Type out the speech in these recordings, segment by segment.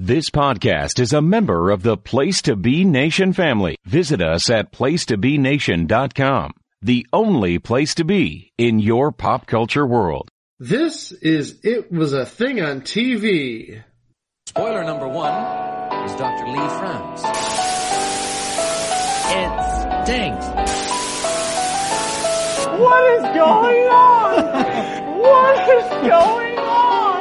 This podcast is a member of the Place to Be Nation family. Visit us at placetobenation.com, the only place to be in your pop culture world. This is It Was a Thing on TV. Spoiler number one is Dr. Lee frowns. It stinks. What is going on? What is going on?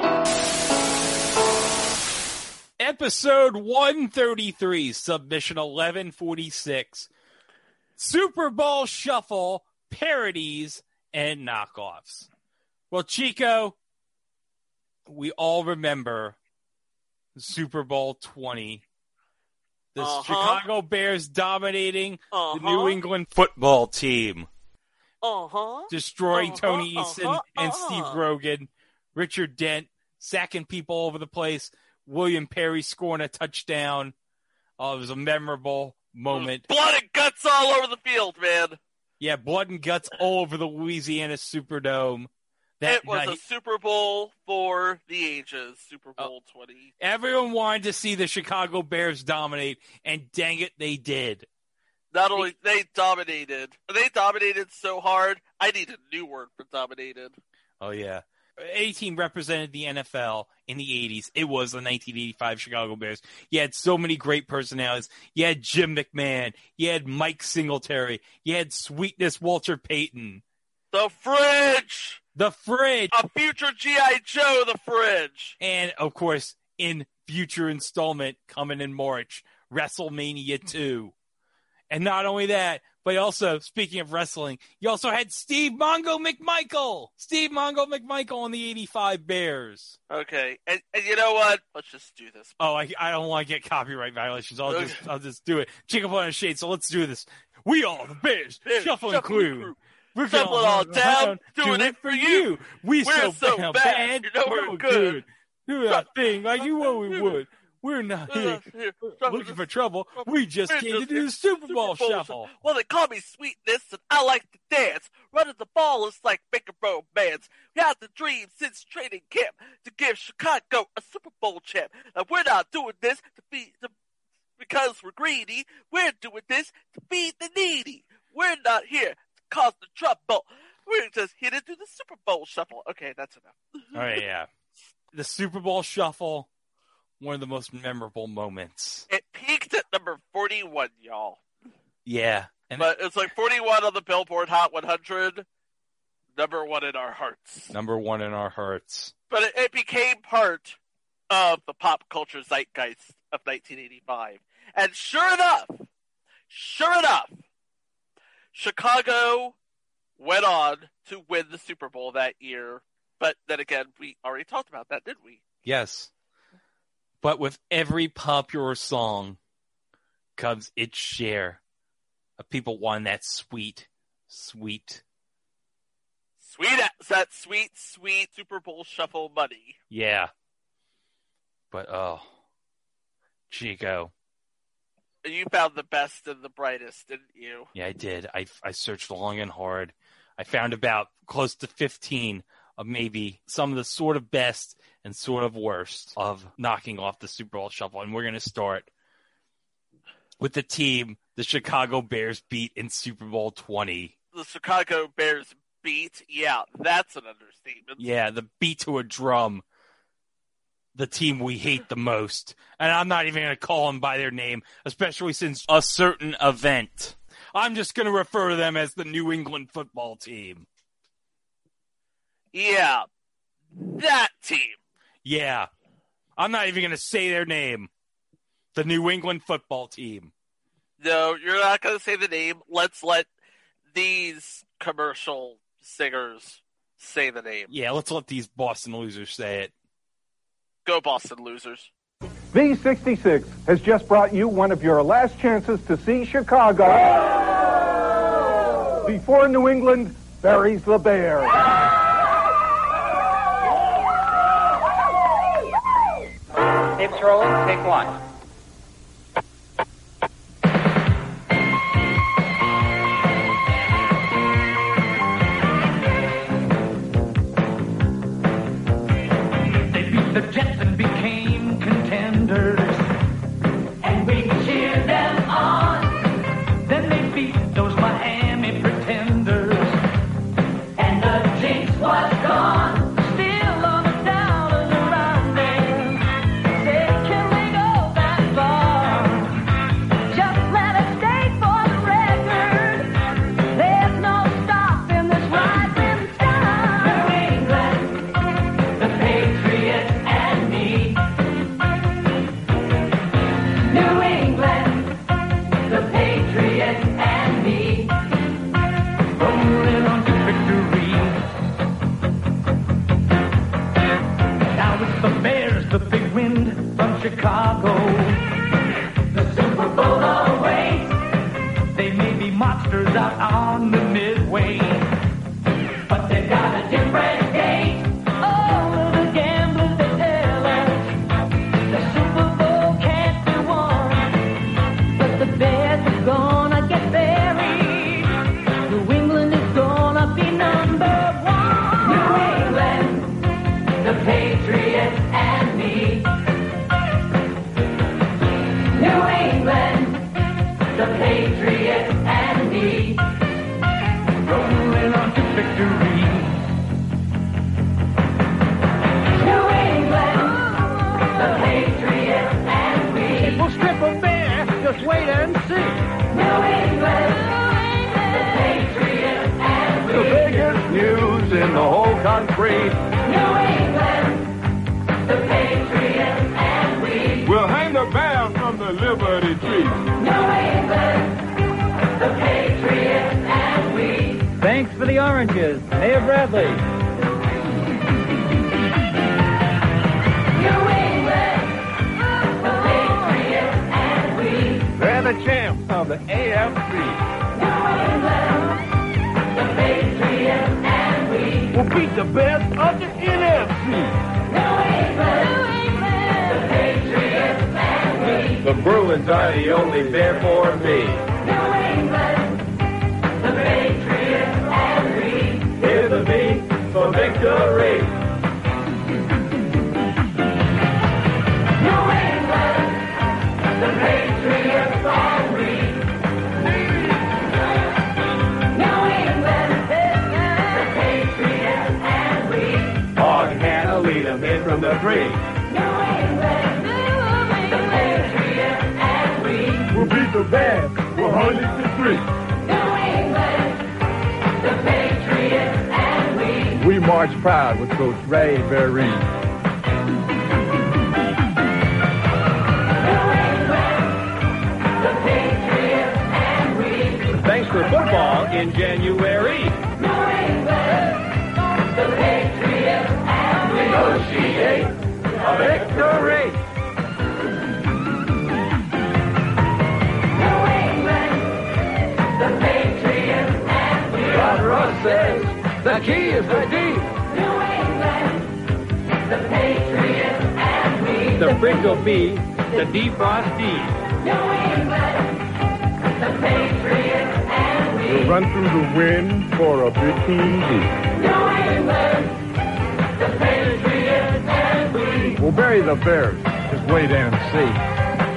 Episode 133, Submission 1146, Super Bowl Shuffle, Parodies, and Knockoffs. Well, Chico, we all remember Super Bowl 20. The Chicago Bears dominating the New England football team. Destroying Tony Eason and Steve Rogan. Richard Dent sacking people all over the place. William Perry scoring a touchdown. It was a memorable moment. Blood and guts all over the field, man. Yeah, blood and guts all over the Louisiana Superdome. It was a Super Bowl for the ages, Super Bowl 20. Everyone wanted to see the Chicago Bears dominate, and dang it, they did. Not only they dominated so hard, I need a new word for dominated. Oh, yeah. Any team represented the NFL in the 80s. It was the 1985 Chicago Bears. You had so many great personalities. You had Jim McMahon. You had Mike Singletary. You had Sweetness Walter Payton. The Fridge! The Fridge! A future G.I. Joe, the Fridge! And, of course, in future installment coming in March, WrestleMania 2. And not only that, but also, speaking of wrestling, you also had Steve Mongo McMichael. Steve Mongo McMichael on the 85 Bears. Okay, and you know what? Let's just do this. Oh, I don't want to get copyright violations. I'll just do it. Chick up on a shade, so let's do this. We are the Bears, shuffling crew. We're shuffling all down, doing it for you. We're so bad, you know we're good. Do that thing like you know we would. We're not here looking for trouble. We just came to do the Super Bowl shuffle. Well, they call me Sweetness, and I like to dance. Running the ball is like Baker Romance. We had the dream since training camp to give Chicago a Super Bowl champ. Now, we're not doing this because we're greedy. We're doing this to feed the needy. We're not here to cause the trouble. We're just here to do the Super Bowl shuffle. Okay, that's enough. All right, yeah. The Super Bowl shuffle. One of the most memorable moments. It peaked at number 41, y'all. Yeah. But it's like 41 on the Billboard Hot 100. Number one in our hearts. Number one in our hearts. But it became part of the pop culture zeitgeist of 1985. And sure enough, Chicago went on to win the Super Bowl that year. But then again, we already talked about that, didn't we? Yes. But with every popular song comes its share of people wanting that sweet Super Bowl shuffle money. Yeah. But, Chico. You found the best and the brightest, didn't you? Yeah, I did. I searched long and hard. I found about close to 15 of maybe some of the sort of best and sort of worst of knocking off the Super Bowl shuffle. And we're going to start with the team the Chicago Bears beat in Super Bowl 20. The Chicago Bears beat? Yeah, that's an understatement. Yeah, the beat to a drum. The team we hate the most. And I'm not even going to call them by their name, especially since a certain event. I'm just going to refer to them as the New England football team. Yeah, that team. Yeah. I'm not even going to say their name. The New England football team. No, you're not going to say the name. Let's let these commercial singers say the name. Yeah, let's let these Boston losers say it. Go Boston losers. V66 has just brought you one of your last chances to see Chicago before New England buries the Bears. Tapes rolling, take one. The Jets and became contenders. Chicago. The Super Bowl awaits. They may be monsters out on the midway, but they've got a different date. All of the gamblers, they tell us the Super Bowl can't be won, but the Bears are gonna get buried. New England is gonna be number one. New England, the Patriots and me. New England, the Patriots and me. Rolling on to victory. New England, the Patriots and me. It will strip a bear, just wait and see. New England, the Patriots and me. The biggest news in the whole country. New England, the Patriots and we. We'll hang the banner from the Liberty Tree. New England, the Patriots and we. Thanks for the oranges, Mayor Bradley. New England, the Patriots and we. They're the champs of the AFC. New England, the Patriots and we. We'll beat the best of the NFC. New England, the Patriots and we. The Bruins are the only bear for me. New England, the Patriots and we. Here's the beat for victory. New England, the Patriots and we. New England, the Patriots and we. Hog Hannah lead them in from the tree. New England, the Patriots and we. We'll beat the Bears 100-3. New England, the Patriots and we. We march proud with Coach Ray Berry. New England, the Patriots and we. Thanks for football in January. New England, the Patriots and we. Negotiate a victory. New England, the Patriots and we. Ron Russ says the key is the D. New England, the Patriots and we. The Pringle B, the defrost D. New England, the Patriots and we. We'll run through the wind for a big team D. New England, the Patriots and we. We'll bury the Bears. Just wait and see.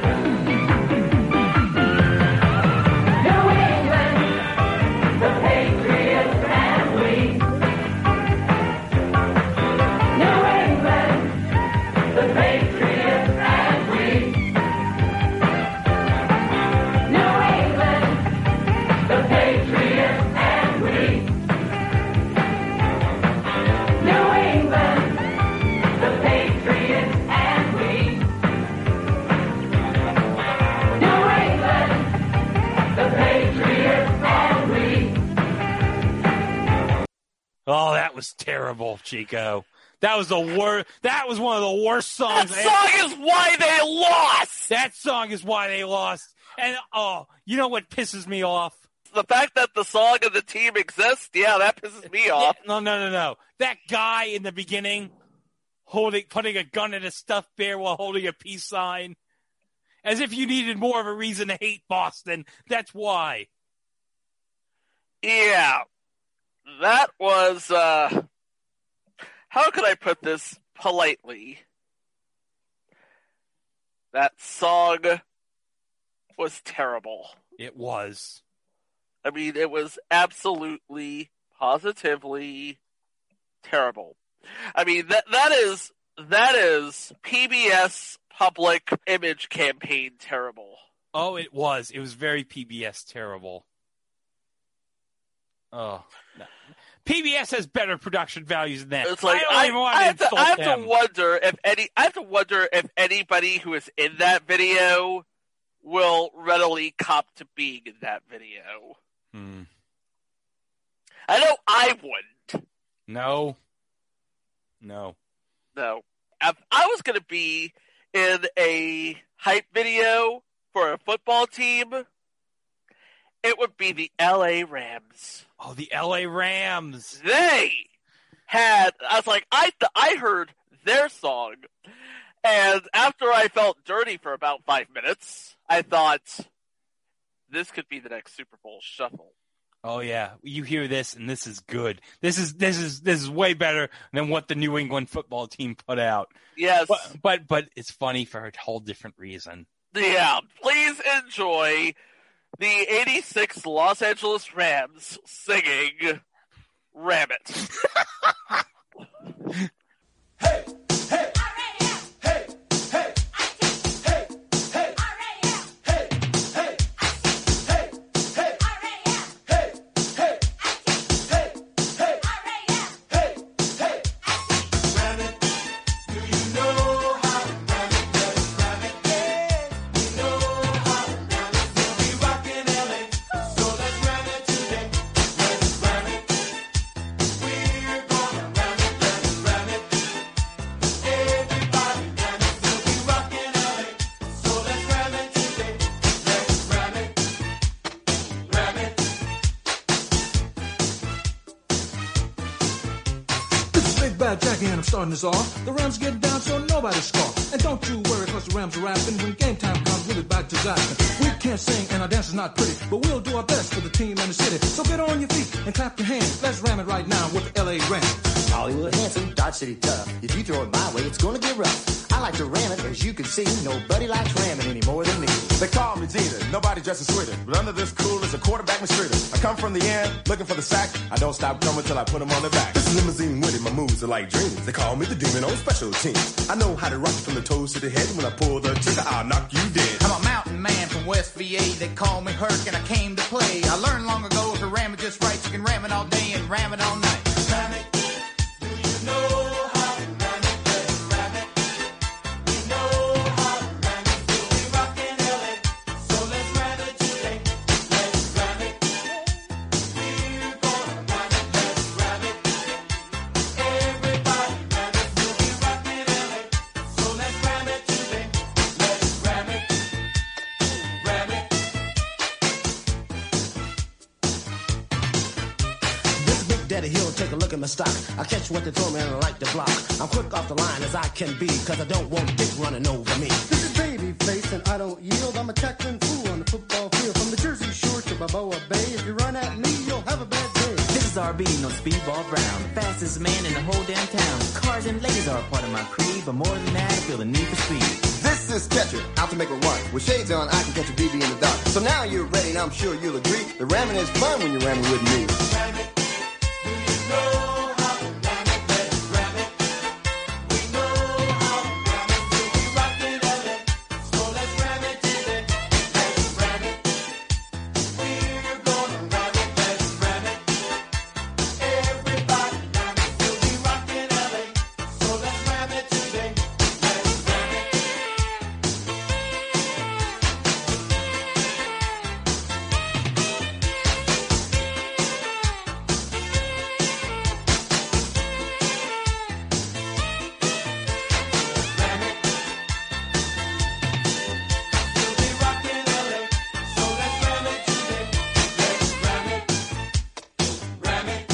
New England, the Patriots and we. New England, the Patriots and we. New England, the Patriots and we. New England, the Patriots and we. New England, the Patriots and we. Oh, that was terrible, Chico. That was the worst. That was one of the worst songs. That song is why they lost. That song is why they lost. And oh, you know what pisses me off? The fact that the song and the team exists, yeah, that pisses me off. No. That guy in the beginning putting a gun in a stuffed bear while holding a peace sign. As if you needed more of a reason to hate Boston. That's why. Yeah. That was, how could I put this politely? That song was terrible. It was. I mean, it was absolutely, positively terrible. I mean, that is PBS public image campaign terrible. Oh, it was. It was very PBS terrible. Oh, no. PBS has better production values than that. It's like I have to wonder if anybody who is in that video will readily cop to being in that video. I know I wouldn't. No. If I was going to be in a hype video for a football team, it would be the LA Rams. Oh, the LA Rams. They had, I was like, I heard their song, and after I felt dirty for about 5 minutes, I thought, this could be the next Super Bowl shuffle. Oh yeah, you hear this, and this is good. This is way better than what the New England football team put out. Yes, but it's funny for a whole different reason. Yeah, please enjoy the '86 Los Angeles Rams singing "Ram It." Hey, hey, hey, hey, hey, hey, hey, hey, hey, hey, hey, hey, hey, hey, hey, ram it. Do you know how to ram it? Let's ram it. We know how to ram it. We'll be rocking LA, so let's ram it today. Let's ram it. We're gonna ram it. Let's ram it. Everybody ram it. We'll be rocking LA, so let's ram it today. Let's ram it. Ram it. This is Big Bad Jackie and I'm starting this off. The Rams get down so nobody scoff. And don't you worry cause the Rams are rapping. When game time comes we'll be back to disaster. We can't sing and our dance is not pretty, but we'll do our best for the team and the city. So get on your feet and clap your hands. Let's ram it right now with the LA Rams. Hollywood handsome, Dodge City tough. If you throw it my way, it's gonna get rough. I like to ram it, as you can see. Nobody likes ramming any more than me. They call me Jeter, nobody dresses sweeter. But under this cool is a quarterback mistreater. I come from the end, looking for the sack. I don't stop coming till I put them on the back. This limousine with it, my moves are like dreams. They call me the demon on special teams. I know how to rock you from the toes to the head. When I pull the trigger, I'll knock you dead. I'm a mountain man from West VA. They call me Herc and I came to play. I learned long ago if you ram it just right, you can ram it all day and ram it all night. Ram it. Do you know how to ram it? Let's ram it. We know how to ram it. We'll be rocking LA, so let's ram it today. Let's ram it. We're gonna ram it. Let's ram it. Everybody ram it. We'll be rocking LA, so let's ram it today. Let's ram it. Ram it. This is Big Daddy Hill, take a look at my stock. I catch what they throw me and I like to block. I'm quick off the line as I can be, cause I don't want dick running over me. This is Babyface and I don't yield. I'm a tackling fool on the football field. From the Jersey Shore to Balboa Bay, if you run at me, you'll have a bad day. This is RB, no Speedball Brown, the fastest man in the whole damn town. Cars and ladies are a part of my creed, but more than that, I feel the need for speed. This is Catcher, out to make a run. With shades on, I can catch a BB in the dark. So now you're ready and I'm sure you'll agree. The ramming is fun when you're ramming with me. Ram it. Do you know how to ram it? Let's ram it. We know how to ram it. We'll be rocking LA, so let's ram it today. Let's ram it. We're gonna ram it. Let's ram it. Everybody ram it. We'll be rocking LA, so let's ram it today. Let's ram it. We'll be rocking LA, so let's ram it today. Let's ram it. Ram it.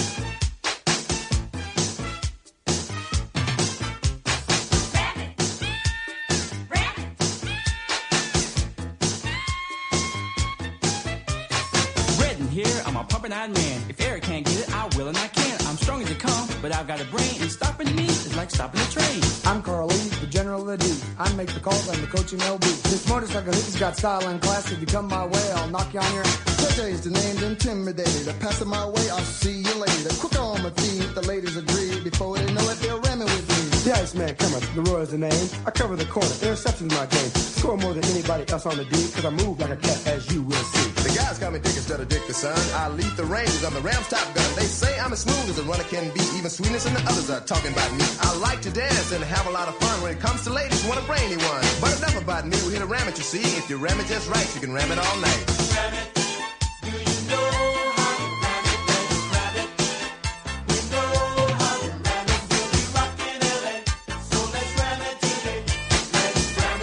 Red in here, I'm a pumping eyed man. If Eric can't get it, I will and I can. I'm strong as it come, but I've got a brain, and stopping me is like stopping a train. I'm Carl Lee, the general of the D. I make the calls, I'm the coach in LB. This motorcycle hippie's got style and class. If you come my way, I'll knock you on your Today's the name, intimidated. Pass it my way, I'll see you later. Quick on my feet, the ladies agree. Before they know it, they'll ram it with me. The Iceman cometh, the Roy's the name. I cover the corner, interception's my game. Score more than anybody else on the D, cause I move like a cat, as you will see. The guys call me Dick instead of Dick the Son. I lead the Rangers, I'm the Rams top gun. They say I'm as smooth as a runner can be. Even sweetness and the others are talking about me. I like to dance and have a lot of fun. When it comes to ladies, want a brainy one. But enough about me, we're here to ram it, you see. If you ram it just right, you can ram it all night. Ram it. Do you know how to ram it? Let's ram it. We know how to ram it. We'll be rocking LA, so let's ram it today. Let's ram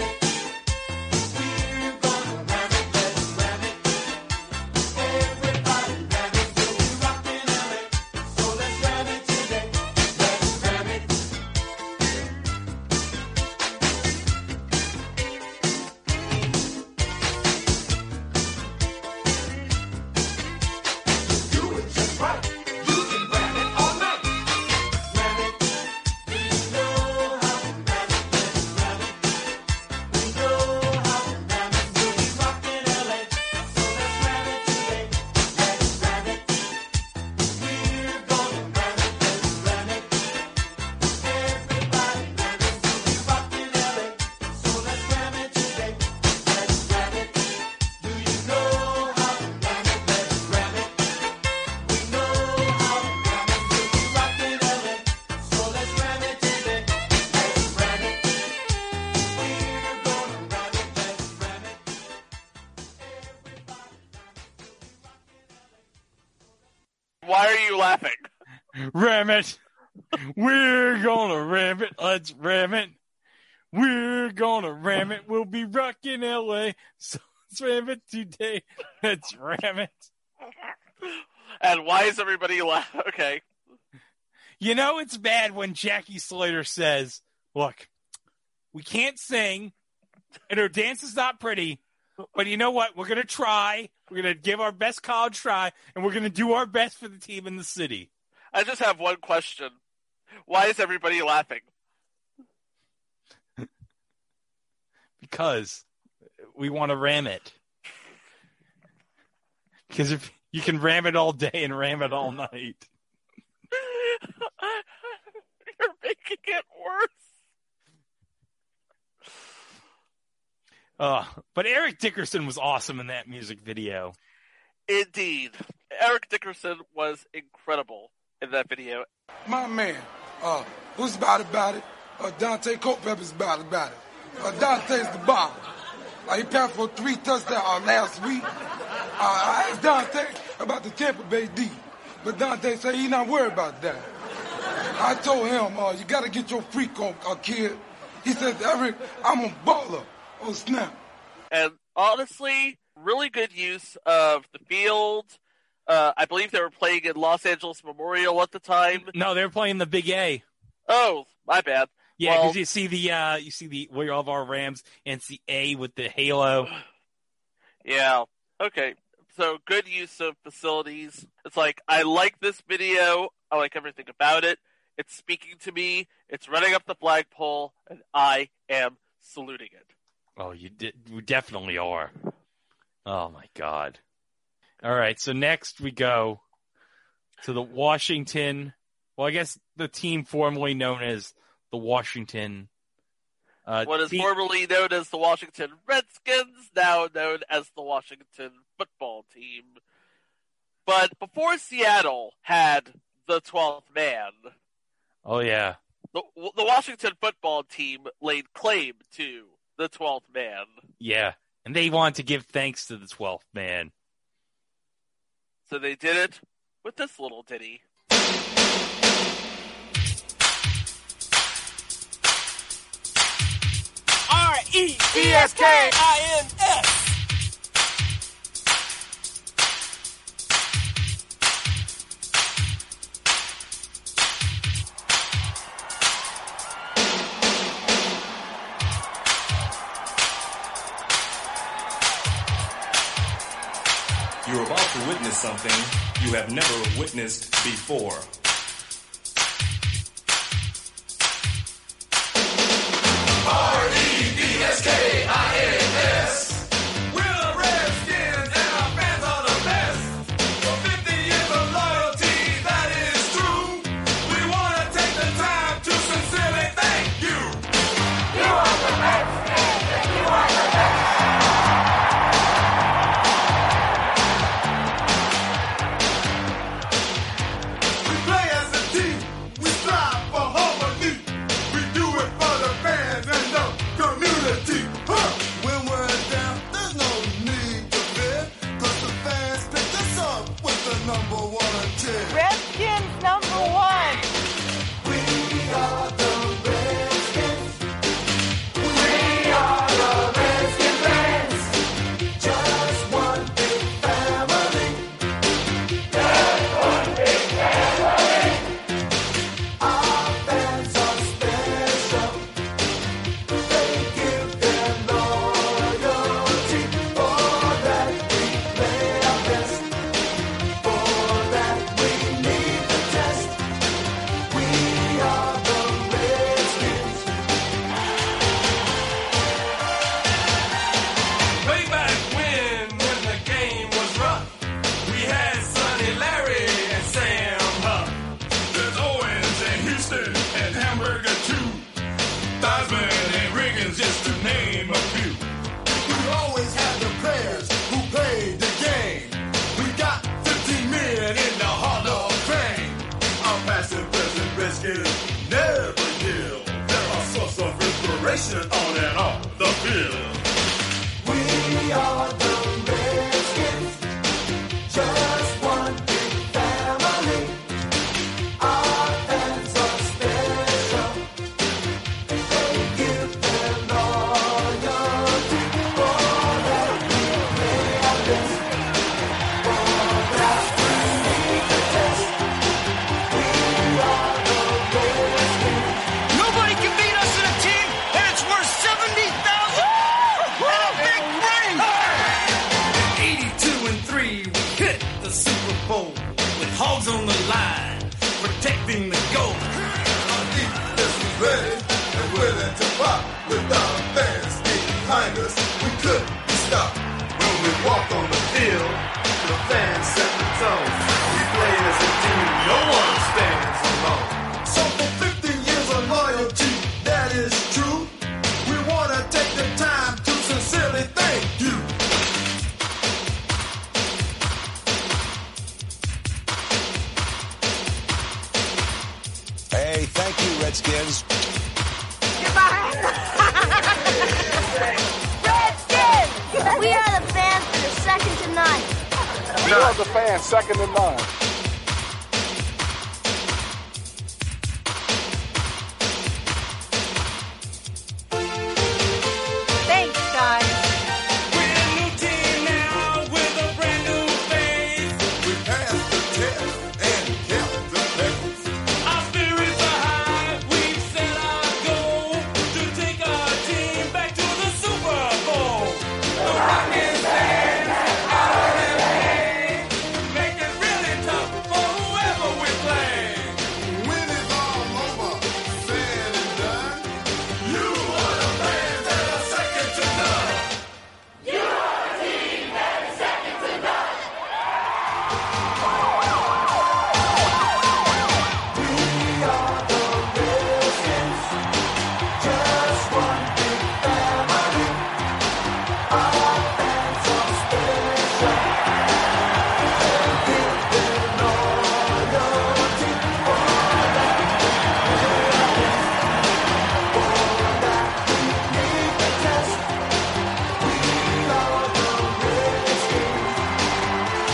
why are you laughing? Ram it. We're gonna ram it. Let's ram it. We're gonna ram it. We'll be rocking LA. So let's ram it today. Let's ram it. And why is everybody laughing? Okay. You know it's bad when Jackie Slater says, look, we can't sing, and our dance is not pretty, but you know what? We're going to try. We're going to give our best college try, and we're going to do our best for the team in the city. I just have one question. Why is everybody laughing? Because we want to ram it. Because if you can ram it all day and ram it all night. You're making it worse. But Eric Dickerson was awesome in that music video. Indeed. Eric Dickerson was incredible in that video. My man, who's about it? Dante Culpepper's about it. Dante's the bomb. He passed for 3 touchdowns last week. I asked Dante about the Tampa Bay D, but Dante said he's not worried about that. I told him, you got to get your freak on, kid. He said, Eric, I'm a baller. Oh, snap. And honestly, really good use of the field. I believe they were playing in Los Angeles Memorial at the time. No, they were playing the Big A. Oh, my bad. Yeah, because you see the where all of our Rams, and it's the A with the halo. Yeah. Okay. So good use of facilities. It's like, I like this video. I like everything about it. It's speaking to me. It's running up the flagpole, and I am saluting it. Oh, we definitely are. Oh my God. All right. So next we go to the Washington. Well, I guess the team formerly known as the Washington. What is formerly known as the Washington Redskins, now known as the Washington Football Team. But before Seattle had the 12th man. Oh, yeah. The Washington Football Team laid claim to the 12th man. Yeah, and they wanted to give thanks to the 12th man. So they did it with this little ditty. R-E-D-S-K-I-N-S. You're about to witness something you have never witnessed before. R-E-D-S-K-I-N-S. We're the Redskins and our fans are the best. For 50 years of loyalty, that is true. We want to take the time to sincerely thank you. You are the Redskins and you are the best. We play couldn't stop. When we walk on the field, the fans set the tone. We play as a team, no one stands alone. So for 50 years of loyalty, that is true. We want to take the time to sincerely thank you. Hey, thank you, Redskins. Redskins! We are the fans that are second to none. We are the fans second to none. Thanks, guys. We're a new team now with a brand new face. We passed the test and kept the pace. Our spirits are high. We've set our goal to take our team back to the Super Bowl. The Rockets fans out of LA make it really tough for whoever we play. When it's all over, said and done, you are the fans that are second to none. You are the team that is second to none. We are the Redskins, just one big family. Our fans are special, and give them loyalty. For that we need the test. We are the Redskins.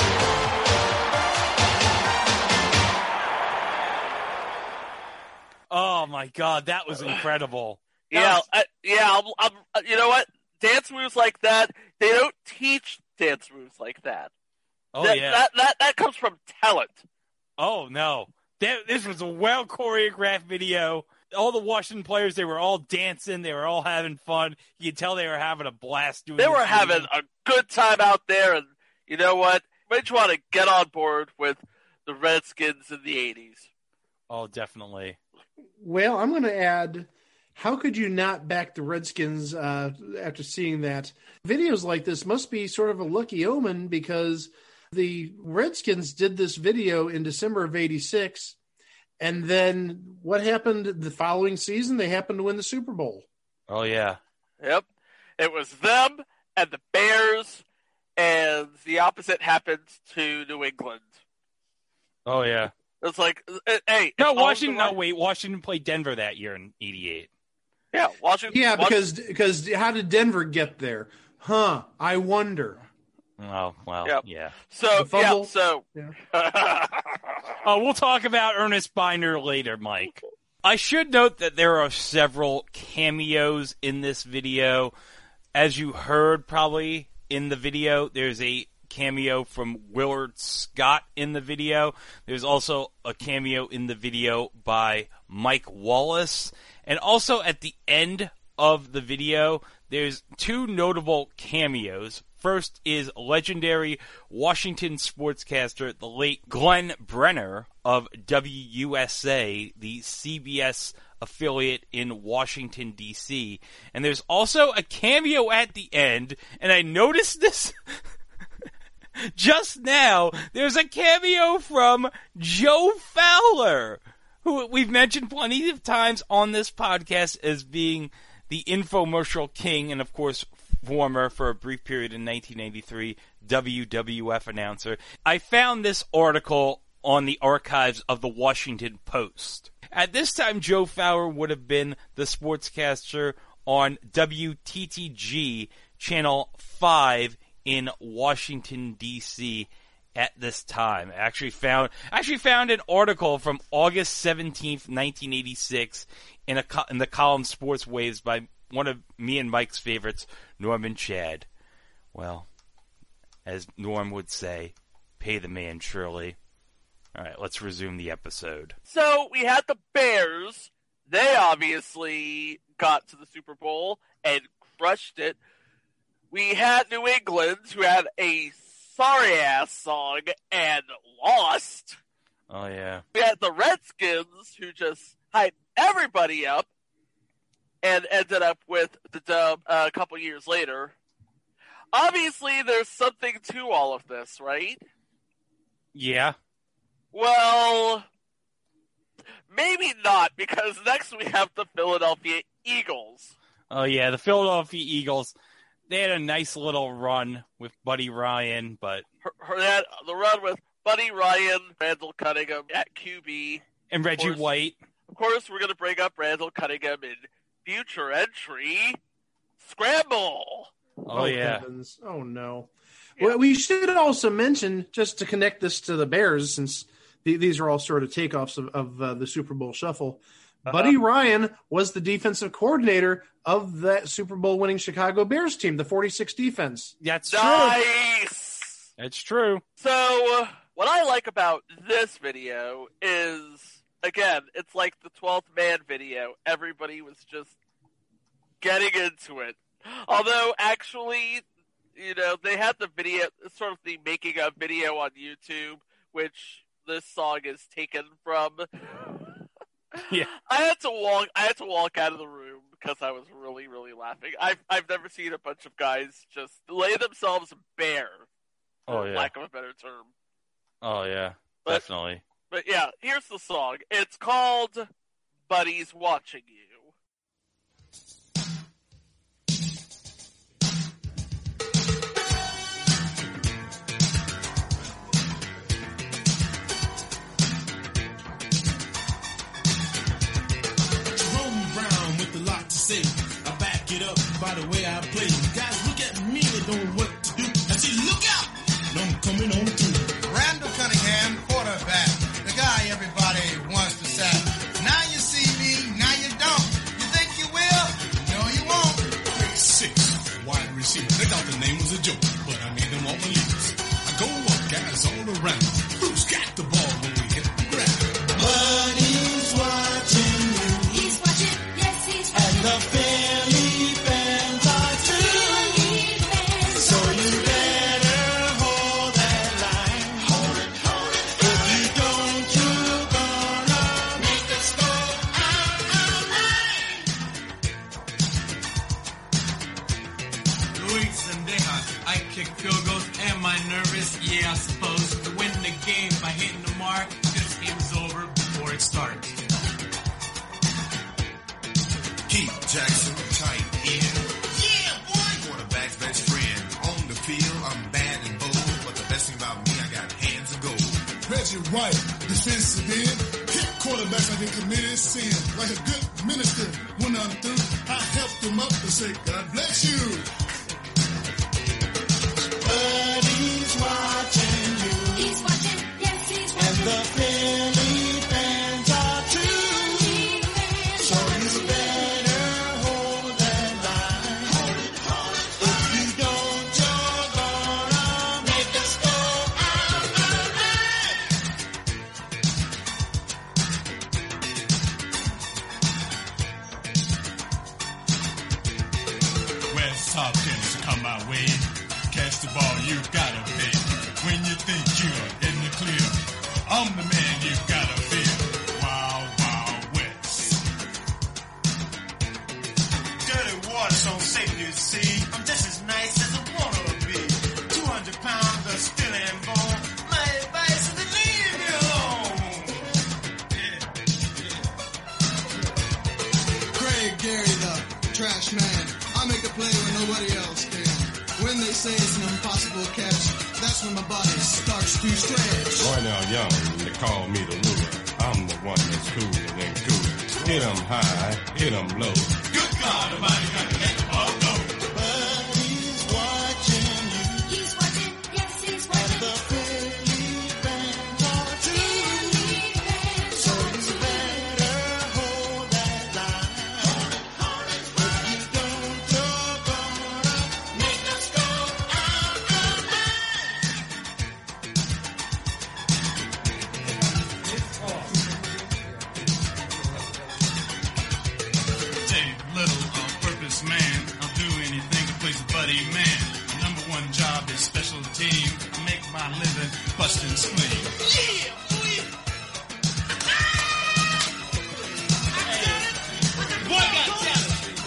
Oh my God, that was incredible. Yeah, I'm, you know what? Dance moves like that, they don't teach dance moves like that. Oh, that, yeah. That comes from talent. Oh, no. This was a well-choreographed video. All the Washington players, they were all dancing. They were all having fun. You could tell they were having a blast doing They this were having video. a good time out there, and you know what? Made you want to get on board with the Redskins in the 80s. Oh, definitely. Well, I'm going to add, how could you not back the Redskins after seeing that? Videos like this must be sort of a lucky omen because the Redskins did this video in December of 86. And then what happened the following season? They happened to win the Super Bowl. Oh, yeah. Yep. It was them and the Bears, and the opposite happened to New England. Oh, yeah. It's like, hey. No, it's Washington. all the No, wait. Washington played Denver that year in '88. Yeah, Washington. Yeah, because how did Denver get there? Huh? I wonder. Oh, well, Yep. yeah. So, fumble. Oh, we'll talk about Ernest Binder later, Mike. I should note that there are several cameos in this video. As you heard probably in the video, there's a cameo from Willard Scott in the video. There's also a cameo in the video by Mike Wallace. And also at the end of the video, there's two notable cameos. First is legendary Washington sportscaster, the late Glenn Brenner of WUSA, the CBS affiliate in Washington, D.C. And there's also a cameo at the end, and I noticed this just now. There's a cameo from Joe Fowler, who we've mentioned plenty of times on this podcast as being the infomercial king, and of course, former, for a brief period in 1983, WWF announcer. I found this article on the archives of the Washington Post. At this time, Joe Fowler would have been the sportscaster on WTTG Channel 5 in Washington, D.C. at this time. I actually found an article from August 17th, 1986 in the column Sports Waves by one of me and Mike's favorites, Norman Chad. Well, as Norm would say, pay the man, Shirley. All right, let's resume the episode. So we had the Bears. They obviously got to the Super Bowl and crushed it. We had New England, who had a sorry-ass song and lost. Oh, yeah. We had the Redskins, who just hyped everybody up and ended up with the dub a couple years later. Obviously, there's something to all of this, right? Yeah. Well, maybe not, because next we have the Philadelphia Eagles. Oh, yeah, the Philadelphia Eagles, they had a nice little run with Buddy Ryan, but... The run with Buddy Ryan, Randall Cunningham at QB. And Reggie White. Of course, we're going to bring up Randall Cunningham in future entry. Scramble! Oh, yeah. Heavens. Oh, no. Yeah. Well, we should also mention, just to connect this to the Bears, since these are all sort of takeoffs of the Super Bowl shuffle, Buddy Ryan was the defensive coordinator of that Super Bowl winning Chicago Bears team, the 46 defense. That's nice. True. It's true. So, what I like about this video is, again, it's like the 12th Man video. Everybody was just getting into it. Although, actually, you know, they had the video, sort of the making of video on YouTube, which this song is taken from. Yeah. I had to walk out of the room because I was really, really laughing. I've never seen a bunch of guys just lay themselves bare, for lack of a better term. Oh, yeah. Definitely. But yeah, here's the song. It's called Buddy's Watching You. I back it up by the way I play. Guys, look at me, they don't know what to do. I say, look out! And I'm coming on through. Randall Cunningham, quarterback. The guy everybody wants to sack. Now you see me, now you don't. You think you will? No, you won't. Pick 6, wide receiver. They thought the name was a joke, but I made them all believe. I go up, guys all around. Who's got the ball when we hit the ground? Buddy's watching you. He's watching, yes, he's watching. And the Philly fans are too. So you better hold that line. Hold it. If you don't, you're gonna make us go out. Luis Sendejas, I kick field goals. Am I nervous? Yeah, I suppose. To win the game by hitting the mark, this game's over before it starts. Keith Jackson, tight end. Yeah, boy! Quarterback's best friend. On the field, I'm bad and bold, but the best thing about me, I got hands of gold. Reggie White, defensive end. Hit quarterbacks like they committed sin. Like a good minister, when I'm through, I helped them up and say, God bless you. Buddy's watching you. He's watching, yes, he's watching. And the Philly fans are too. So you better hold that line. Hold it. If you don't, you're gonna make us go out. West Hopkins, come my way. Catch the ball, you gotta pay. When you think you're in the clear, I'm the man you gotta fear. Wild, wild west. dirty water so safe, you see. I'm just as nice as I wanna be. 200 pounds of still and bone. My advice is to leave me alone. Craig Gary, the trash man. I make a play when nobody else can. When they say it's an impossible catch, that's when my body starts to stretch. Roy now young, they call me the ruler. I'm the one that's cooler than cool. Hit 'em high, hit 'em low. Good God, nobody got to let the ball go. He's watching, yes, he's watching. And the Philly fans are too. So you better hold that line. Hold it. If you don't, you're gonna make us go out. Dave Little, all-purpose man. I'll do anything to please a buddy man. Number one job is special team. Make my living busting sling. Yeah, boy. Boy got talent.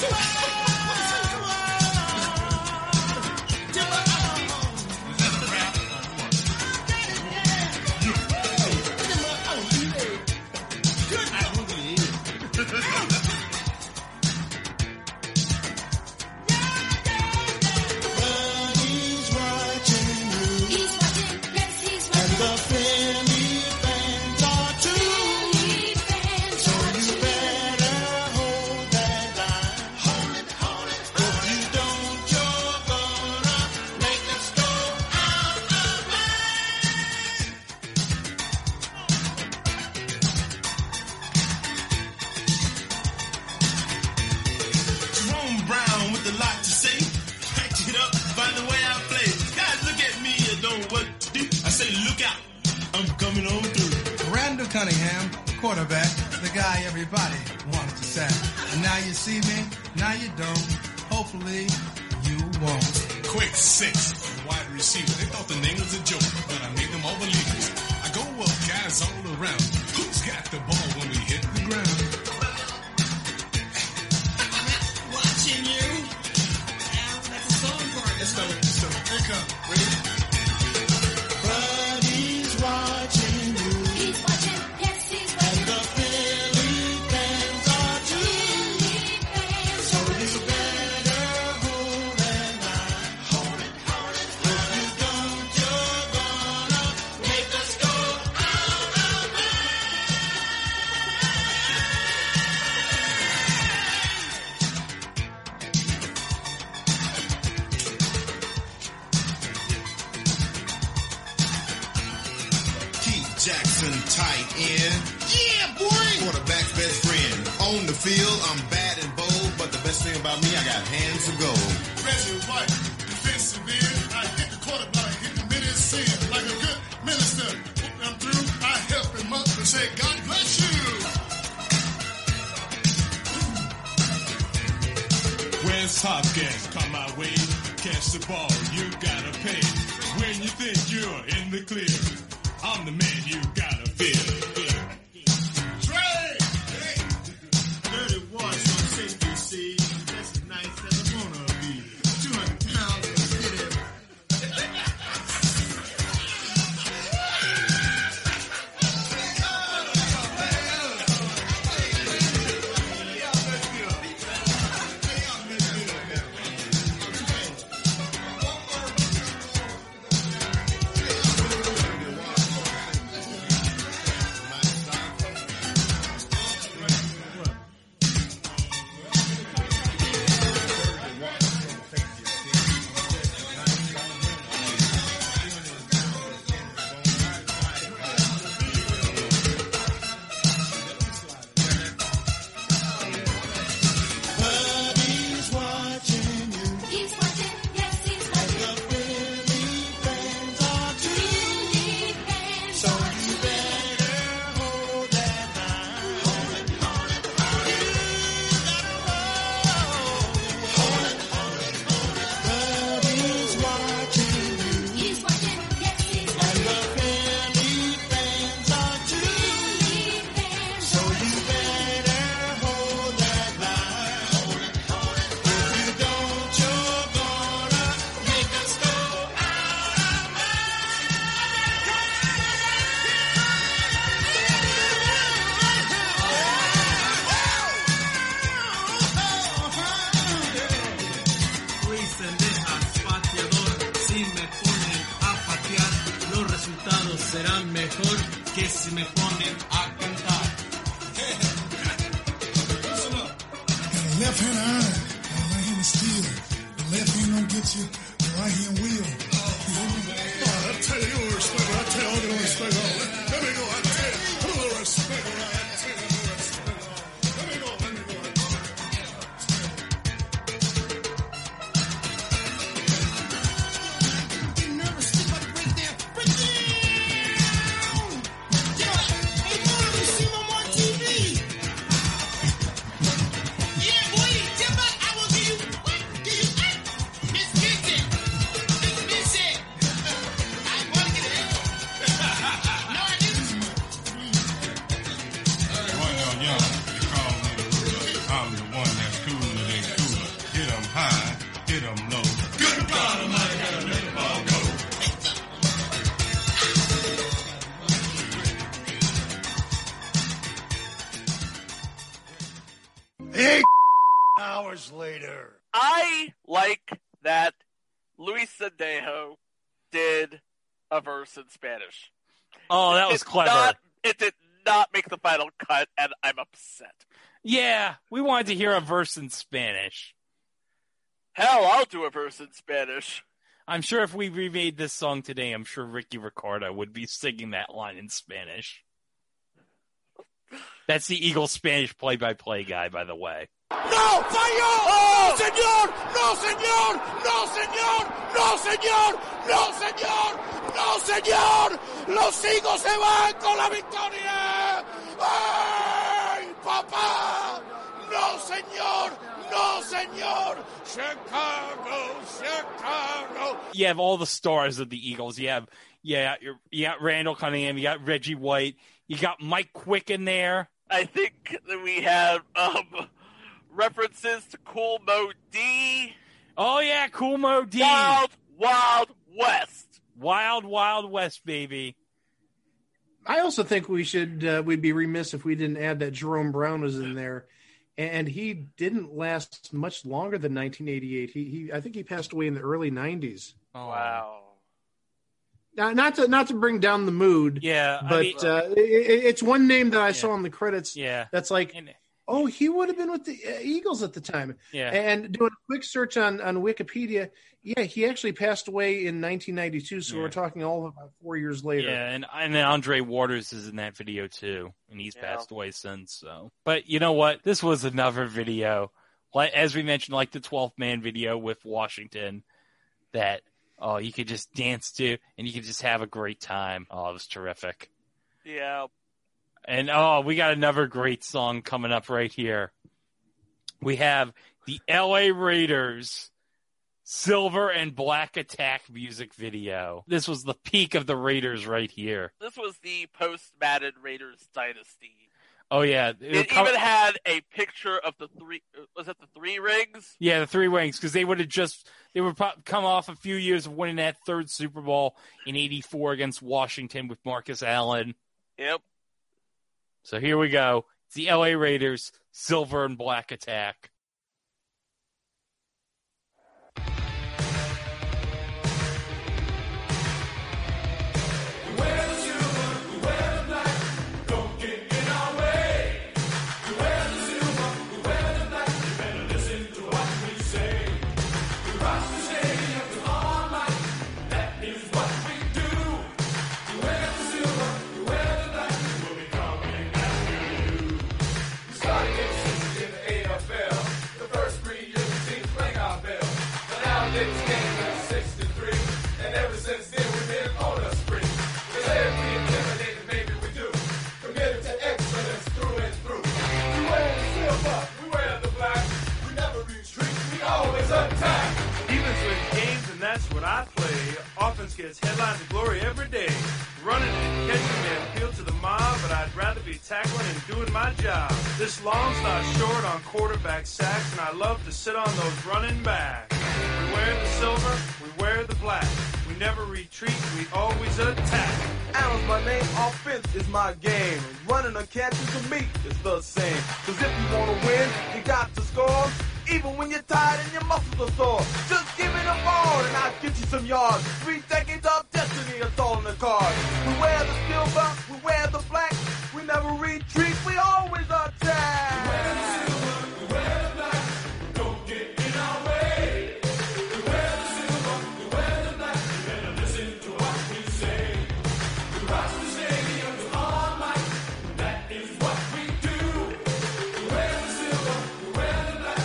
Cunningham, quarterback, the guy everybody wants to sack. And now you see me, now you don't. Hopefully, you won't. Quick six, wide receiver. They thought the name was a joke, but I made them all believers. I go up, guys all around. Who's got the ball when we hit the ground? Watching you. That's a song for it. Let's go. Here it comes. Ready? Buddy's watching you. He's watching. Yes, he's watching. And the Philly fans are too. So you better hold that line. Hold it. If you don't, you're gonna make us go out of Keith Jackson, tight end. Yeah, boy! Quarterback's best friend. On the field, I'm bad and bold, but the best thing about me, I got hands of gold. Reggie White, defensive end. I hit the quarterback, hit the minute sin. Like a good minister, when I'm through, I help him up and say, God bless you. Where's Hopkins? Come my way. Catch the ball, you gotta pay. When you think you're in the clear, I'm the man you gotta fear. Trey! Hey! Dirty Wash from St. DC. That's as nice as I wanna be. 200 pounds of city. Buddy's watching you. He's watching. Yes, he's watching. And the Philly fans are too. So you better hold that line. Hold it. Buddy's watching you. He's watching. Yes, he's watching. And the Philly fans are too. So you better hold that line. If you don't, you're gonna make us go out of Pateador, si me ponen a patear, los resultados serán mejor que si me ponen a cantar. Listen up. Got a left hand iron and a right hand steel. The left hand don't get you, the right hand will. I tell you, you respect it. I tell you, I don't respect all that. Let me go. I tell you, put a little respect on that. I tell you, no respect. Let me go. Getting nervous, too much break down. Break down! Yeah, hey, boy, you see him on TV. Yeah, boy, Timber, I will give you, Miss Kitchen. Miss hit 'em low. Good God Almighty, gotta let the ball go. Eight hours later. I like that Luis Sandejo did a verse in Spanish. Oh, that was clever. It did not make the final cut, and I'm upset. Yeah, we wanted to hear a verse in Spanish. Hell, I'll do a verse in Spanish. I'm sure if we remade this song today, I'm sure Ricky Ricardo would be singing that line in Spanish. That's the Eagles Spanish play-by-play guy, by the way. ¡No! ¡Falló! ¡No, señor! ¡No, señor! ¡No, señor! ¡No, señor! ¡No, señor! ¡No, señor! ¡Los Eagles se van con la victoria! ¡Ay, papá! ¡No, señor! ¡No, señor! ¡Chicago! ¡Chicago! You have all the stars of the Eagles. You got Randall Cunningham. You got Reggie White. You got Mike Quick in there. I think that we have references to Cool Mo D. Oh, yeah, Cool Mo D. Wild, Wild West. Wild, Wild West, baby. I also think we'd be remiss if we didn't add that Jerome Brown was in there. And he didn't last much longer than 1988. I think he passed away in the early 90s. Oh, wow. Now, not to bring down the mood, yeah, but it's one name that I saw in the credits. Yeah, that's like, oh, he would have been with the Eagles at the time. Yeah, and doing a quick search on Wikipedia, yeah, he actually passed away in 1992. So we're talking all about 4 years later. Yeah, and then Andre Waters is in that video too, and he's passed away since. So, but you know what? This was another video, like as we mentioned, like the 12th Man video with Washington, that. Oh, you could just dance to, and you could just have a great time. Oh, it was terrific. Yeah. And, we got another great song coming up right here. We have the L.A. Raiders Silver and Black Attack music video. This was the peak of the Raiders right here. This was the post-Madden Raiders dynasty. Oh, yeah. It even had a picture of the three, was it the three rings? Yeah, the three rings, because they would come off a few years of winning that third Super Bowl in '84 against Washington with Marcus Allen. Yep. So here we go. It's the L.A. Raiders, Silver and Black Attack. That's what I play. Offense gets headlines of glory every day. Running and catching may appeal to the mob, but I'd rather be tackling and doing my job. This long's not short on quarterback sacks, and I love to sit on those running backs. We wear the silver, we wear the black. We never retreat, we always attack. Allen's my name, offense is my game. Running or catching to me is the same. Cause if you wanna win, you got to score. Even when you're tired and your muscles are sore. Just give me the ball and I'll get you some yards. 3 decades of destiny is all in the cards. We wear the silver, we wear the black. We never retreat, we always attack. We wear the silver, we wear the black. Don't get in our way. We wear the silver, we wear the black. You better listen to what we say. We rock the stadium with all might. That is what we do. We wear the silver, we wear the black.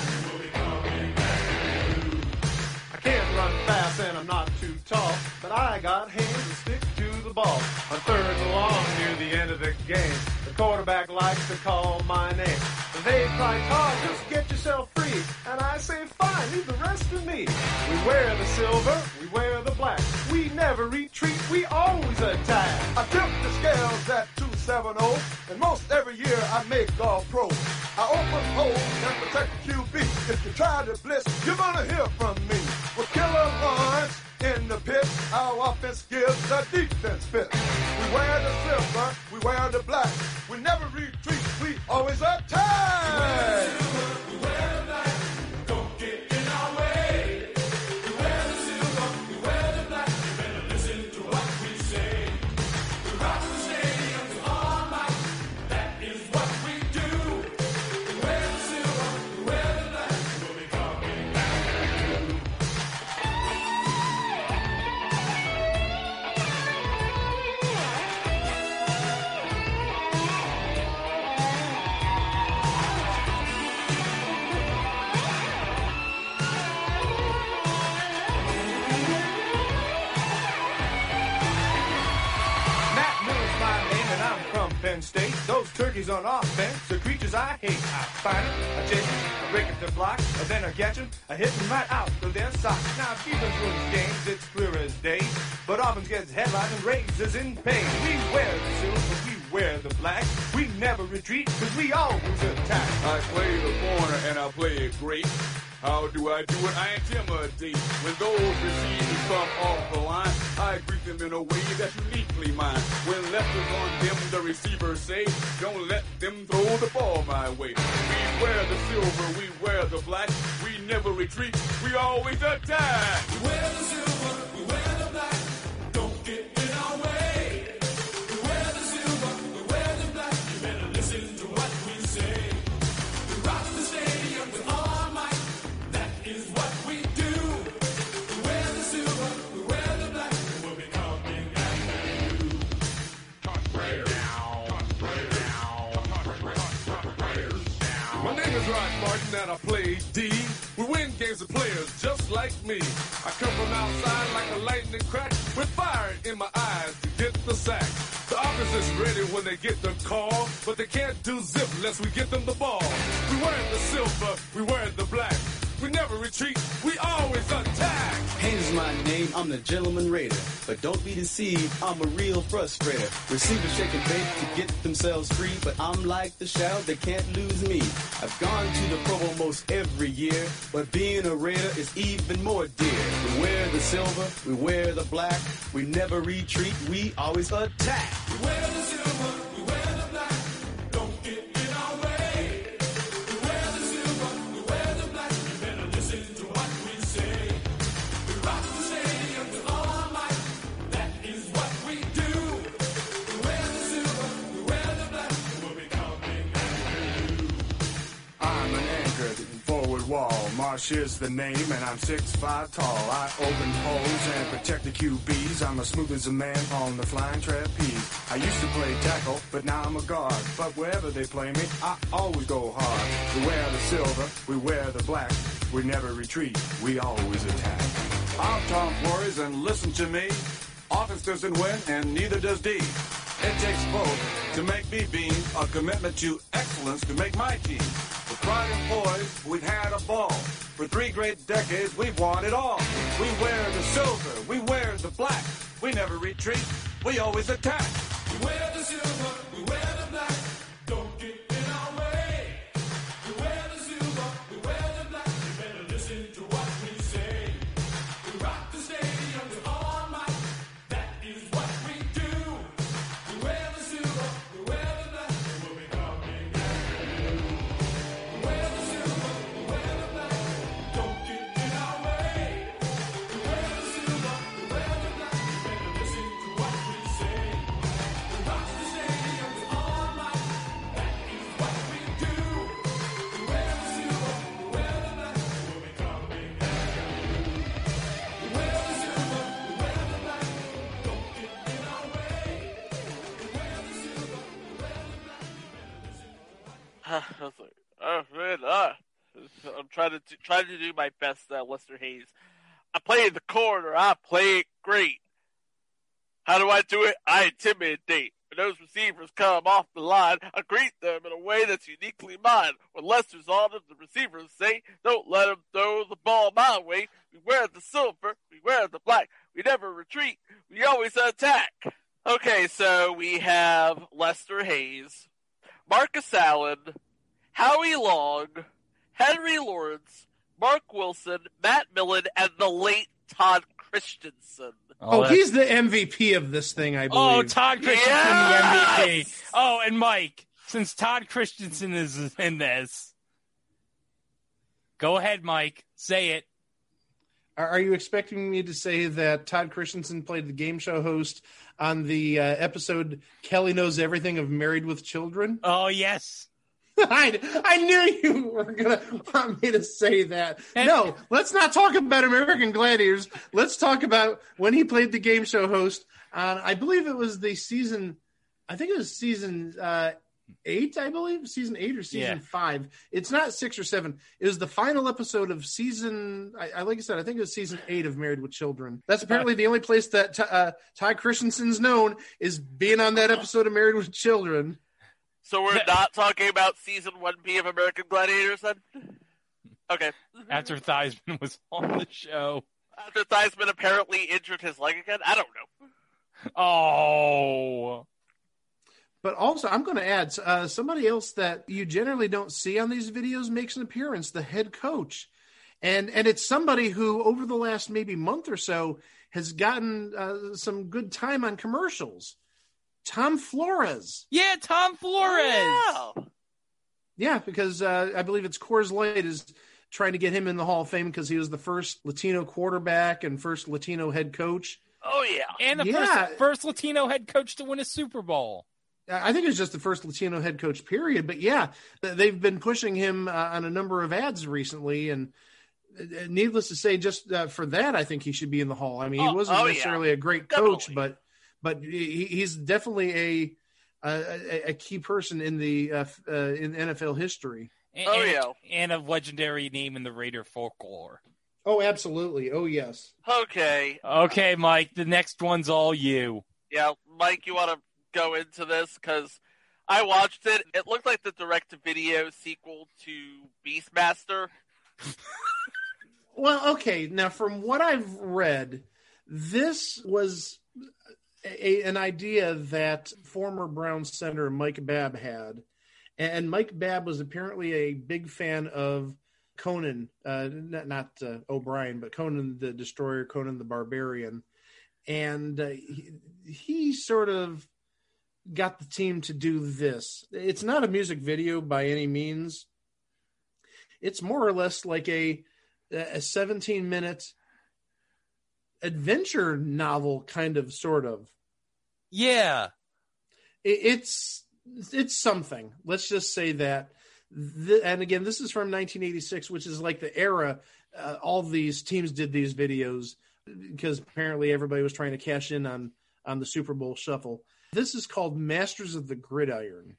I can't run fast and I'm not too tall, but I got hands to stick to the ball. On third and long near the end of the game, the quarterback likes to call my name. They cry, Carl, just get yourself free. And I say, fine, leave the rest to me. We wear the silver, we wear the black. We never retreat, we always attack. I tip the scales at 2 7-0, and most every year I make all pro. I open holes and protect the QB. If you try to blitz, you're gonna hear from me. With killer runs in the pit, our offense gives the defense fit. We wear the silver, we wear the black. We never retreat, we always attack. We wear the black, don't get in our way. We wear the silver, we wear the black. You better listen to what we say. We rock the stadium to all night. That is what we do. We wear the silver, we wear the black. We'll be coming back. Matt Miller's my name and I'm from Penn State. Those turkeys on offense are creatures I hate. I find them, I chase them, I break up their block, and then I catch them, I hit them right out through their socks. Now defense wins games, it's clear as day, but offense gets headlines and raises in pay. We wear the silver, we wear the black. We never retreat, cause we always attack. I play the corner and I play it great. How do I do it? I intimidate. When those receivers come off the line, I greet them in a way that's uniquely mine. When left is on them, the receivers say, don't let them throw the ball my way. We wear the silver, we wear the black. We never retreat, we always attack. We wear the silver, we wear the black. Don't get in our way. We wear the silver, we wear the black. You better listen to what we say. We rock the stadium with all our might. That is what we do. We wear the silver, we wear the black. We'll be coming after you. My name is Rod Martin and I play D. We win games with players just like me. I come from outside like a lightning crack with fire in my eyes to get the sack. The offense is ready when they get the call, but they can't do zip unless we get them the ball. We wear the silver, we wear the black. We never retreat, we always attack. Haynes is my name, I'm the gentleman raider. But don't be deceived, I'm a real frustrator. Receivers shake and bake to get themselves free, but I'm like the shout, they can't lose me. I've gone to the Pro Bowl most every year, but being a Raider is even more dear. We wear the silver, we wear the black. We never retreat, we always attack. We wear the silver, we wear the black. Don't get in our way. We wear the silver, we wear the black. You better listen to what we say. We rock the stadium with all our might. That is what we do. We wear the silver, we wear the black. We'll be coming after you. I'm an anchor, forward wall. Marsh is the name, and I'm 6'5" tall. I open holes and protect the QBs. I'm as smooth as a man on the flying trapeze. I used to play tackle, but now I'm a guard. But wherever they play me, I always go hard. We wear the silver, we wear the black. We never retreat, we always attack. I'm Tom Flores, and listen to me. Offense doesn't win, and neither does D. It takes both to make me beam, a commitment to excellence to make my team. With pride and poise, we've had a ball. For 3 great decades, we've won it all. We wear the silver, we wear the black. We never retreat, we always attack. We wear the silver, we wear the black. Don't get in our way. We wear the silver, we wear the black. You better listen to what we say. We rock the stadium with all our might. That is what we do. We wear the silver, we wear the black. We'll be coming after you. We wear the silver, we wear the black. Don't get in our way. We wear the silver, we wear the black. You better listen to what we say. We rock the stadium with all our might. That is what we do. We wear the silver, we wear the black. We'll be coming after you. We wear the silver, we wear the black. Don't get in our way. We wear the silver, we wear the black. I was like, oh man, I'm trying to do my best, Lester Hayes. I play in the corner. I play it great. How do I do it? I intimidate. When those receivers come off the line, I greet them in a way that's uniquely mine. When Lester's on them, the receivers say, don't let them throw the ball my way. We wear the silver, we wear the black. We never retreat, we always attack. Okay, So we have Lester Hayes, Marcus Allen, Howie Long, Henry Lawrence, Mark Wilson, Matt Millen, and the late Todd Christensen. Oh, he's the MVP of this thing, I believe. Oh, Todd Christensen, the MVP. Oh, and Mike, since Todd Christensen is in this, go ahead, Mike. Say it. Are you expecting me to say that Todd Christensen played the game show host on the episode Kelly Knows Everything of Married with Children? Oh, yes. I knew you were going to want me to say that. No, let's not talk about American Gladiators. Let's talk about when he played the game show host on, I believe it was the season, I think it was season 8, I believe. Season 8 or season 5. It's not 6 or 7. It was the final episode of season, like I said, I think it was season 8 of Married with Children. That's apparently the only place that Todd Christensen's known is being on that episode of Married with Children. So we're not talking about season 1B of American Gladiators then? Okay. After Theismann was on the show. After Theismann apparently injured his leg again? I don't know. Oh. But also, I'm going to add, somebody else that you generally don't see on these videos makes an appearance, the head coach. And it's somebody who, over the last maybe month or so, has gotten some good time on commercials. Tom Flores. Yeah, Tom Flores. Yeah, because I believe it's Coors Light is trying to get him in the Hall of Fame because he was the first Latino quarterback and first Latino head coach. Oh, yeah. And the first Latino head coach to win a Super Bowl. I think it was just the first Latino head coach, period. But yeah, they've been pushing him on a number of ads recently. And needless to say, just for that, I think he should be in the Hall. I mean, he wasn't necessarily a great coach, but he's definitely a key person in the in NFL history. And a legendary name in the Raider folklore. Oh, absolutely. Oh, yes. Okay, Mike, the next one's all you. Yeah, Mike, you want to go into this? Because I watched it. It looked like the direct-to-video sequel to Beastmaster. Well, okay. Now, from what I've read, this was an idea that former Browns center Mike Babb had. And Mike Babb was apparently a big fan of Conan, not O'Brien, but Conan the Destroyer, Conan the Barbarian. And he sort of got the team to do this. It's not a music video by any means. It's more or less like a 17-minute adventure novel, kind of, sort of. Yeah. It's something. Let's just say that. And again, this is from 1986, which is like the era all these teams did these videos because apparently everybody was trying to cash in on the Super Bowl shuffle. This is called Masters of the Gridiron.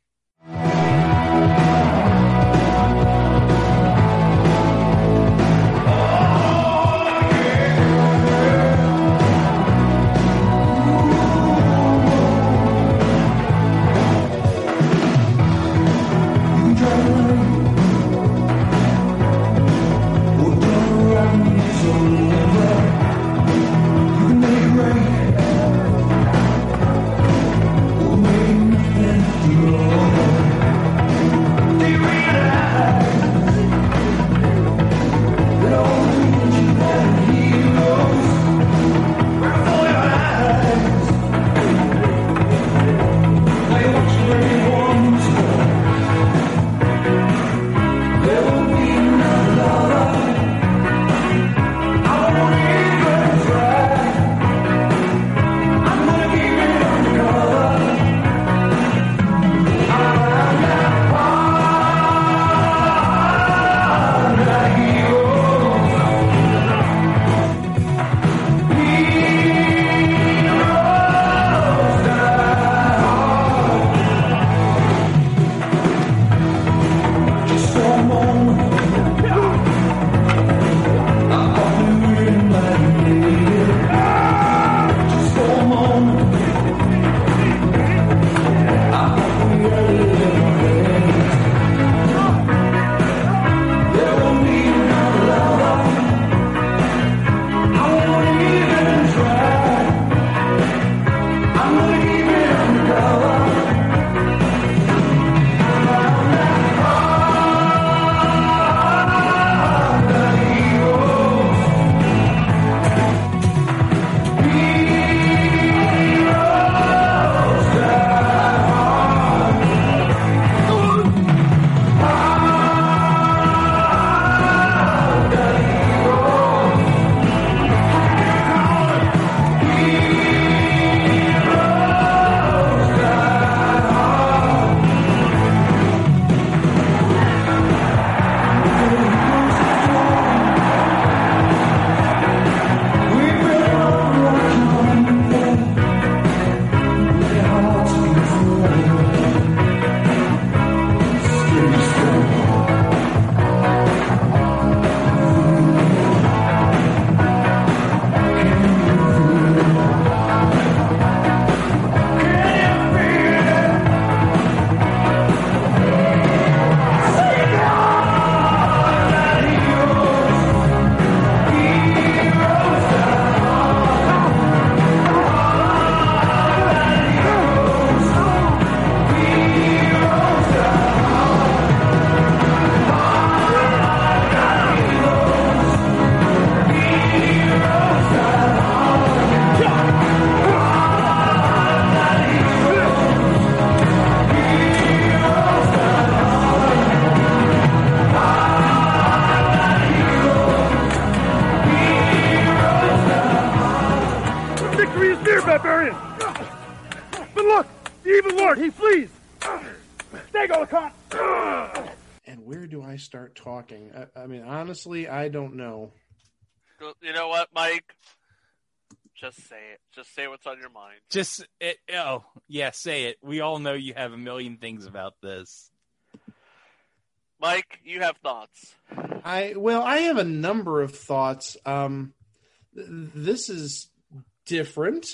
barbarian! But look, the evil lord, he flees! There you go, Lacan! And where do I start talking? I mean, honestly, I don't know. You know what, Mike? Just say it. Just say what's on your mind. Say it. We all know you have a million things about this. Mike, you have thoughts. I have a number of thoughts. This is different.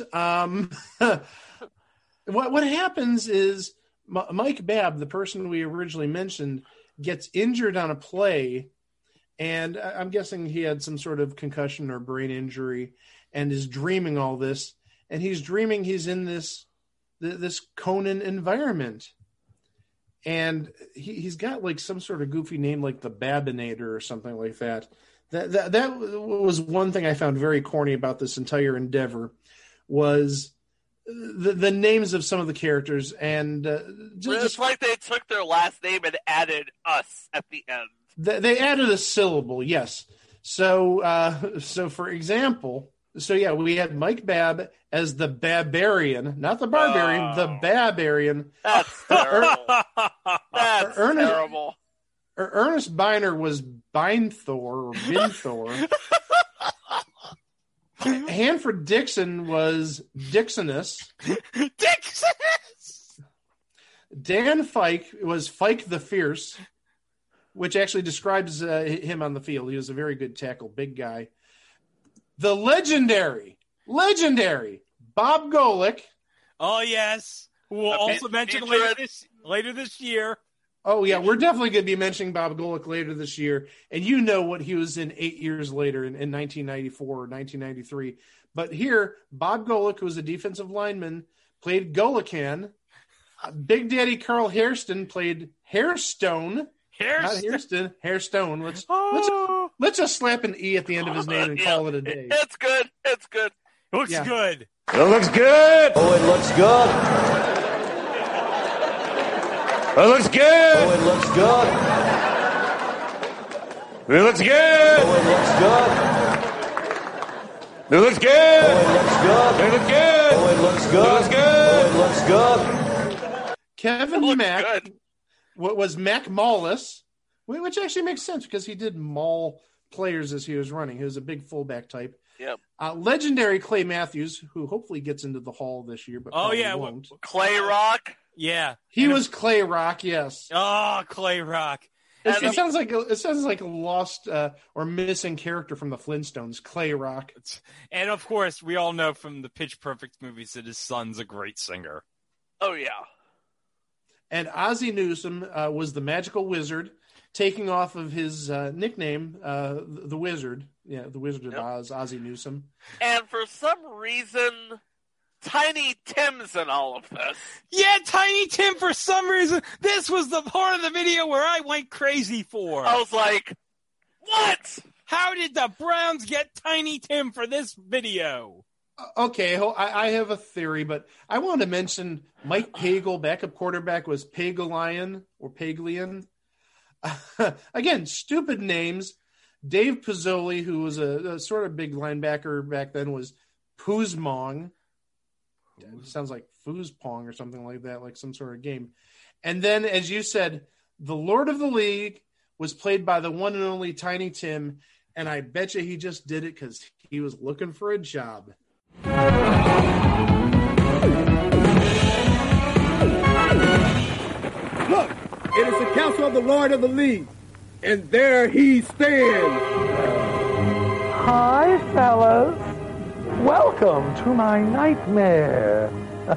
What happens is Mike Babb, the person we originally mentioned, gets injured on a play, and I'm guessing he had some sort of concussion or brain injury, and is dreaming all this. And he's dreaming he's in this Conan environment, and he's got like some sort of goofy name like the Babbinator or something like that. That was one thing I found very corny about this entire endeavor, was the names of some of the characters, and it's like they took their last name and added us at the end. They added a syllable, yes. So for example, we had Mike Babb as the Barbarian, not the Barbarian, the Barbarian. That's terrible. That's terrible. Ernest Biner was Binethor or Binthor. Hanford Dixon was Dixonus. Dixonus! Dan Fike was Fike the Fierce, which actually describes him on the field. He was a very good tackle, big guy. The legendary Bob Golick. Oh, yes. We'll also mention later this year. Oh, yeah, we're definitely going to be mentioning Bob Golick later this year. And you know what he was in 8 years later in 1994 or 1993. But here, Bob Golick, who was a defensive lineman, played Golican. Big Daddy Carl Hairston played Hairstone. Not Hairston, Hairstone. Let's just slap an E at the end of his name and call it a day. It's good. It's good. It looks good. It looks good. Oh, it looks good. It looks good. Oh, it looks good. It looks good. Oh, it looks good. It looks good. Oh, it looks good. It looks good. Oh, it looks good. It looks good. Oh, it looks good. Kevin Mack was Mac Mullis, which actually makes sense because he did maul players as he was running. He was a big fullback type. Yep. Legendary Clay Matthews, who hopefully gets into the Hall this year, but won't. Clay Rock. Yeah, he was Clay Rock. Yes. Oh, Clay Rock. It sounds like a lost or missing character from the Flintstones. Clay Rock. And of course, we all know from the Pitch Perfect movies that his son's a great singer. Oh yeah. And Ozzie Newsome was the Magical Wizard, taking off of his nickname, the Wizard. Yeah, the Wizard of Oz, Ozzie Newsome. And for some reason, Tiny Tim's in all of this. Yeah, Tiny Tim, for some reason, this was the part of the video where I went crazy for. I was like, what? How did the Browns get Tiny Tim for this video? Okay, I have a theory, but I want to mention Mike Pagel, backup quarterback, was Pagelian or Paglian. Again, stupid names. Dave Pizzoli, who was a sort of big linebacker back then, was Poozmong. It sounds like Foozpong or something like that, like some sort of game. And then, as you said, the Lord of the League was played by the one and only Tiny Tim, and I bet you he just did it because he was looking for a job. Look, it is the council of the Lord of the League, and there he stands. Hi, fellas. Welcome to my nightmare.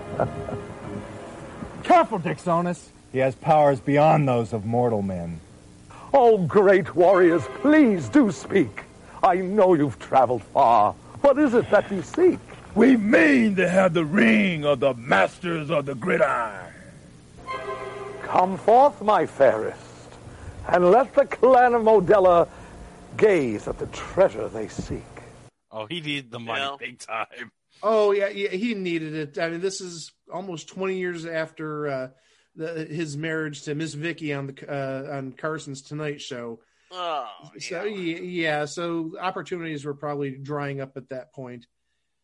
Careful, Dixonus. He has powers beyond those of mortal men. Oh, great warriors, please do speak. I know you've traveled far. What is it that you seek? We mean to have the ring of the masters of the gridiron. Come forth, my fairest, and let the clan of Modella gaze at the treasure they seek. Oh, he needed the money big time. Oh, yeah, he needed it. I mean, this is almost 20 years after his marriage to Miss Vicky on Carson's Tonight Show. Oh, so, yeah, so opportunities were probably drying up at that point.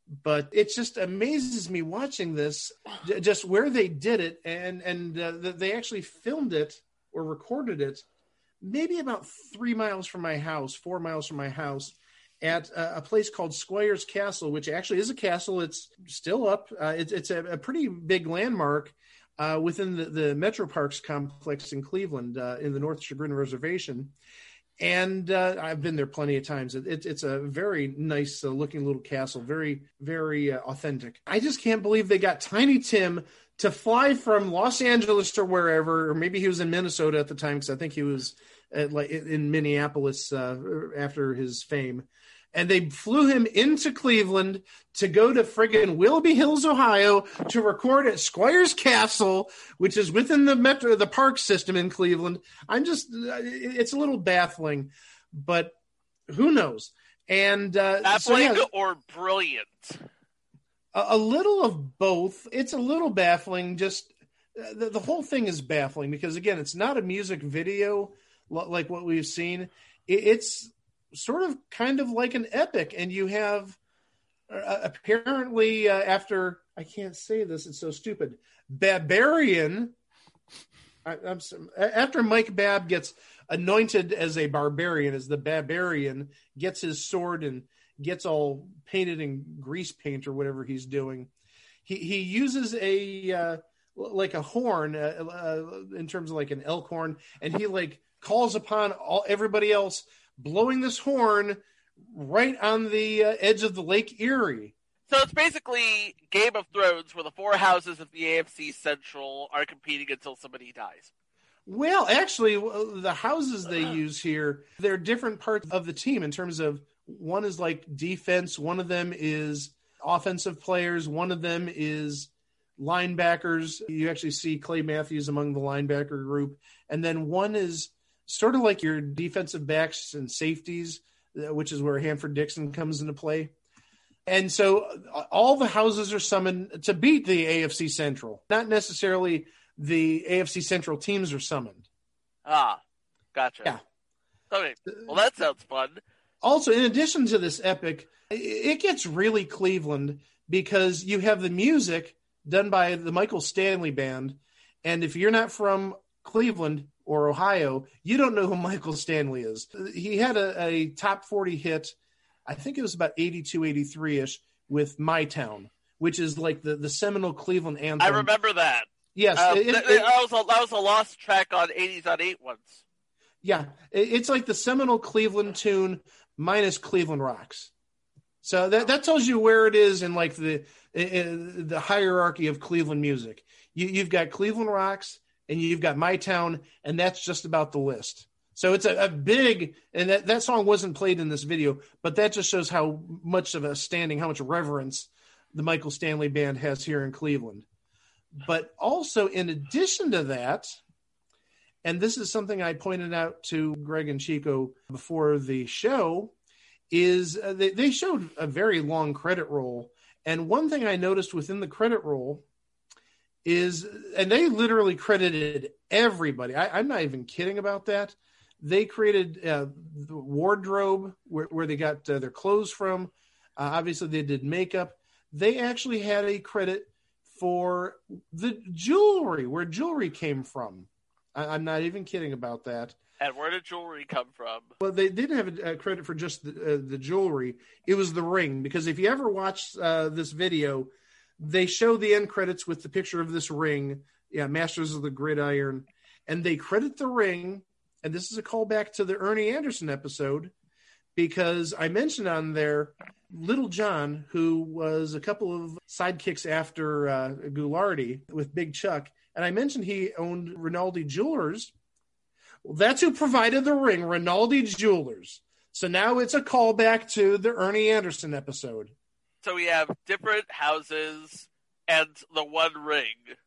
But it just amazes me watching this, just where they did it, and they actually filmed it or recorded it maybe about 3 miles from my house, 4 miles from my house, at a place called Squires Castle, which actually is a castle. It's still up. It's a pretty big landmark within the Metro Parks complex in Cleveland, in the North Chagrin Reservation. And I've been there plenty of times. It's a very nice looking little castle, very, very authentic. I just can't believe they got Tiny Tim to fly from Los Angeles to wherever, or maybe he was in Minnesota at the time, because I think he was in Minneapolis after his fame. And they flew him into Cleveland to go to friggin' Willoughby Hills, Ohio, to record at Squires Castle, which is within the park system in Cleveland. It's a little baffling, but who knows? And baffling or brilliant? A little of both. It's a little baffling. Just the whole thing is baffling because, again, it's not a music video like what we've seen. It's sort of kind of like an epic, and you have apparently after, I can't say this, it's so stupid, Barbarian, after Mike Babb gets anointed as a barbarian, as the Barbarian, gets his sword and gets all painted in grease paint or whatever he's doing, he uses a like a horn in terms of like an elk horn, and he like calls upon everybody else, blowing this horn right on the edge of the Lake Erie. So it's basically Game of Thrones, where the four houses of the AFC Central are competing until somebody dies. Well, actually, the houses they use here, they're different parts of the team in terms of, one is like defense, one of them is offensive players, one of them is linebackers. You actually see Clay Matthews among the linebacker group. And then one is sort of like your defensive backs and safeties, which is where Hanford Dixon comes into play. And so all the houses are summoned to beat the AFC Central. Not necessarily the AFC Central teams are summoned. Ah, gotcha. Yeah. Okay, well, that sounds fun. Also, in addition to this epic, it gets really Cleveland because you have the music done by the Michael Stanley Band. And if you're not from Cleveland or Ohio, you don't know who Michael Stanley is. He had a top 40 hit, I think it was about 82, 83-ish, with My Town, which is like the seminal Cleveland anthem. I remember that. Yes. That was a lost track on 80s on 8 once. Yeah, it's like the seminal Cleveland tune minus Cleveland Rocks. So that tells you where it is in like the hierarchy of Cleveland music. You've got Cleveland Rocks, and you've got My Town, and that's just about the list. So it's a big, and that song wasn't played in this video, but that just shows how much of a standing, how much reverence the Michael Stanley Band has here in Cleveland. But also, in addition to that, and this is something I pointed out to Greg and Chico before the show, is they showed a very long credit roll. And one thing I noticed within the credit roll is, and they literally credited everybody. I'm not even kidding about that. They created the wardrobe where they got their clothes from. Obviously, they did makeup. They actually had a credit for the jewelry, where jewelry came from. I'm not even kidding about that. And where did jewelry come from? Well, they didn't have a credit for just the jewelry. It was the ring, because if you ever watch this video, they show the end credits with the picture of this ring, Masters of the Gridiron, and they credit the ring. And this is a callback to the Ernie Anderson episode, because I mentioned on there Little John, who was a couple of sidekicks after Ghoulardi with Big Chuck. And I mentioned he owned Rinaldi Jewelers. Well, that's who provided the ring, Rinaldi Jewelers. So now it's a callback to the Ernie Anderson episode. So we have different houses and the one ring.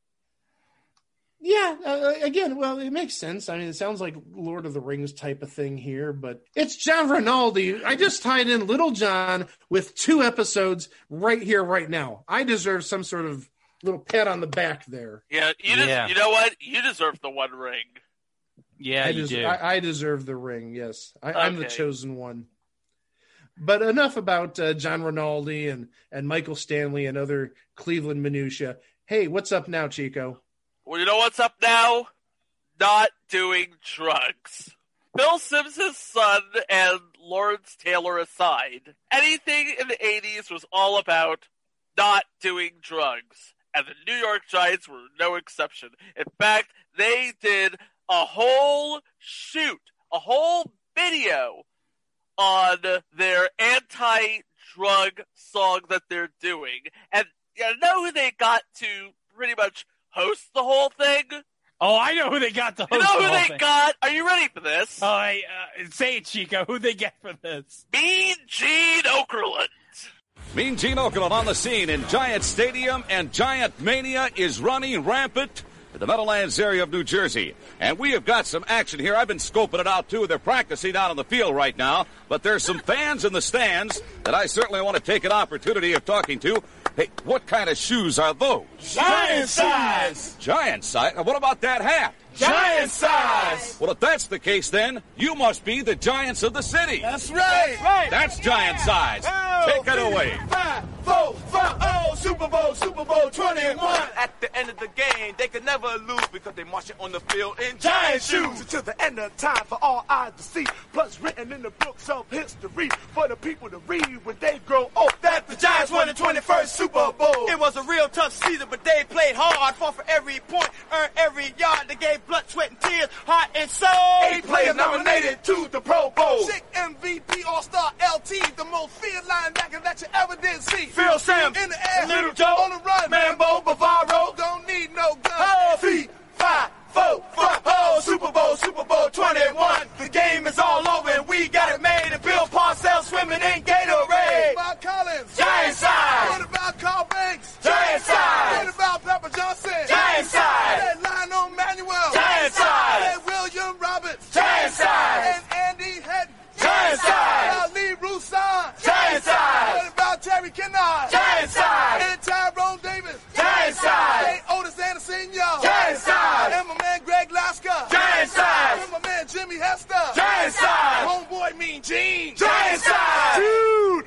Yeah, again, well, it makes sense. I mean, it sounds like Lord of the Rings type of thing here, but it's John Rinaldi. I just tied in Little John with 2 episodes right here, right now. I deserve some sort of little pat on the back there. Yeah, you know what? You deserve the one ring. Yeah, you do. I deserve the ring, yes. I'm the chosen one. But enough about John Rinaldi and Michael Stanley and other Cleveland minutia. Hey, what's up now, Chico? Well, you know what's up now? Not doing drugs. Bill Simmons' son and Lawrence Taylor aside, anything in the 80s was all about not doing drugs. And the New York Giants were no exception. In fact, they did a whole shoot, a whole video on their anti-drug song that they're doing. And you know who they got to pretty much host the whole thing? Oh, I know who they got to host You know the who whole they thing. got? Are you ready for this? Say it, Chico. Who they get for this? Mean Gene Okerlund. Mean Gene Okerlund on the scene in Giant Stadium, and Giant Mania is running rampant in the Meadowlands area of New Jersey. And we have got some action here. I've been scoping it out, too. They're practicing out on the field right now, but there's some fans in the stands that I certainly want to take an opportunity of talking to. Hey, what kind of shoes are those? Giant size! Giant size? What about that hat? Giant size! Well, if that's the case, then you must be the Giants of the city. That's right! That's Giant size. Take it away. 5, 4, 5, oh, Super Bowl 21. At the end of the game, they could never lose because they marching on the field in Giant shoes until the end of time for all eyes to see. Plus written in the books of history for the people to read when they grow old. That the Giants won the 21st Super Bowl. It was a real tough season, but they played hard, fought for every point, earned every yard. They gave blood, sweat, and tears, heart and soul. 8 players nominated to the Pro Bowl. 6 MVP All-Star LT, the most feared linebacker that you ever did see. Phil Simms in the air, Little Joe on the run, Mambo, Bavaro, don't need no gun. 3, 5, 4, 5, oh, Super Bowl 21. The game is all over and we got it made. And Bill Parcells swimming in Gatorade. What about Collins? Giant size. What about Carl Banks? Giant size. What about Pepper Johnson? Giant size. Hey, Lionel Manuel? Giant size. Hey, William Roberts? Giant size. And Andy Hedden? Giant size. Ali Roussan? Giant size. What about Terry Kennard? Giant size. And Tyrone Davis? Giant size. Hey, Otis Anderson, y'all? Giant size. And my man Greg Lasker? Giant size. And my man Jimmy Hester? Giant size. Homeboy Mean Gene? Giant size. Dude!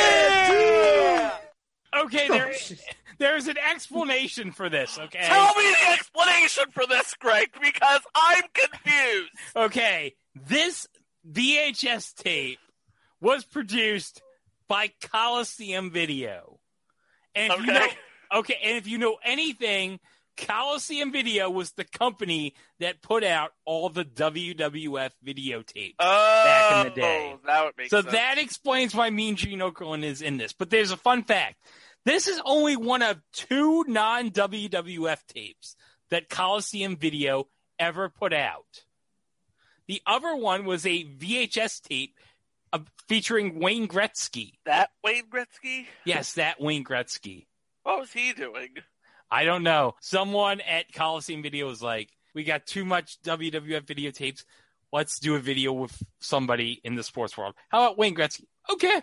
Yeah, dude! Okay, there's an explanation for this, okay? Tell me the explanation for this, Greg, because I'm confused. Okay, this VHS tape was produced by Coliseum Video. And if you know anything, Coliseum Video was the company that put out all the WWF videotapes back in the day. That would make sense. sense. That explains why Mean Gene Okerlund is in this. But there's a fun fact. This is only one of 2 non-WWF tapes that Coliseum Video ever put out. The other one was a VHS tape featuring Wayne Gretzky. That Wayne Gretzky? Yes, that Wayne Gretzky. What was he doing? I don't know. Someone at Coliseum Video was like, we got too much WWF videotapes. Let's do a video with somebody in the sports world. How about Wayne Gretzky? Okay.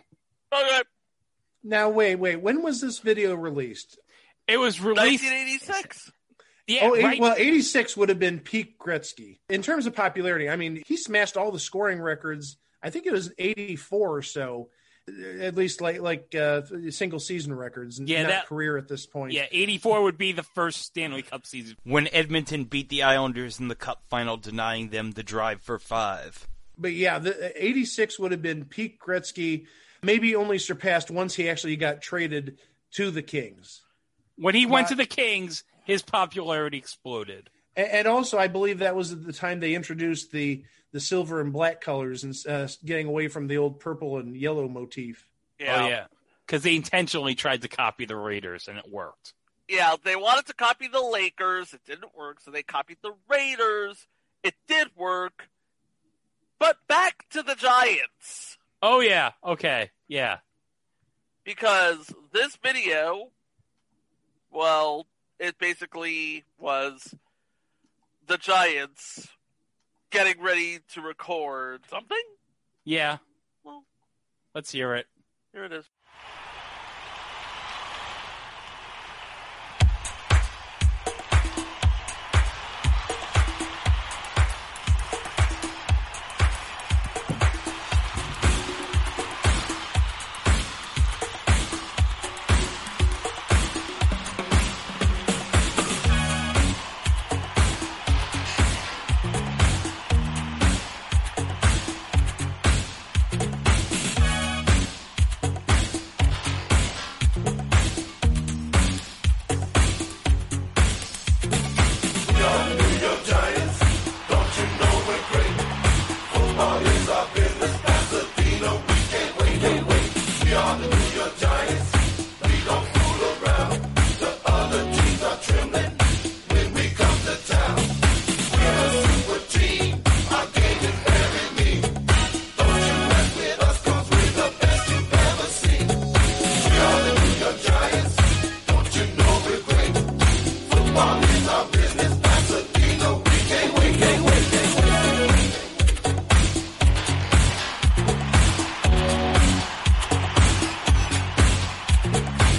Now, wait. When was this video released? It was released 1986. Yeah, right. Well, 86 would have been peak Gretzky. In terms of popularity, I mean, he smashed all the scoring records. I think it was 84 or so, at least like single season records, not career at this point. Yeah, 84 would be the first Stanley Cup season when Edmonton beat the Islanders in the Cup final, denying them the drive for 5. But yeah, the 86 would have been peak Gretzky, maybe only surpassed once he actually got traded to the Kings. When he went to the Kings, his popularity exploded. And also, I believe that was at the time they introduced the silver and black colors and getting away from the old purple and yellow motif. Yeah. Oh, yeah. Because they intentionally tried to copy the Raiders, and it worked. Yeah, they wanted to copy the Lakers. It didn't work, so they copied the Raiders. It did work. But back to the Giants. Oh, yeah. Okay. Yeah. Because this video, well, it basically was the Giants getting ready to record something? Yeah. Well, let's hear it. Here it is.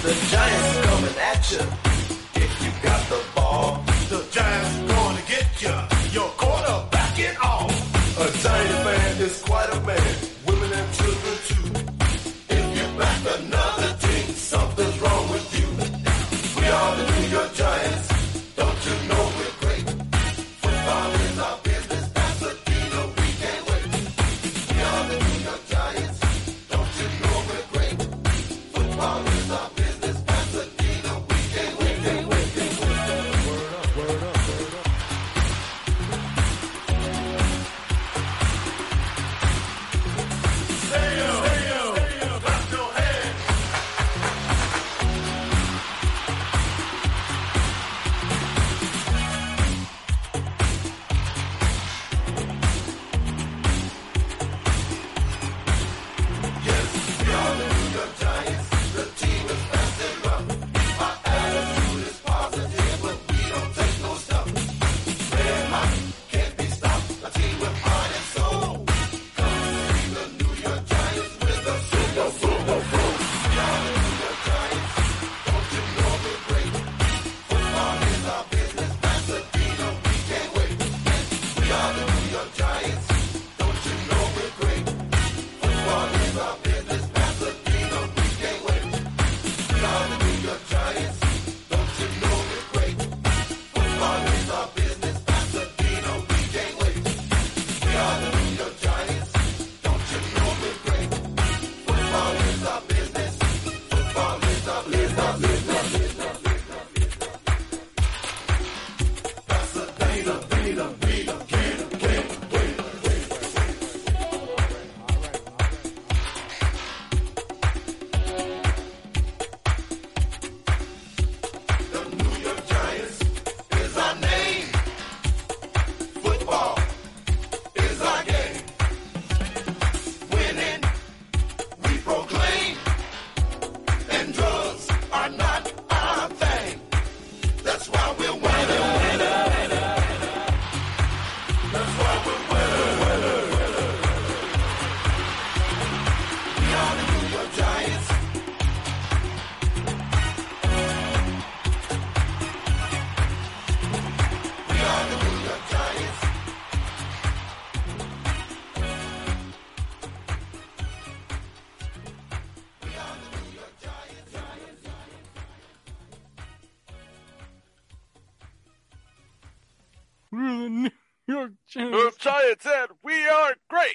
The Giants coming at you. If you got the ball, the Giants gonna get you. Your quarterback and all. A Giant fan is quite a man. Women and children too. If you back another team, something's wrong with you. We are the New York Giants. Don't you know we're great? Football is our business. Pasadena, we can't wait. We are the New York Giants. Don't you know we're great? Football is our business. Pasadena, we can't wait. Word up, word up, word up. Stay up, clap your hands. Yes, we are the New York Giants. The team is fast and rough. Our attitude is positive, but we don't take no stuff. Red hot, can't be stopped. A team with heart and soul. Come see the New York Giants with a Super Bowl. We are the New York Giants. Don't you know we're great? Football is our business. Pasadena, we can't wait. We are the New York Giants. Don't you know we're great? Football is our business. Pasadena, we can't wait. We are the New York Giants. Don't you know we're great? Football is our business. Pasadena, we can't wait. We are the New York Giants. Don't you know we're great? Football is our business. Football is our business. Pasadena, we can't wait. The New York Giants is our name. Football is our game. Winning, we proclaim. And drugs are not our thing. That's why we're winning. That's why we're winning. We are the New York Giants. We are the New York Giants. We are the New York Giants. We're the New York The Giants and we are great.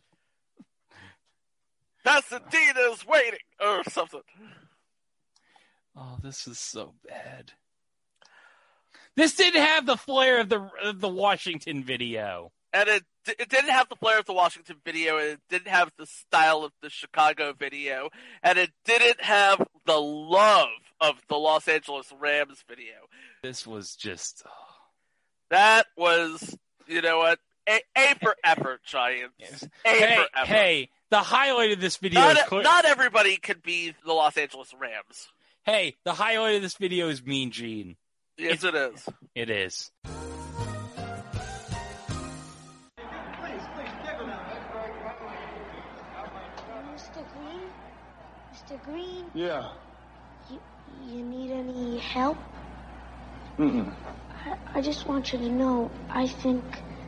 Pasadena's waiting or something. Oh, this is so bad. This didn't have the flair of the Washington video. And it didn't have the flair of the Washington video, and it didn't have the style of the Chicago video, and it didn't have the love of the Los Angeles Rams video. This was just... That was, you know what, A for effort, Giants. A for effort. Hey, the highlight of this video is... Not everybody could be the Los Angeles Rams. Hey, the highlight of this video is Mean Gene. Yes, it is. It is. Mr. Green? Mr. Green? Yeah. You need any help? Mm-mm. I just want you to know, I think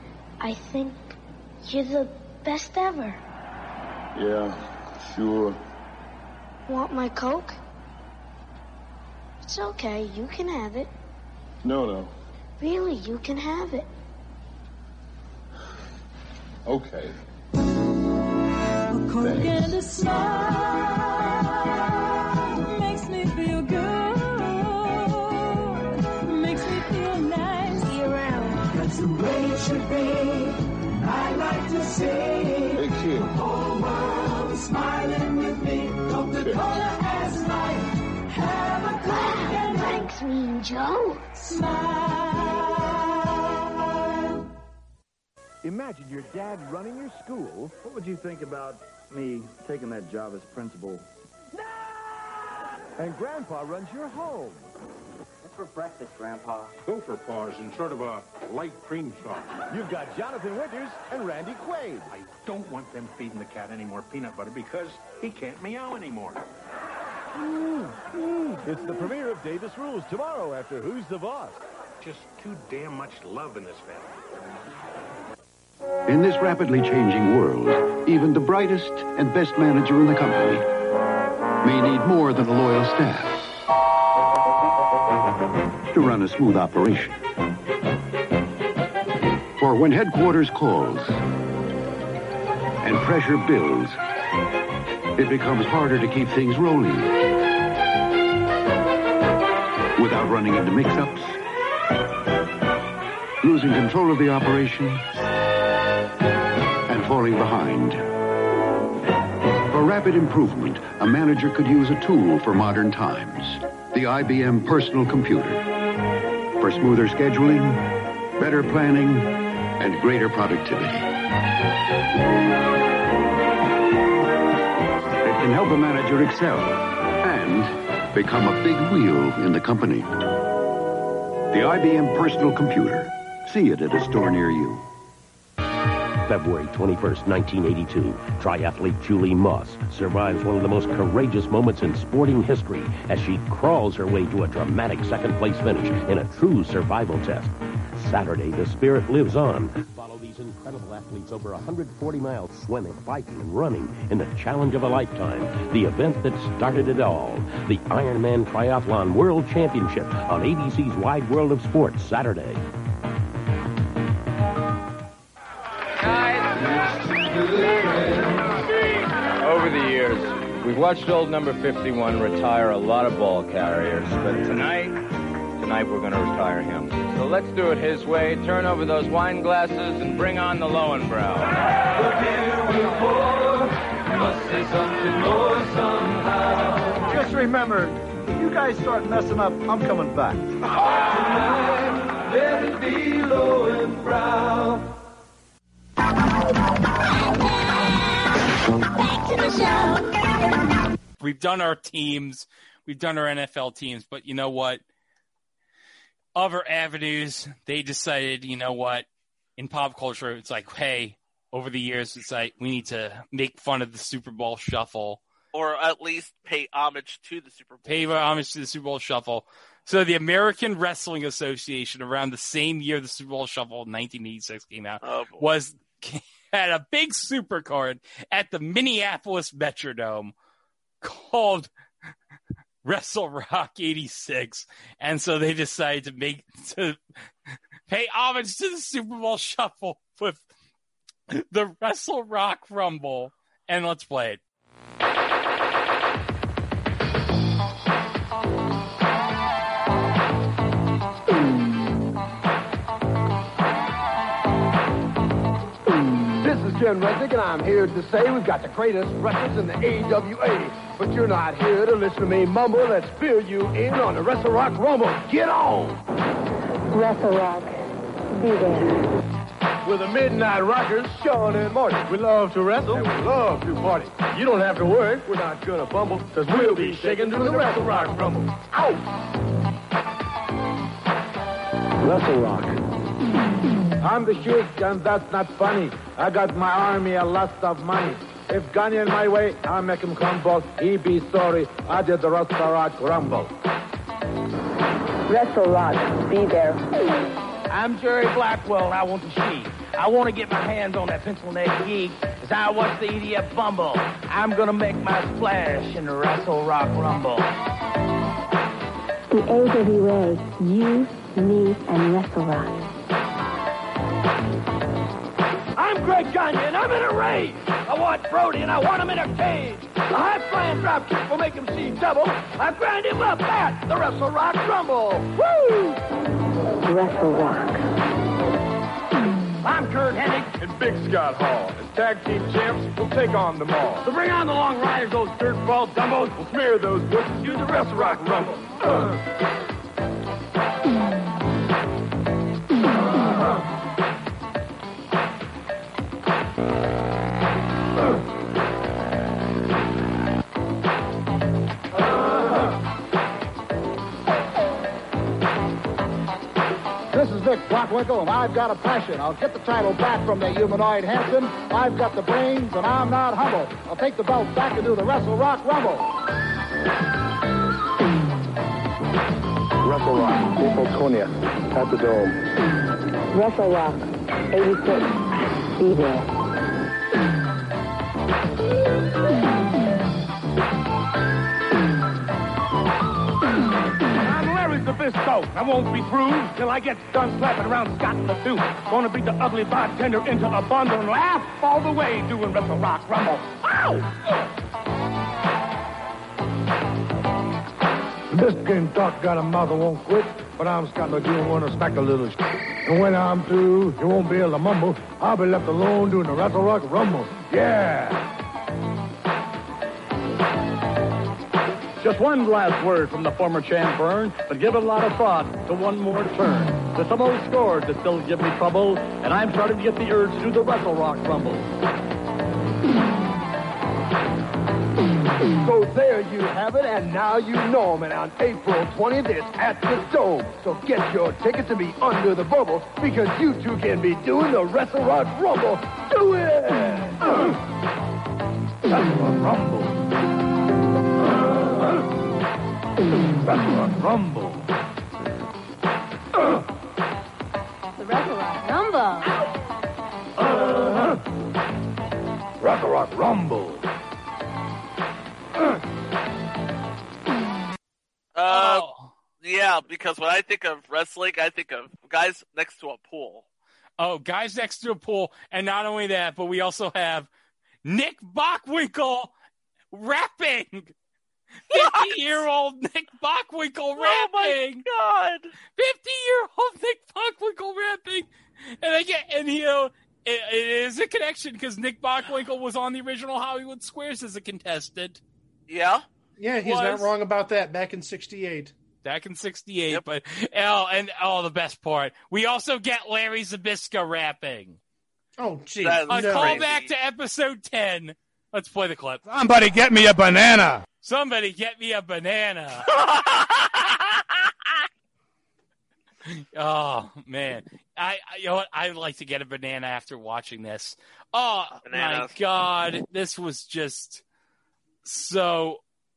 you're the best ever. Yeah, sure. Want my Coke? It's okay, you can have it. No. Really, you can have it. Okay. A Coke and a smile makes me feel good. Makes me feel nice. Be around. That's the way it should be. I like to see. Hey, kid. The whole world is smiling with me. Coca-Cola as life. Have a Coke and Thanks, Mean Joe. smile. Imagine your dad running your school. What would you think about me taking that job as principal? And Grandpa runs your home. What's for breakfast, Grandpa? Gopher paws and sort of a light cream sauce. You've got Jonathan Winters and Randy Quaid. I don't want them feeding the cat any more peanut butter because he can't meow anymore. It's the premiere of Davis Rules tomorrow after Who's the Boss? Just too damn much love in this family. In this rapidly changing world, even the brightest and best manager in the company may need more than a loyal staff to run a smooth operation. For when headquarters calls and pressure builds, it becomes harder to keep things rolling without running into mix-ups, losing control of the operation, and falling behind. For rapid improvement, a manager could use a tool for modern times, the IBM Personal Computer, for smoother scheduling, better planning, and greater productivity. It can help a manager excel and become a big wheel in the company. The IBM Personal Computer. See it at a store near you. February 21st, 1982, triathlete Julie Moss survives one of the most courageous moments in sporting history as she crawls her way to a dramatic second-place finish in a true survival test. Saturday, the spirit lives on. Follow these incredible athletes over 140 miles swimming, biking, and running in the challenge of a lifetime, the event that started it all, the Ironman Triathlon World Championship on ABC's Wide World of Sports, Saturday. Over the years, we've watched old number 51 retire a lot of ball carriers, but tonight we're going to retire him. So let's do it his way. Turn over those wine glasses and bring on the Lowenbrow. Must say something more somehow. Just remember, if you guys start messing up, I'm coming back. Tonight, let it be Lowenbrow. We've done our teams. We've done our NFL teams. But you know what? Other avenues, they decided, you know what? In pop culture, it's like, hey, over the years, it's like we need to make fun of the Super Bowl Shuffle. Or at least pay homage to the Super Bowl. Pay homage to the Super Bowl Shuffle. So the American Wrestling Association, around the same year the Super Bowl Shuffle, 1986, came out, had a big supercard at the Minneapolis Metrodome called Wrestle Rock 86. And so they decided to pay homage to the Super Bowl Shuffle with the Wrestle Rock Rumble. And let's play it. Jim Resnick, and I'm here to say we've got the greatest records in the AWA. But you're not here to listen to me mumble. Let's fill you in on the Wrestle Rock Rumble. Get on! Wrestle Rock, be there. We're the Midnight Rockers, Sean and Marty. We love to wrestle, and we love to party. You don't have to worry, we're not gonna fumble, because we'll be shaking to the Wrestle Rock Rumble. Ow! Wrestle Rock. I'm the Sheik, and that's not funny. I got my army a lot of money. If Ganyan my way, I'll make him crumble. He be sorry, I did the Wrestle Rock Rumble. Wrestle Rock, be there. I'm Jerry Blackwell, and I want to see. I want to get my hands on that pencil neck geek as I watch the EDF Bumble. I'm going to make my splash in the Wrestle Rock Rumble. The AWA, you, me, and Wrestle Rock. I'm Greg Gagne, and I'm in a rage. I want Brody, and I want him in a cage. A high-flying drop kick will make him see double. I grind him up at the Wrestle Rock Rumble. Woo! Wrestle Rock. I'm Kurt Hennig. And Big Scott Hall. As tag team champs, we'll take on them all. So bring on the Long Riders, those dirtball dumbos. We'll smear those bushes through the Wrestle Rock Rumble. This is Vic Bockwinkel, and I've got a passion. I'll get the title back from the humanoid Hanson. I've got the brains, and I'm not humble. I'll take the belt back and do the Wrestle Rock Rumble. Wrestle Rock, April 20th, at the Dome. Wrestle Rock, 86. Be there. I'm Larry Zbyszko. I won't be through till I get done slapping around Scott the Duke. Gonna beat the ugly bartender into a bundle and laugh all the way doing Wrestle Rock Rumble. Ow! This game talk got a mouth that won't quit, but I'm Scott McGee and want to smack a little shit. And when I'm through, you won't be able to mumble. I'll be left alone doing the Wrestle Rock Rumble. Yeah! Just one last word from the former champ Vern, but give it a lot of thought to one more turn. There's some old scores that still give me trouble, and I'm starting to get the urge to do the Wrestle Rock Rumble. So there you have it, and now you know him. And on April 20th, it's at the Dome. So get your tickets to be under the bubble, because you two can be doing the Wrestle Rock Rumble. Do it! Wrestle Rock Rumble. Wrestle Rock Rumble. The Wrestle Rock Rumble. Wrestle Rock Rumble. Yeah, because when I think of wrestling, I think of guys next to a pool. Oh, guys next to a pool. And not only that, but we also have Nick Bockwinkel rapping. 50-year-old Nick Bockwinkel rapping. Oh, my God. 50-year-old Nick Bockwinkel rapping. And you know, it is a connection because Nick Bockwinkel was on the original Hollywood Squares as a contestant. Yeah? Yeah, he's not wrong about that. Back in 68. Back in 68, yep. But the best part, we also get Larry Zbyszko rapping. Oh, geez. A callback to episode 10. Let's play the clip. Somebody get me a banana. Somebody get me a banana. Oh, man. You know what? I'd like to get a banana after watching this. Oh, my God. This was just so...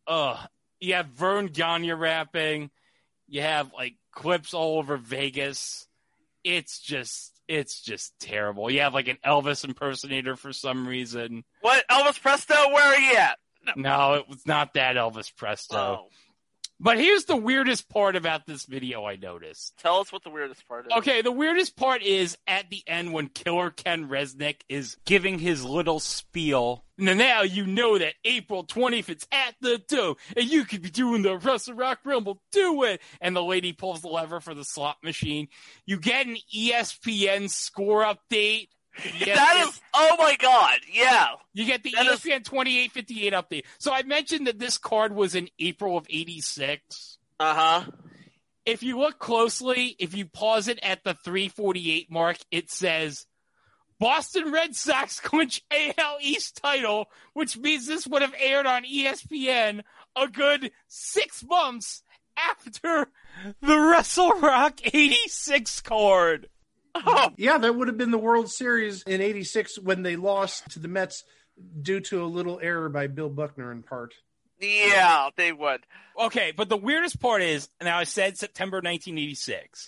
You have Vern Gagne rapping. You have like clips all over Vegas. It's just terrible. You have like an Elvis impersonator for some reason. What? Elvis Presto? Where are you at? No, it was not that Elvis Presto. Oh. But here's the weirdest part about this video I noticed. Tell us what the weirdest part is. Okay, the weirdest part is at the end when Killer Ken Resnick is giving his little spiel. Now you know that April 20th, it's at the Dome, and you could be doing the Wrestle Rock Rumble. Do it! And the lady pulls the lever for the slot machine. You get an ESPN score update. That is, oh my God, yeah. You get the ESPN 2858 update. So I mentioned that this card was in April of 86. Uh-huh. If you look closely, if you pause it at the 348 mark, it says, Boston Red Sox clinch AL East title, which means this would have aired on ESPN a good 6 months after the Wrestle Rock 86 card. Oh. Yeah, that would have been the World Series in 86 when they lost to the Mets due to a little error by Bill Buckner in part. Yeah, they would. Okay, but the weirdest part is, now I said September 1986.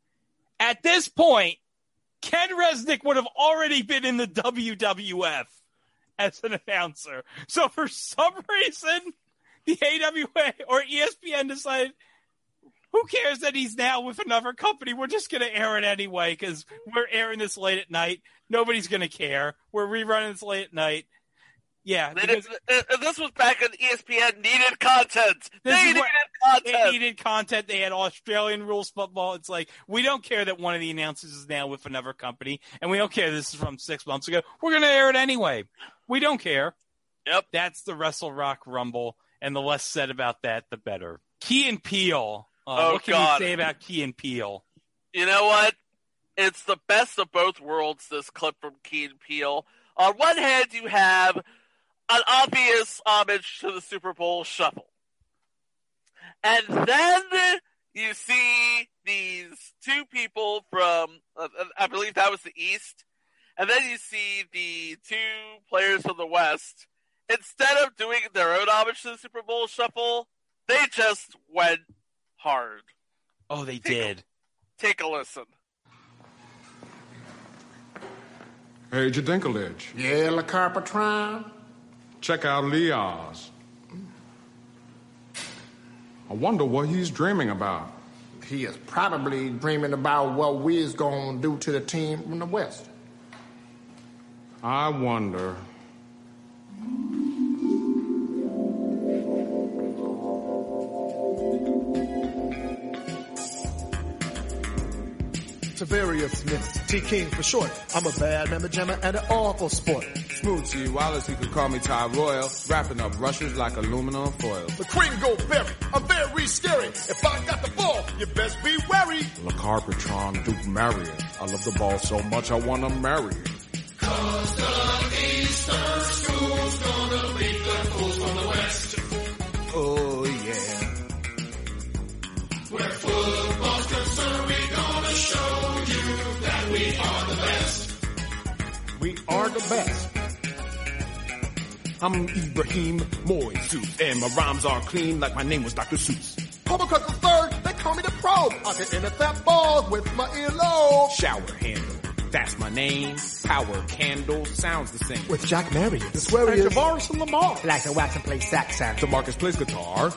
At this point, Ken Resnick would have already been in the WWF as an announcer. So for some reason, the AWA or ESPN decided, who cares that he's now with another company? We're just going to air it anyway because we're airing this late at night. Nobody's going to care. We're rerunning this late at night. Yeah. This was back when ESPN needed content. They needed content. They had Australian rules football. It's like, we don't care that one of the announcers is now with another company, and we don't care this is from 6 months ago. We're going to air it anyway. We don't care. Yep. That's the Wrestle Rock Rumble, and the less said about that, the better. Key and Peele. What can you say about Key and Peele? You know what? It's the best of both worlds, this clip from Key and Peele. On one hand, you have an obvious homage to the Super Bowl Shuffle. And then you see these two people from, I believe that was the East. And then you see the two players from the West. Instead of doing their own homage to the Super Bowl Shuffle, they just went hard. Oh, they did. Take a listen. Hey, Jadinklage. Yeah, La Carpatron. Check out Lee Oz. I wonder what he's dreaming about. He is probably dreaming about what we's gonna do to the team from the West. I wonder. Tavarius Smith, T-King for short. I'm a bad member jammer and an awful sport. Smooth G Wallace, you could call me Ty Royal. Wrapping up rushes like aluminum foil. The Queen go berry, I'm very scary. If I got the ball, you best be wary. Le Carpatron, Duke Marion. I love the ball so much I want to marry it. 'Cause the Eastern school's gonna beat the fools from the West. Oh, yeah. Where football's concerned, we're gonna show you that we are the best. We are the best. I'm Ibrahim Moises, and my rhymes are clean like my name was Dr. Seuss. Public the third, they call me the pro. I can intercept balls with my earlobe. Shower handle, that's my name. Power candle sounds the same. With Jack Marion, the swear And is Tavares and Lamar. Like to wax and play sax. DeMarcus plays guitar.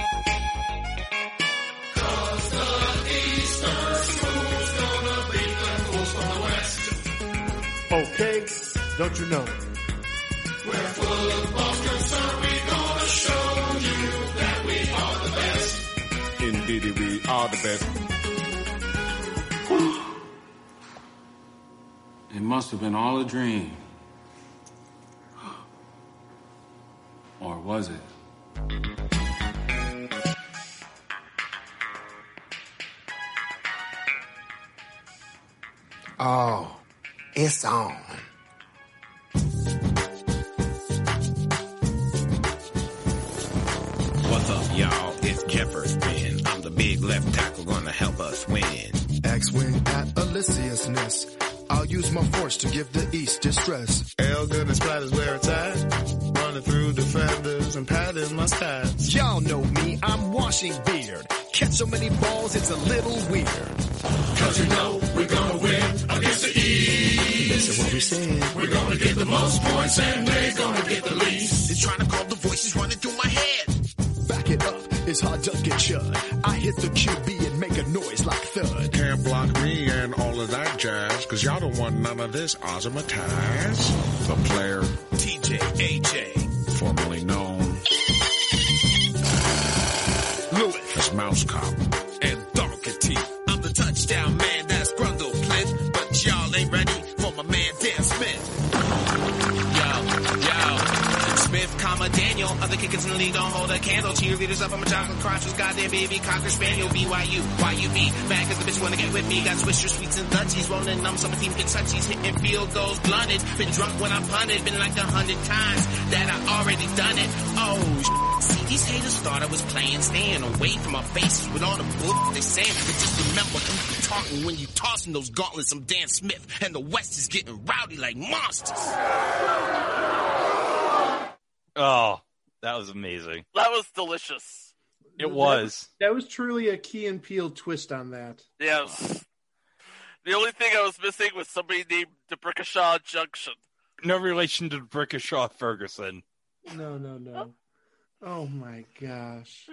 Okay, don't you know? Where football's concerned, we're gonna show you that we are the best. Indeed, we are the best. It must have been all a dream. Or was it? Oh, it's on. What's up, y'all? It's Jefferson. I'm the big left tackle gonna help us win. X-Wing at Aliciousness. I'll use my force to give the East distress. L good and splat is where it's at. Running through defenders and padding my stats. Y'all know me, I'm washing beard. Catch so many balls, it's a little weird. 'Cause you know we're gonna win against the East. Listen what we said. We're gonna get the most points and they're gonna get the least. They're trying to call the voices running through my head. Back it up, it's hard to get chud. I hit the QB and make a noise like thud. Can't block me and all of that jazz, 'cause y'all don't want none of this Ozymatazz. The player, TJAJ, formerly known Lewis as Mouse Cop. and Donkey. I'm the touchdown man, that's Grundle Flint. But y'all ain't ready for my man Dan Smith. Yo, Smith, comma Daniel. Other kickers in the league don't hold a candle. Cheerleaders up on my chocolate crotches. Goddamn baby, Cocker Spaniel. BYU, YUB. Mad 'cause the bitch wanna get with me. Got Swisher, sweets and Dutchies. Rolling numb, some team get touchies. Hitting field goals, blunted. Been drunk when I punted. Been like 100 times that I already done it. Oh, see, these haters thought I was playing. Staying away from my faces with all the bull they saying. But just remember who you talking when you tossing those gauntlets. I'm Dan Smith, and the West is getting rowdy like monsters. Oh, that was amazing. That was delicious. It was. That was truly a Key and Peele twist on that. Yes. The only thing I was missing was somebody named DeBrickashaw Junction. No relation to Brickashaw Ferguson. No. Oh my gosh.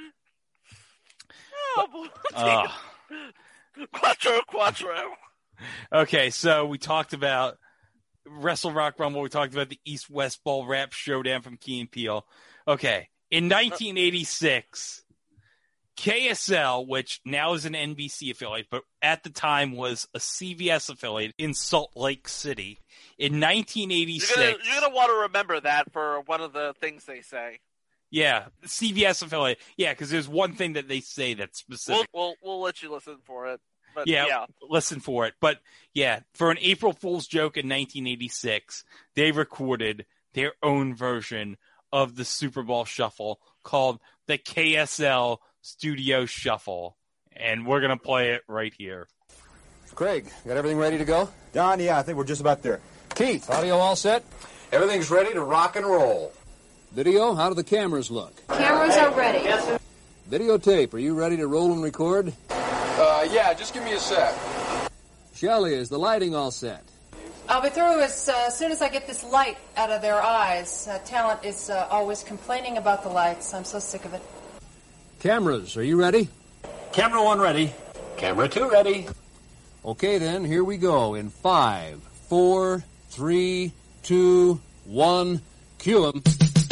Quattro. Okay, so we talked about Wrestle Rock Rumble. We talked about the East-West Ball Rap Showdown from Key and Peele. Okay, in 1986, KSL, which now is an NBC affiliate, but at the time was a CBS affiliate in Salt Lake City. In 1986... You're gonna want to remember that for one of the things they say. Yeah, CBS affiliate. Yeah, because there's one thing that they say that's specific. We'll let you listen for it. But yeah, listen for it. But yeah, for an April Fool's joke in 1986, they recorded their own version of the Super Bowl Shuffle called the KSL Studio Shuffle. And we're going to play it right here. Craig, got everything ready to go? Don, yeah, I think we're just about there. Keith, audio all set? Everything's ready to rock and roll. Video, how do the cameras look? Cameras are ready. Videotape, are you ready to roll and record? Yeah, just give me a sec. Shelley, is the lighting all set? I'll be through as soon as I get this light out of their eyes. Talent is always complaining about the lights. I'm so sick of it. Cameras, are you ready? Camera 1 ready. Camera 2 ready. Okay, then, here we go in 5, 4, 3, 2, 1. Cue 'em.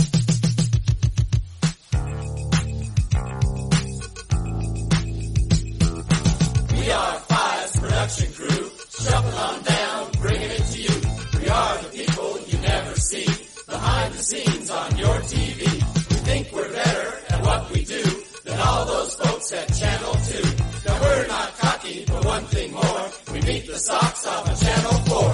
We are Five's production crew. Shuffle on down, bringing it to you. We are the people you never see. Behind the scenes on your TV. We think we're better at what we do than all those folks at Channel 2. Now we're not cocky, but one thing more. We beat the socks off of Channel 4.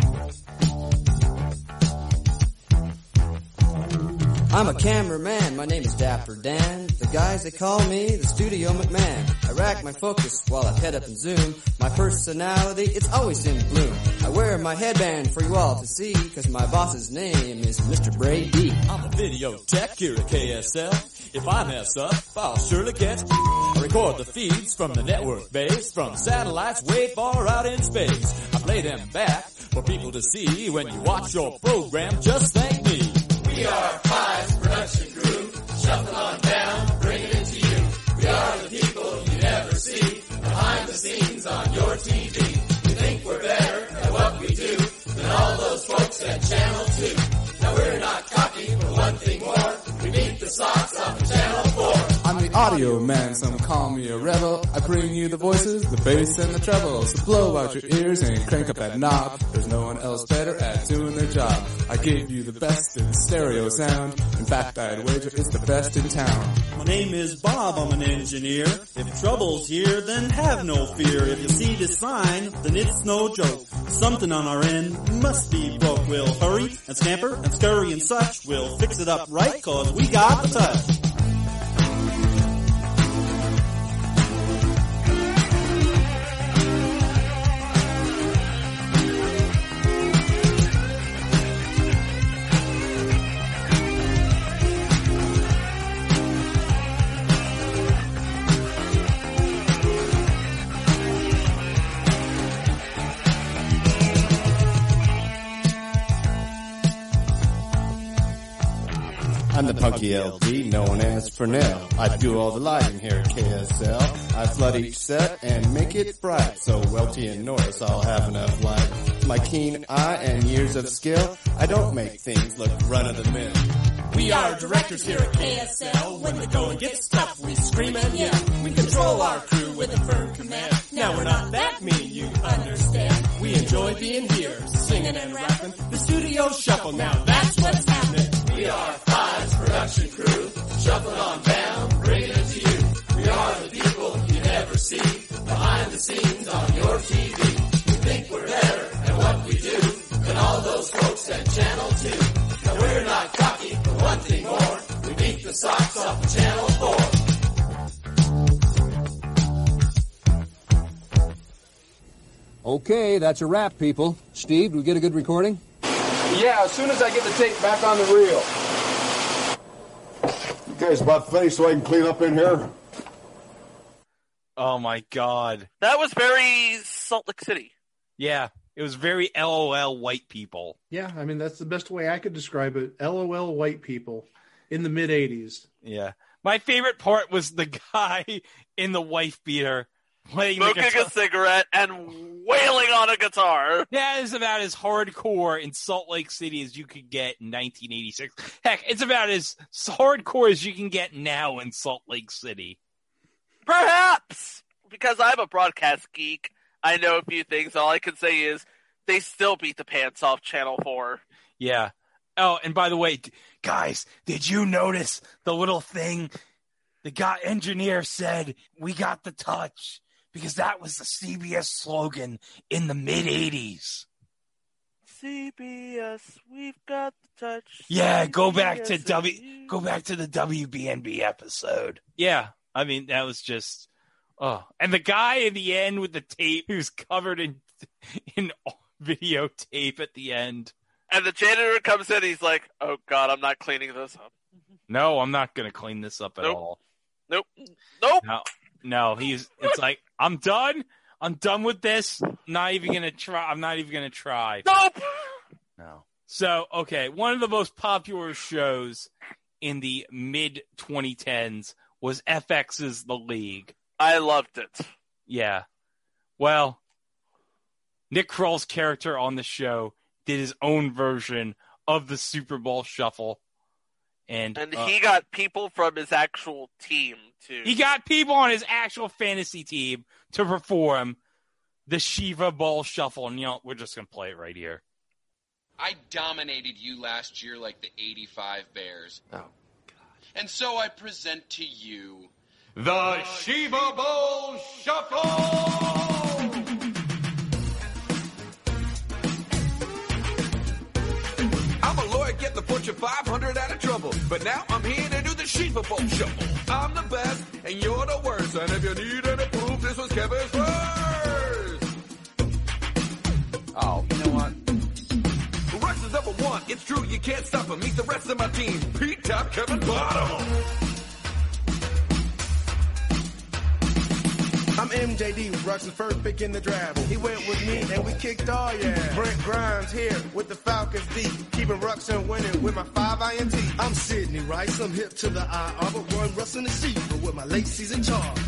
I'm a cameraman, my name is Dapper Dan. The guys, they call me the Studio McMahon. I rack my focus while I head up and zoom. My personality, it's always in bloom. I wear my headband for you all to see, cause my boss's name is Mr. Brady. I'm a video tech here at KSL. If I mess up, I'll surely get. I record the feeds from the network base, from satellites way far out in space. I play them back for people to see. When you watch your program, just thank me. We are Five's production crew. Shuffle on down, bringing it to you. We are the people you never see. Behind the scenes on your TV. We think we're better at what we do than all those folks at Channel 2. Now we're not cocky, but one thing more. We beat the socks off of Channel 4. I'm the audio man, some call me a rebel. I bring you the voices, the bass and the treble. So blow out your ears and crank up that knob. There's no one else better at doing their job. I gave you the best in stereo sound. In fact, I'd wager it's the best in town. My name is Bob, I'm an engineer. If trouble's here, then have no fear. If you see this sign, then it's no joke. Something on our end must be broke. We'll hurry and scamper and scurry and such. We'll fix it up right, cause we got the touch. I'm the punky LD, known as Fresnel. I do all the lighting here at KSL. I flood each set and make it bright, so Welty and Norris all have enough light. My keen eye and years of skill, I don't make things look run-of-the-mill. We are directors here at KSL. When the going gets tough, we scream and yell. We control our crew with a firm command. Now we're not that mean, you understand. We enjoy being here, singing and rapping. The studio shuffle, now that's what's happening. We are Five's production crew. Shuffle on down, bringing it to you. We are the people you never see. Behind the scenes on your TV. We think we're better at what we do than all those folks at Channel 2. Now we're not cocky, but one thing more. We beat the socks off of Channel 4. Okay, that's a wrap, people. Steve, do we get a good recording? Yeah, as soon as I get the tape back on the reel. You guys about finished so I can clean up in here? Oh my God. That was very Salt Lake City. Yeah, it was very LOL white people. Yeah, I mean, that's the best way I could describe it. LOL white people in the mid-'80s. Yeah. My favorite part was the guy in the wife beater playing smoking a cigarette and wailing on a guitar. That is about as hardcore in Salt Lake City as you could get in 1986. Heck, it's about as hardcore as you can get now in Salt Lake City. Perhaps! Because I'm a broadcast geek, I know a few things. All I can say is they still beat the pants off Channel 4. Yeah. Oh, and by the way, guys, did you notice the little thing? The guy engineer said, "We got the touch." Because that was the CBS slogan in the mid-'80s. CBS, we've got the touch. Yeah, go back to the WBNB episode. Yeah, I mean, that was just... Oh, and the guy in the end with the tape who's covered in videotape at the end. And the janitor comes in, he's like, "Oh God, I'm not cleaning this up." No, I'm not going to clean this up at all. Nope. No. No, it's like, I'm done. I'm done with this. I'm not even going to try. Nope. No. So, okay, one of the most popular shows in the mid-2010s was FX's The League. I loved it. Yeah. Well, Nick Kroll's character on the show did his own version of the Super Bowl Shuffle. And he got people from his actual team, too. He got people on his actual fantasy team to perform the Shiva Bowl Shuffle. And, we're just going to play it right here. I dominated you last year like the 85 Bears. Oh, God. And so I present to you The Shiva Bowl Shuffle! I'm a lawyer getting the Fortune 500 out of trouble, but now I'm here to do the Shiva Bowl Shuffle. I'm the best, and you're the worst, and if you need any proof, this was Kevin's first. Oh, you know what? Rush is number one. It's true, you can't stop him. Meet the rest of my team. Pete Top, Kevin Bottom. I'm MJD, Russell's first pick in the draft. He went with me and we kicked all yeah. Brent Grimes here with the Falcons D. Keeping Ruxin winning with my 5 INT. I'm Sidney Rice, I'm hip to the IR, but run Russell the Shiva with my late season charge.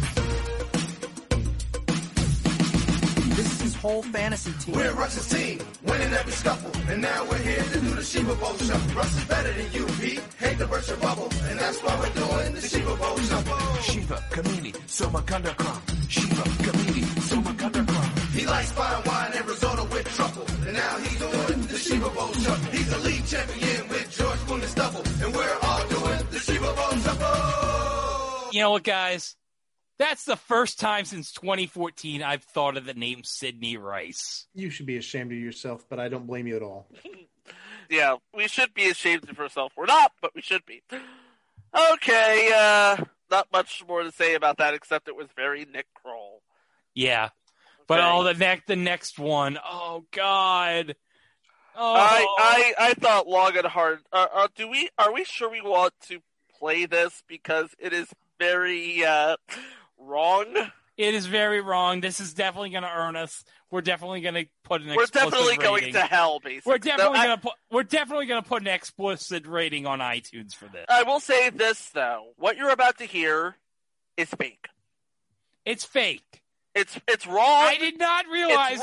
This is his whole fantasy team. We're Russ's team, winning every scuffle. And now we're here to do the Shiva Bowl Shuffle. Russ is better than you, Pete. Hate to burst your bubble. And that's why we're doing the Shiva Bowl Shuffle. Shiva, Kamini, Soma Kandakram. Shiva, Kamini, Soma Kandakram. He likes fine wine and risotto with truffle. And now he's doing the Shiva Bowl Shuffle. He's a league champion with George Clooney Stubble. And we're all doing the Shiva Bowl Shuffle. You know what, guys? That's the first time since 2014 I've thought of the name Sidney Rice. You should be ashamed of yourself, but I don't blame you at all. Yeah, we should be ashamed of ourselves. We're not, but we should be. Okay, not much more to say about that except it was very Nick Kroll. Yeah, but the next one, oh God. Oh. I thought long and hard. Are we sure we want to play this because it is very wrong? It is very wrong. This is definitely going to earn us. We're definitely going to put an We're explicit definitely rating. going to hell, basically. We're definitely going to put an explicit rating on iTunes for this. I will say this though: what you're about to hear is fake. It's fake. It's wrong. I did not realize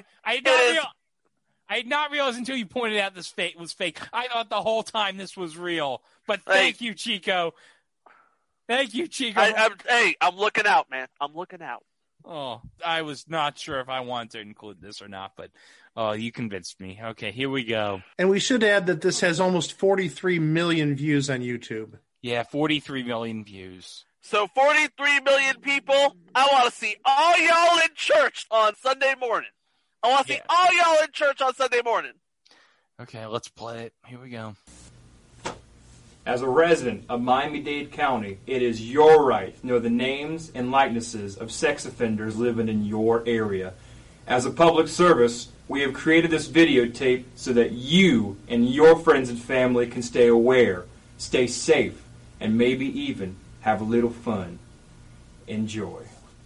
I did not realize until you pointed out this was fake. I thought the whole time this was real. But thank you, Chico. Thank you, Chico. I'm looking out, man. I'm looking out. Oh, I was not sure if I wanted to include this or not, but you convinced me. Okay, here we go. And we should add that this has almost 43 million views on YouTube. Yeah, 43 million views. So 43 million people, I want to see all y'all in church on Sunday morning. I want to see all y'all in church on Sunday morning. Okay, let's play it. Here we go. As a resident of Miami-Dade County, it is your right to know the names and likenesses of sex offenders living in your area. As a public service, we have created this videotape so that you and your friends and family can stay aware, stay safe, and maybe even have a little fun. Enjoy.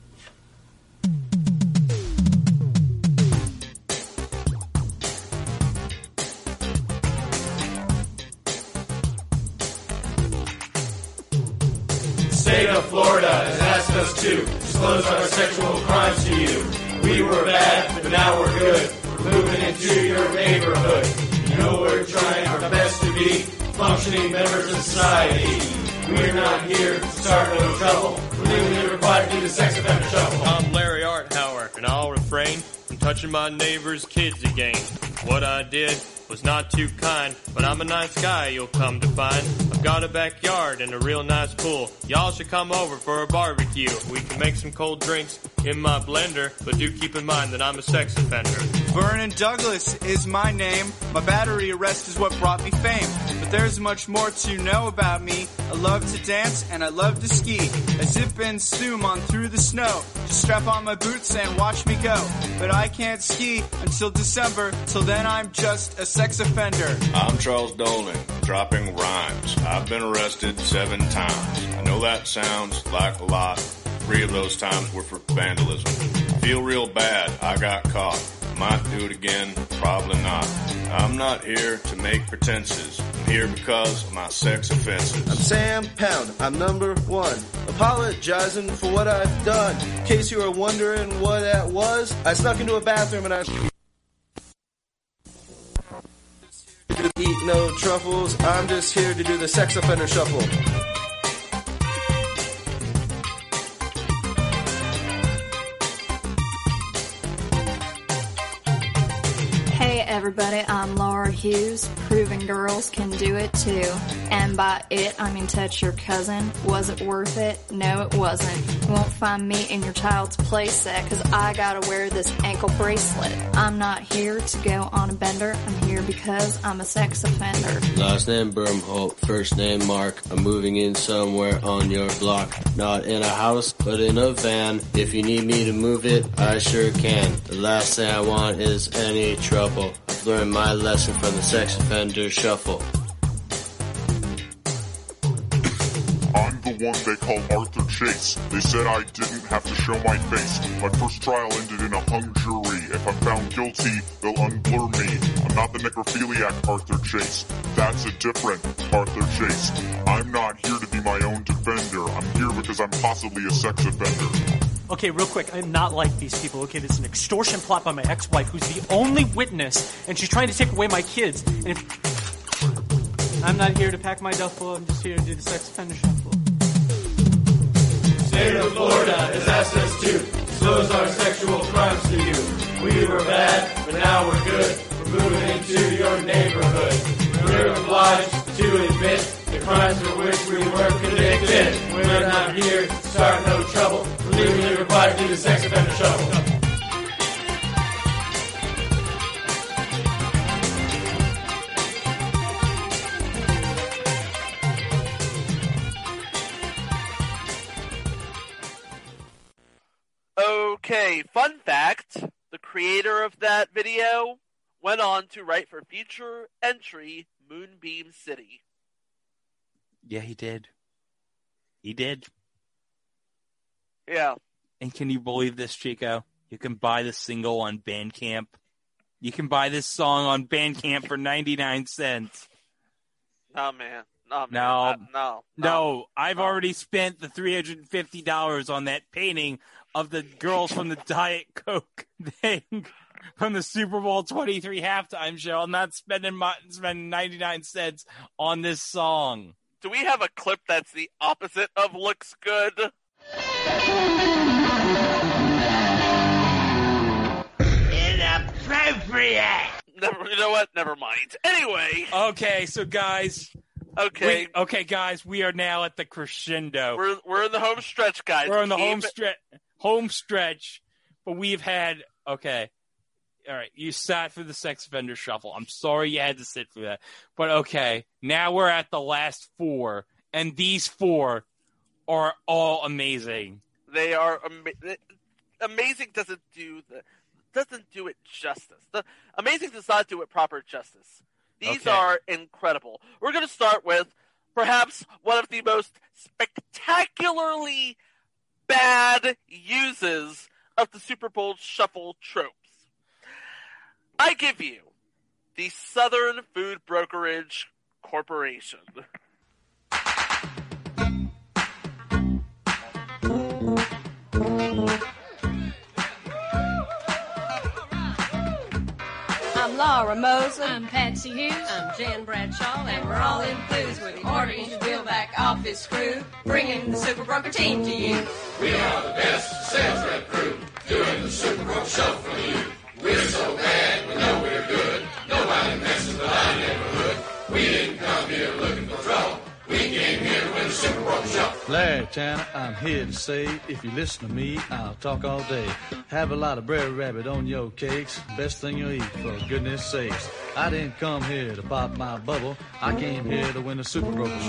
State of Florida has asked us to disclose our sexual crimes to you. We were bad, but now we're good. We're moving into your neighborhood. You know we're trying our best to be functioning members of society. We're not here to start no trouble. We're legally required to do the sex offender shuffle. I'm Larry Arthauer, and I'll refrain from touching my neighbor's kids again. What I did was not too kind, but I'm a nice guy, you'll come to find. I've got a backyard and a real nice pool. Y'all should come over for a barbecue. We can make some cold drinks in my blender, but do keep in mind that I'm a sex offender. Vernon Douglas is my name. My battery arrest is what brought me fame. But there's much more to know about me. I love to dance and I love to ski. I zip and zoom on through the snow. Just strap on my boots and watch me go. But I can't ski until December. Till then I'm just a sex offender. I'm Charles Dolan, dropping rhymes. I've been arrested 7 times. I know that sounds like a lot, 3 of those times were for vandalism. Feel real bad, I got caught. Might do it again, probably not. I'm not here to make pretenses. I'm here because of my sex offenses. I'm Sam Pound. I'm number 1. Apologizing for what I've done. In case you were wondering what that was, I snuck into a bathroom and I eat no truffles. I'm just here to do the sex offender shuffle. Hey everybody, I'm Laura Hughes, proving girls can do it too. And by it, I mean touch your cousin. Was it worth it? No, it wasn't. You won't find me in your child's playset, cause I gotta wear this ankle bracelet. I'm not here to go on a bender, I'm here because I'm a sex offender. Last name Bermholt, first name Mark. I'm moving in somewhere on your block. Not in a house, but in a van. If you need me to move it, I sure can. The last thing I want is any trouble. I've learned my lesson from the sex offender shuffle. I'm the one they call Arthur Chase. They said I didn't have to show my face. My first trial ended in a hung jury. If I'm found guilty, they'll unblur me. I'm not the necrophiliac Arthur Chase. That's a different Arthur Chase. I'm not here to be my own defender. I'm here because I'm possibly a sex offender. Okay, real quick, I'm not like these people. Okay, this is an extortion plot by my ex-wife who's the only witness, and she's trying to take away my kids. And if I'm not here to pack my duffel, I'm just here to do the sex offender shuffle. State of Florida has asked us to disclose our sexual crimes to you. We were bad, but now we're good. We're moving into your neighborhood. We're obliged to admit the crimes for which we were convicted. We're not here to start no trouble. We're legally required to do the sex offender shuffle. Okay, fun fact, the creator of that video went on to write for future entry Moonbeam City. Yeah, he did. He did. Yeah. And can you believe this, Chico? You can buy the single on Bandcamp. You can buy this song on Bandcamp for 99 cents. No, man. No. I've already spent the $350 on that painting of the girls from the Diet Coke thing from the Super Bowl 23 halftime show. I'm not spending 99 cents on this song. Do we have a clip that's the opposite of looks good? Inappropriate! You know what? Never mind. Anyway. Okay, so guys. Okay. Guys, we are now at the crescendo. We're in the home stretch, guys. We're in the home stretch, but we've had, okay. All right, you sat for the sex offender shuffle. I'm sorry you had to sit for that. But okay, now we're at the last 4, and these 4 are all amazing. They are amazing. Doesn't do it justice. Amazing does not do it proper justice. These are incredible. We're going to start with perhaps one of the most spectacularly bad uses of the Super Bowl shuffle tropes. I give you the Southern Food Brokerage Corporation. I'm Laura Mosley. I'm Patsy Hughes. I'm Jan Bradshaw. And we're all enthused with the Orange Bill Back Office crew, bringing the Super Broker team to you. We are the best sales rep crew, doing the Super Broker shuffle for you. We're so bad, we know we're good. Nobody messes with our neighborhood. We didn't come here looking for trouble. We came here to win the Super Broker shuffle. Larry Tanner, I'm here to say, if you listen to me, I'll talk all day. Have a lot of Brer Rabbit on your cakes. Best thing you'll eat, for goodness sakes. I didn't come here to pop my bubble. I came here to win the Super Broker shuffle.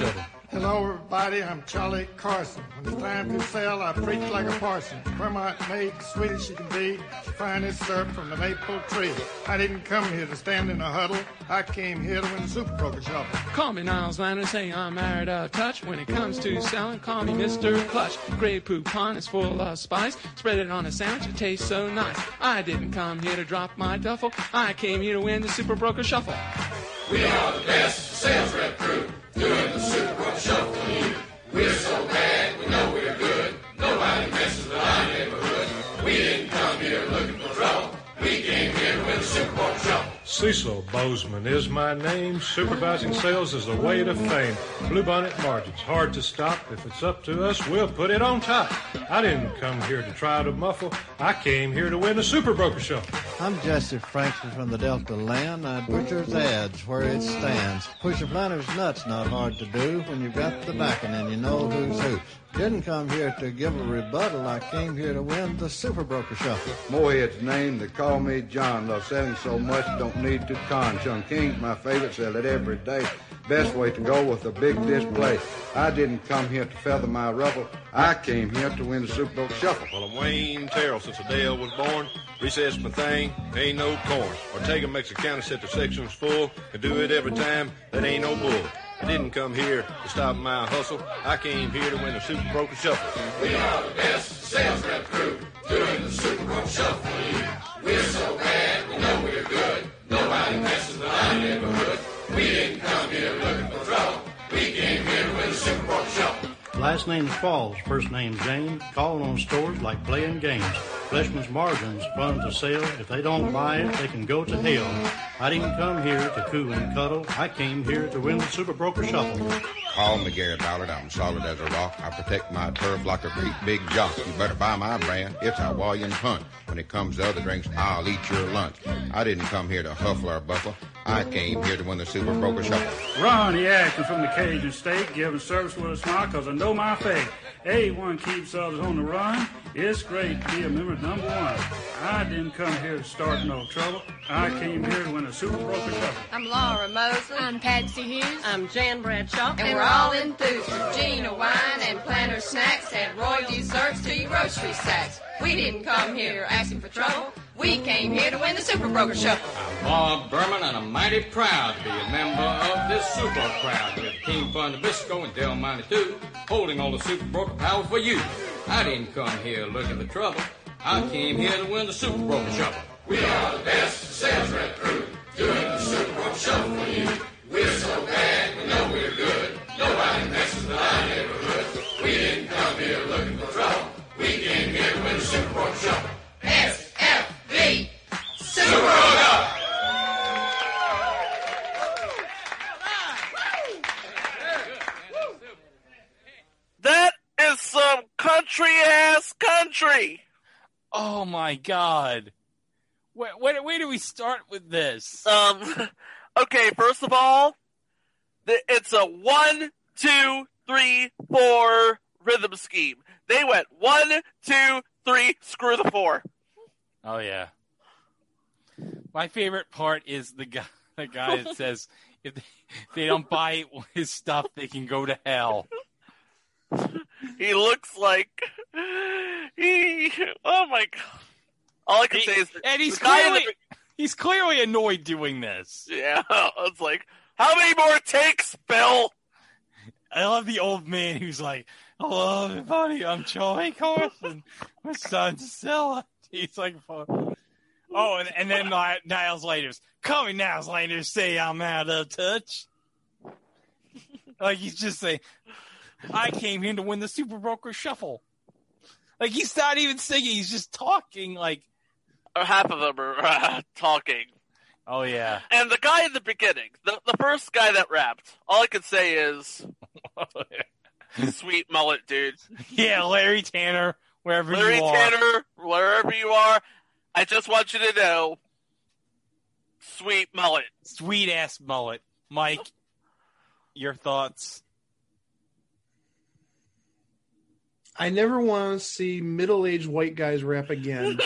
Hello, everybody. I'm Charlie Carson. When it's time to sell, I preach like a parson. Vermont made, sweet as she can be. She finest syrup from the maple tree. I didn't come here to stand in a huddle. I came here to win the Super Broker Shuffle. Call me Niles Lander, say I'm married out of touch. When it comes to selling, call me Mr. Clutch. Grey Poupon is full of spice. Spread it on a sandwich, it tastes so nice. I didn't come here to drop my duffel. I came here to win the Super Broker Shuffle. We are the best sales rep crew doing the Super Broker Shuffle for you. We're so bad, we know we're good. Nobody messes with our neighborhood. We didn't come here looking for trouble. We came here to win the Super Broker Shuffle. Cecil Bozeman is my name. Supervising sales is the way to fame. Bluebonnet margins, hard to stop. If it's up to us, we'll put it on top. I didn't come here to try to muffle. I came here to win the Super Broker Shuffle. I'm Jesse Franklin from the Delta land. I butcher's ads where it stands. Push a planter's nuts, not hard to do. When you've got the backing and you know who's who. Didn't come here to give a rebuttal. I came here to win the Super Broker Shuffle. Morehead's name, they call me John. Love selling so much, don't need to con. Chung King's my favorite, sell it every day. Best way to go with a big display. I didn't come here to feather my ruffle. I came here to win the Super Broker Shuffle. Well, I'm Wayne Terrell since the day I was born. Recess my thing, ain't no corn. Ortega makes a county set their sections full. And do it every time, that ain't no bull. I didn't come here to stop my hustle. I came here to win the Super Broker Shuffle. We are the best sales rep crew doing the Super Broker Shuffle for you. We're so bad, we know we're good. Nobody messes with our neighborhood. We didn't come here looking for trouble. We came here to win the Super Broker Shuffle. Last name's Falls, first name's James. Calling on stores like playing games. Fleshman's margins, fun to sell. If they don't buy it, they can go to hell. I didn't come here to coo and cuddle. I came here to win the Super Broker Shuffle. Call me Gary Ballard. I'm solid as a rock. I protect my turf like a great big jock. You better buy my brand. It's Hawaiian Hunt. When it comes to other drinks, I'll eat your lunch. I didn't come here to huffle or buffle. I came here to win the Super Broker Shuffle. Ronnie Atkins from the Cajun State, giving service with a smile because I know my fate. A1 keeps others on the run. It's great to be a member of number one. I didn't come here to start no trouble. I came here to win a Super Broker Shuffle. I'm Laura Mosley. I'm Patsy Hughes. I'm Jan Bradshaw. And we're all enthused with Gina wine and planter snacks and Roy desserts to your grocery sacks. We didn't come here asking for trouble. We came here to win the Super Broker Shuffle. I'm Bob Berman, and I'm mighty proud to be a member of this super crowd. We have King Fun Nabisco and Del Monte too, holding all the Super Broker power for you. I didn't come here looking for trouble. I came here to win the Super Broker Shuffle. We are the best sales rep crew doing the Super Broker Shuffle for you. We're so bad, we know we're good. Nobody messes with our neighborhood. We didn't come here looking for trouble. We came here to win the Super Broker Shuffle. SFV Super Broker! That is some country-ass country. Oh, my God. Where do we start with this? Okay, first of all, it's a 1, 2, 3, 4 rhythm scheme. They went 1, 2, 3, screw the 4. Oh, yeah. My favorite part is the guy that says if they don't buy his stuff, they can go to hell. He looks like oh my God. All I can say is, and he's clearly annoyed doing this. Yeah, it's like, how many more takes, Bill? I love the old man who's like, hello, everybody, I'm Charlie Carson. My son's Stella. He's like, oh, and then Niles Landers. Call me Niles Landers, say I'm out of touch. Like, he's just saying, I came here to win the Super Broker Shuffle. Like, he's not even singing, he's just talking, like. Half of them are talking. Oh, yeah. And the guy in the beginning, the first guy that rapped, all I can say is, sweet mullet, dude. Yeah, Larry Tanner, wherever you are. Larry Tanner, wherever you are, I just want you to know, sweet mullet. Sweet-ass mullet. Mike, your thoughts? I never want to see middle-aged white guys rap again.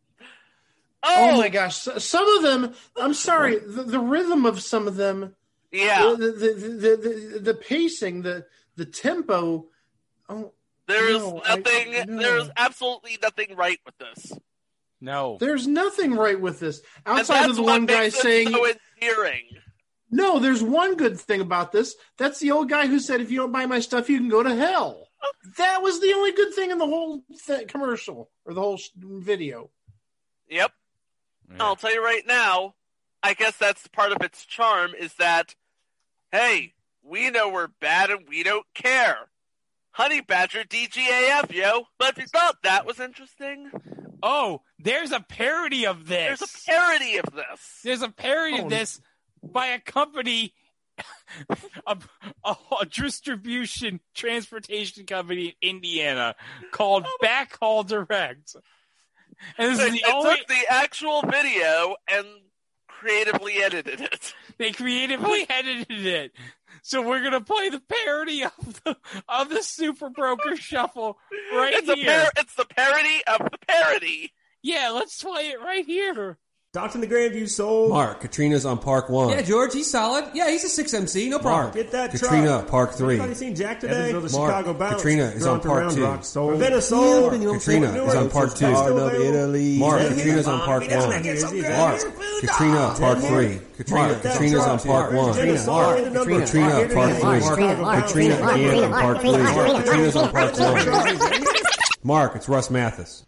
Oh my gosh. Some of them, I'm sorry, the rhythm of some of them Yeah. The pacing, the tempo. Oh, there's absolutely nothing right with this. No. There's nothing right with this. Outside of the one guy saying so endearing. No, there's one good thing about this. That's the old guy who said, if you don't buy my stuff, you can go to hell. That was the only good thing in the whole commercial or the whole video. Yep. Yeah. I'll tell you right now, I guess that's part of its charm is that, hey, we know we're bad and we don't care. Honey Badger DGAF, yo. But if you thought that was interesting... Oh, there's a parody of this. There's a parody of this by a company, a distribution transportation company in Indiana called Backhaul Direct. And this is the only... took the actual video and creatively edited it. They creatively edited it. So we're gonna play the parody of the Super Broker Shuffle here. It's the parody of the parody. Yeah, let's play it right here. Doctor in the Grandview sold. Mark, Katrina's on Park 1. Yeah, George, he's solid. Yeah, he's a 6MC, no problem. Mark, get that Katrina, truck. Park 3. Anybody seen Jack today? Mark, Katrina is on Park 2. Ravenna sold. Katrina is on Park 2. Mark, Katrina's on Park 1. Mark, Katrina, Park 3. Katrina's on Park 1. Katrina, Park 3. Katrina again on Park 3. Katrina's on Park 1. Mark, it's Russ Mathis.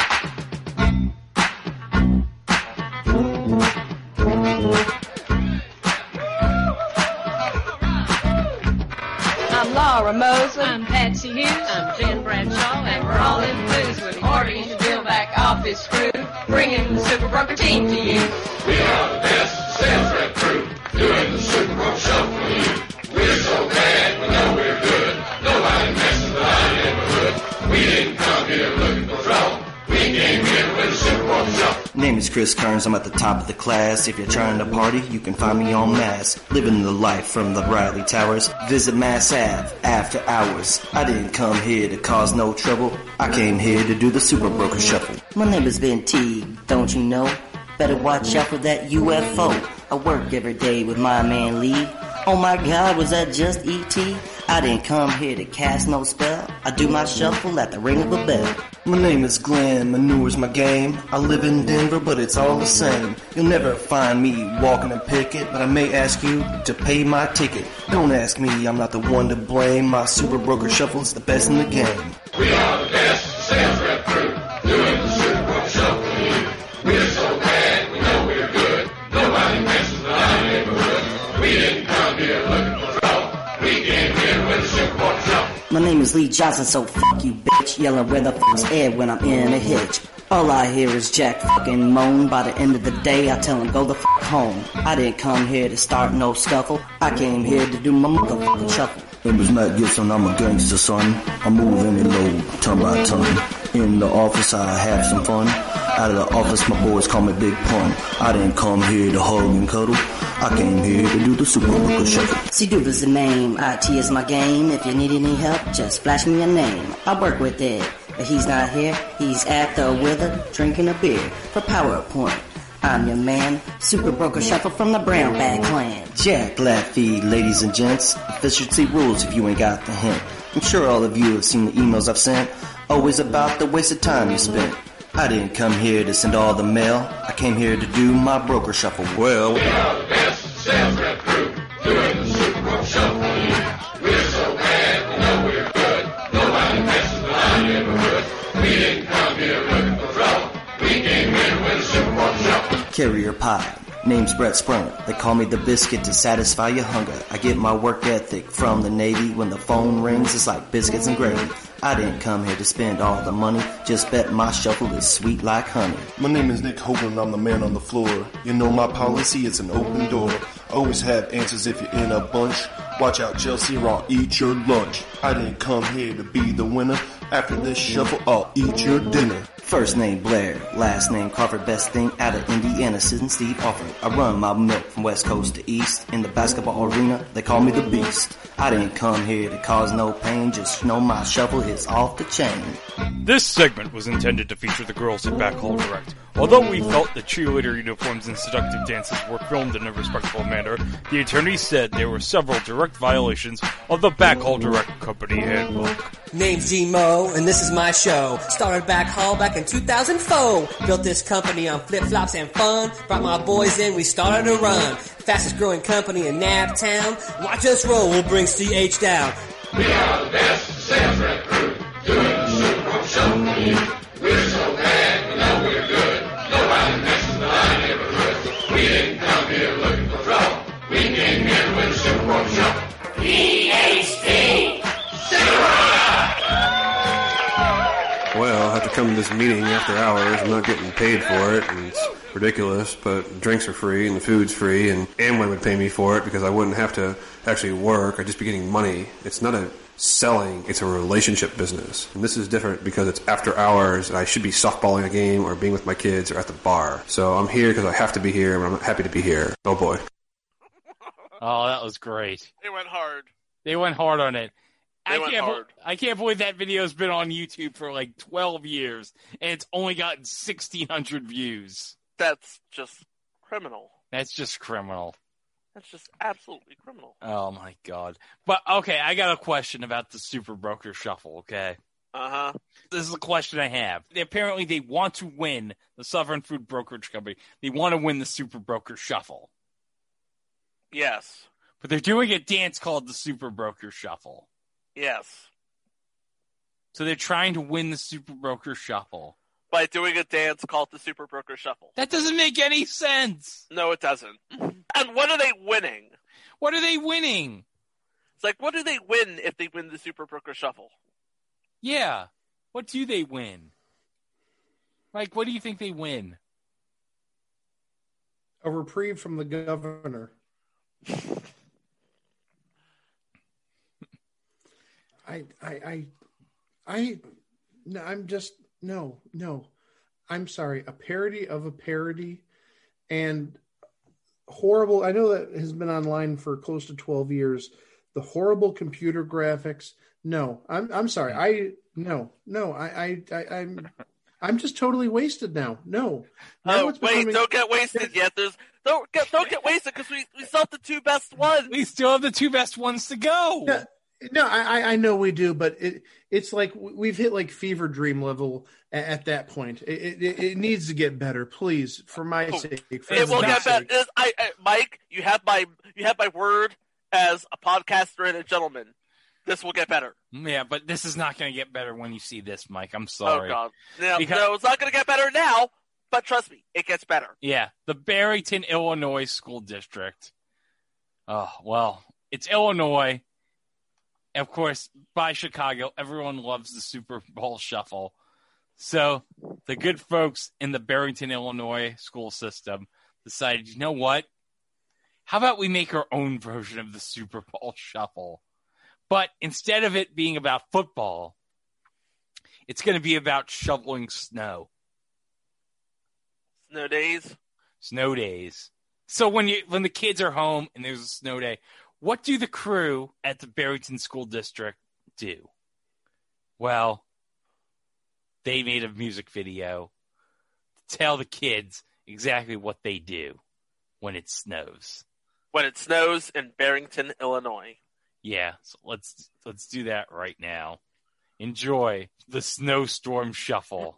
I'm Laura Mosley. I'm Patsy Hughes. I'm Jen Bradshaw. And we're all enthused with ordering the Bill back office crew, bringing the Super Broker team to you. We are the best sales rep crew, doing the Super Broker Shuffle for you. We're so bad, we know we're good. Nobody messes with our neighborhood. We didn't come here looking for trouble. We came here with the Super Broker Shuffle. Name is Chris Kearns, I'm at the top of the class. If you're trying to party, you can find me on Mass. Living the life from the Riley Towers. Visit Mass Ave after hours. I didn't come here to cause no trouble. I came here to do the Super Broker Shuffle. My name is Ben Teague, don't you know? Better watch out for that UFO. I work every day with my man Lee. Oh my God, was that just E.T.? I didn't come here to cast no spell. I do my shuffle at the ring of a bell. My name is Glenn, manure's my game. I live in Denver, but it's all the same. You'll never find me walking a picket, but I may ask you to pay my ticket. Don't ask me, I'm not the one to blame. My Super Broker Shuffle is the best in the game. We are the best sales rep crew, doing the Super Broker Shuffle for you. We're so bad, we know we're good. Nobody messes with our neighborhood. We didn't come here looking for trouble. We came here with the Super Broker Shuffle. My name is Lee Johnson, so fuck you, bitch. Yelling where the fuck's Ed when I'm in a hitch. All I hear is Jack fucking moan. By the end of the day, I tell him go the fuck home. I didn't come here to start no scuffle. I came here to do my motherfucking shuffle. Name is Matt Gibson, I'm a gangster, son. I move any load, ton by ton. In the office, I have some fun. Out of the office, my boys call me Big Pun. I didn't come here to hug and cuddle. I came here to do the Super Broker Shuffle. C-Duva's the name, IT is my game. If you need any help, just flash me a name. I work with Ed. If he's not here, he's at the Wither, drinking a beer for PowerPoint. I'm your man, Super Broker Shuffle from the Brown Bag Clan. Jack Laffey, ladies and gents. Efficiency rules if you ain't got the hint. I'm sure all of you have seen the emails I've sent. Always about the waste of time you spent. I didn't come here to send all the mail. I came here to do my broker shuffle. Well, we are the best sales rep crew, doing the Super Broker Shuffle for you. We're so bad, we know we're good. Nobody messes with our neighborhood. We didn't come here looking for trouble. We came here with the Super Broker Shuffle. Carrier pie. Name's Brett Sprunger. They call me the biscuit to satisfy your hunger. I get my work ethic from the Navy. When the phone rings, it's like biscuits and gravy. I didn't come here to spend all the money. Just bet my shuffle is sweet like honey. My name is Nick Hogan. I'm the man on the floor. You know my policy, it's an open door. Always have answers if you're in a bunch. Watch out, Chelsea, or I'll eat your lunch. I didn't come here to be the winner. After this shuffle, I'll eat your dinner. First name Blair, last name Crawford, best thing out of Indiana, Sid and Steve offered. I run my milk from west coast to east. In the basketball arena, they call me the Beast. I didn't come here to cause no pain, just know my shuffle hits off the chain. This segment was intended to feature the girls at Back Hall Direct. Although we felt the cheerleader uniforms and seductive dances were filmed in a respectful manner, the attorney said there were several direct violations of the Back Hall Direct company handbook. Name's G-Mo, and this is my show. Started Back Hall back in 2004. Built this company on flip-flops and fun. Brought my boys in, we started a run. Fastest growing company in Naptown. Watch us roll, we'll bring CH down. We are the best sales rep crew, doing the Super Bowl show. We're so bad, we know we're good. Nobody messes with our neighborhood. We didn't come here looking for trouble. We came here to win the Super Bowl show. PHP! Well, I have to come to this meeting after hours. I'm not getting paid for it, and it's ridiculous, but drinks are free and the food's free, and Amway would pay me for it because I wouldn't have to actually work. I'd just be getting money. It's not a selling, it's a relationship business. And this is different because it's after hours, and I should be softballing a game or being with my kids or at the bar. So I'm here because I have to be here, and I'm happy to be here. Oh boy. Oh, that was great. They went hard. They went hard on it. They went hard. I can't believe that video's been on YouTube for like 12 years, and it's only gotten 1,600 views. That's just criminal. That's just criminal. That's just absolutely criminal. Oh, my God. But, okay, I got a question about the Super Broker Shuffle, okay? Uh-huh. This is a question I have. Apparently, they want to win the Southern Food Brokerage Company. They want to win the Super Broker Shuffle. Yes. But they're doing a dance called the Super Broker Shuffle. Yes. So they're trying to win the Super Broker Shuffle. By doing a dance called the Super Broker Shuffle. That doesn't make any sense. No, it doesn't. And what are they winning? What are they winning? It's like, what do they win if they win the Super Broker Shuffle? Yeah. What do they win? Like, what do you think they win? A reprieve from the governor. No. I'm sorry. A parody of a parody and horrible. I know that has been online for close to 12 years. The horrible computer graphics. No, I'm sorry. I'm just totally wasted now. No. Oh, wait, don't get wasted yet. Don't get wasted because we still have the two best ones. We still have the two best ones to go. No, I know we do, but it's like we've hit like fever dream level at that point. It needs to get better, please, for my sake. It will get better. Mike, you have my word as a podcaster and a gentleman. This will get better. Yeah, but this is not going to get better when you see this, Mike. I'm sorry. Oh, God. No, it's not going to get better now, but trust me, it gets better. Yeah, the Barrington, Illinois School District. Oh, well, it's Illinois. Of course, by Chicago, everyone loves the Super Bowl Shuffle. So the good folks in the Barrington, Illinois school system decided, you know what? How about we make our own version of the Super Bowl Shuffle? But instead of it being about football, it's going to be about shoveling snow. Snow days? Snow days. So when the kids are home and there's a snow day, what do the crew at the Barrington School District do? Well, they made a music video to tell the kids exactly what they do when it snows. When it snows in Barrington, Illinois. Yeah, so let's do that right now. Enjoy the Snowstorm Shuffle.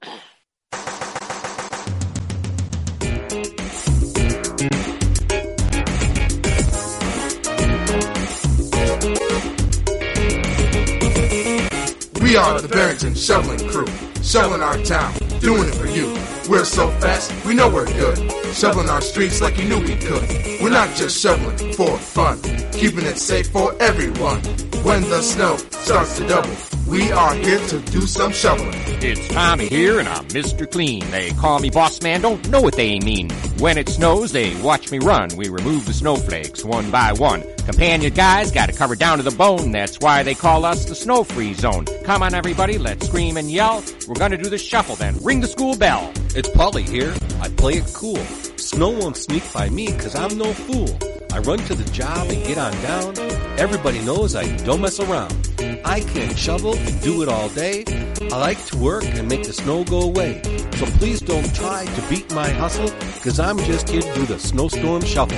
We are the Barrington Shoveling Crew, shoveling our town, doing it for you. We're so fast, we know we're good, shoveling our streets like you knew we could. We're not just shoveling for fun, keeping it safe for everyone. When the snow starts to double, We are here to do some shoveling. It's Tommy here, and I'm Mr. Clean. They call me Boss Man, don't know what they mean. When it snows, they watch me run. We remove the snowflakes one by one. Companion guys got it covered down to the bone. That's why they call us the Snow-Free Zone. Come on, everybody, let's scream and yell. We're gonna do the shuffle, then ring the school bell. It's Polly here. I play it cool. Snow won't sneak by me, 'cause I'm no fool. I run to the job and get on down. Everybody knows I don't mess around. I can shovel and do it all day. I like to work and make the snow go away. So please don't try to beat my hustle, 'cause I'm just here to do the snowstorm shuffle.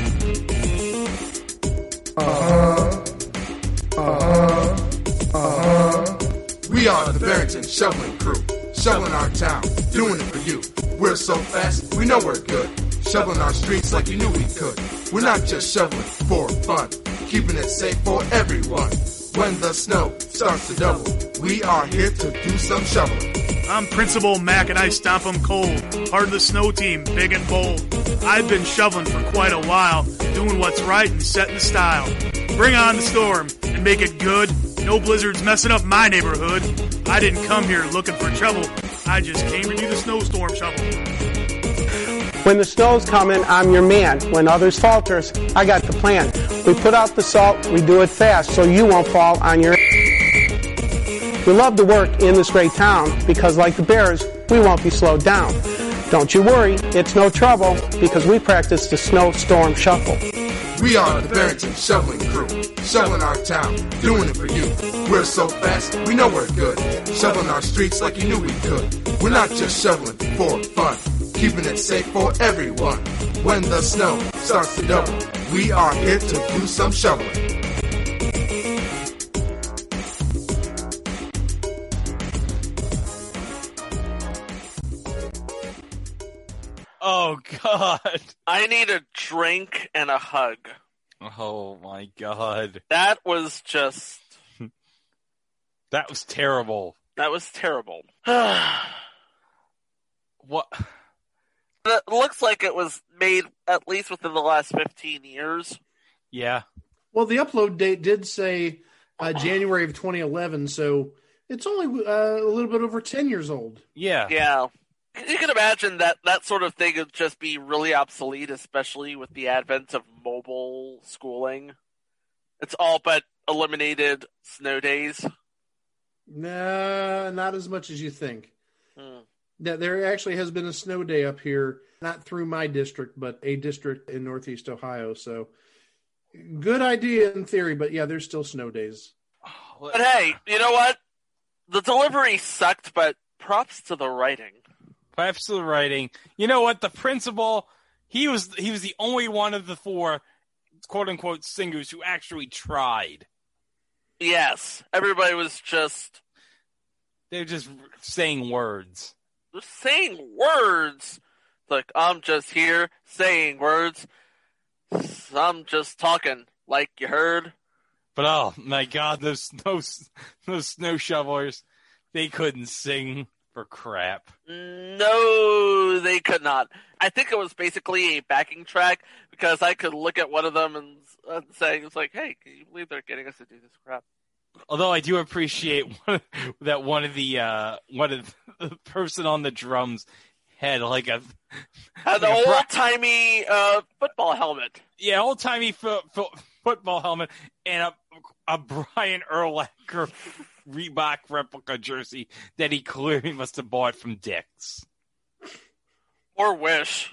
We are the Barrington Shoveling Crew, shoveling our town, doing it for you. We're so fast, we know we're good, shoveling our streets like you knew we could. We're not just shoveling for fun, keeping it safe for everyone. When the snow starts to double, we are here to do some shoveling. I'm Principal Mac and I stomp 'em cold. Part of the snow team, big and bold. I've been shoveling for quite a while, doing what's right and setting the style. Bring on the storm and make it good. No blizzards messing up my neighborhood. I didn't come here looking for trouble. I just came to do the snowstorm shovel. When the snow's coming, I'm your man. When others falters, I got the plan. We put out the salt, we do it fast, so you won't fall on your We love to work in this great town, because like the Bears, we won't be slowed down. Don't you worry, it's no trouble, because we practice the snowstorm shuffle. We are the Barrington Shoveling Crew, shoveling our town, doing it for you. We're so fast, we know we're good, shoveling our streets like you knew we could. We're not just shoveling for fun, keeping it safe for everyone. When the snow starts to double, we are here to do some shoveling. Oh, God. I need a drink and a hug. Oh, my God. That was just... That was terrible. That was terrible. What? It looks like it was made at least within the last 15 years. Yeah. Well, the upload date did say January of 2011, so it's only a little bit over 10 years old. Yeah. Yeah. You can imagine that sort of thing would just be really obsolete, especially with the advent of mobile schooling. It's all but eliminated snow days. Nah, not as much as you think. There actually has been a snow day up here, not through my district, but a district in Northeast Ohio. So good idea in theory, but yeah, there's still snow days. But hey, you know what? The delivery sucked, but props to the writing. Props to the writing. You know what? The principal, he was the only one of the four, quote unquote, singers who actually tried. Yes, everybody was just... They're just saying words. They're saying words! Like, I'm just here saying words. I'm just talking, like you heard. But oh my God, those snow shovelers, they couldn't sing for crap. No, they could not. I think it was basically a backing track, because I could look at one of them and say, it's like, hey, can you believe they're getting us to do this crap? Although I do appreciate that one of the person on the drums had like an old-timey football helmet. Yeah, old-timey football helmet and a Brian Urlacher Reebok replica jersey that he clearly must have bought from Dick's. Or Wish.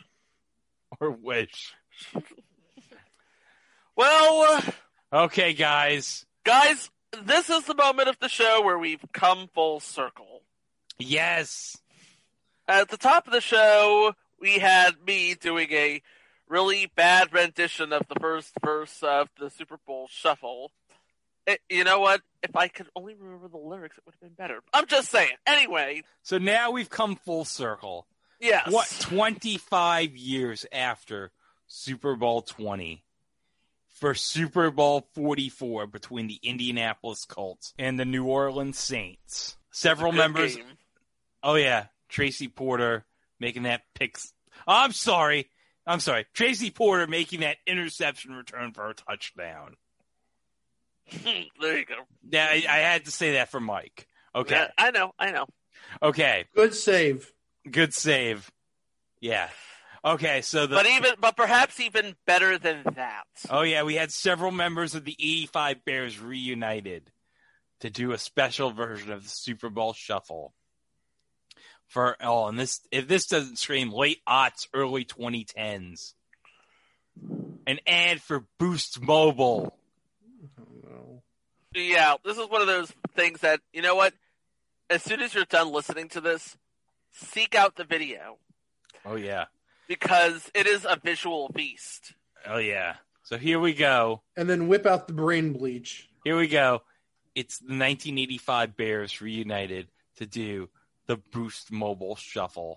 Well... Okay, guys. Guys, this is the moment of the show where we've come full circle. Yes. At the top of the show, we had me doing a really bad rendition of the first verse of the Super Bowl Shuffle. You know what? If I could only remember the lyrics, it would have been better. I'm just saying. Anyway. So now we've come full circle. Yes. What, 25 years after Super Bowl 20? For Super Bowl 44 between the Indianapolis Colts and the New Orleans Saints. Several members. Game. Oh, yeah. Tracy Porter making that pick. I'm sorry. Tracy Porter making that interception return for a touchdown. There you go. Yeah, I had to say that for Mike. Okay. Yeah, I know. Okay. Good save. Yeah. Okay, so but perhaps even better than that. Oh yeah, we had several members of the 85 Bears reunited to do a special version of the Super Bowl Shuffle. If this doesn't scream late aughts, early 2010s. An ad for Boost Mobile. Yeah, this is one of those things that, you know what? As soon as you're done listening to this, seek out the video. Oh, yeah. Because it is a visual feast. Oh, yeah. So here we go. And then whip out the brain bleach. Here we go. It's the 1985 Bears reunited to do the Boost Mobile Shuffle.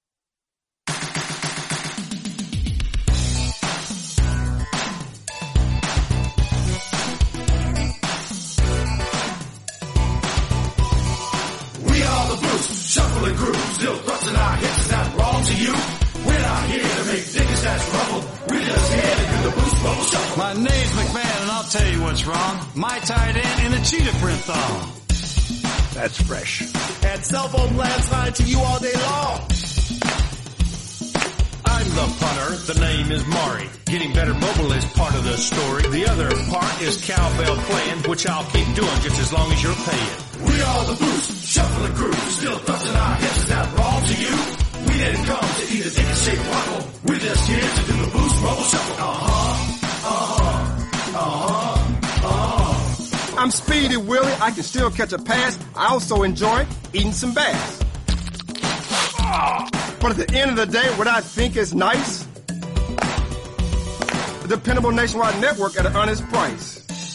We are the Boost, shuffle and groove, still thrusting our hips, is that wrong to you? We're not here to make diggers that's rubble, we're just here to do the Boost Mobile Shuffle. My name's McMahon and I'll tell you what's wrong. My tight end in a cheetah print thong. That's fresh. And cell phone plans line to you all day long. I'm the punter. The name is Mari. Getting better mobile is part of the story. The other part is cowbell playing, which I'll keep doing just as long as you're paying. We are the Boost, shuffle and groove, still thrusting our hips, is that wrong to you? We didn't come to eat a dick and shake waffle, we're just here to do the Boost Mobile Shuffle. I'm Speedy Willie. I can still catch a pass. I also enjoy eating some bass. But at the end of the day, what I think is nice, a dependable nationwide network at an honest price.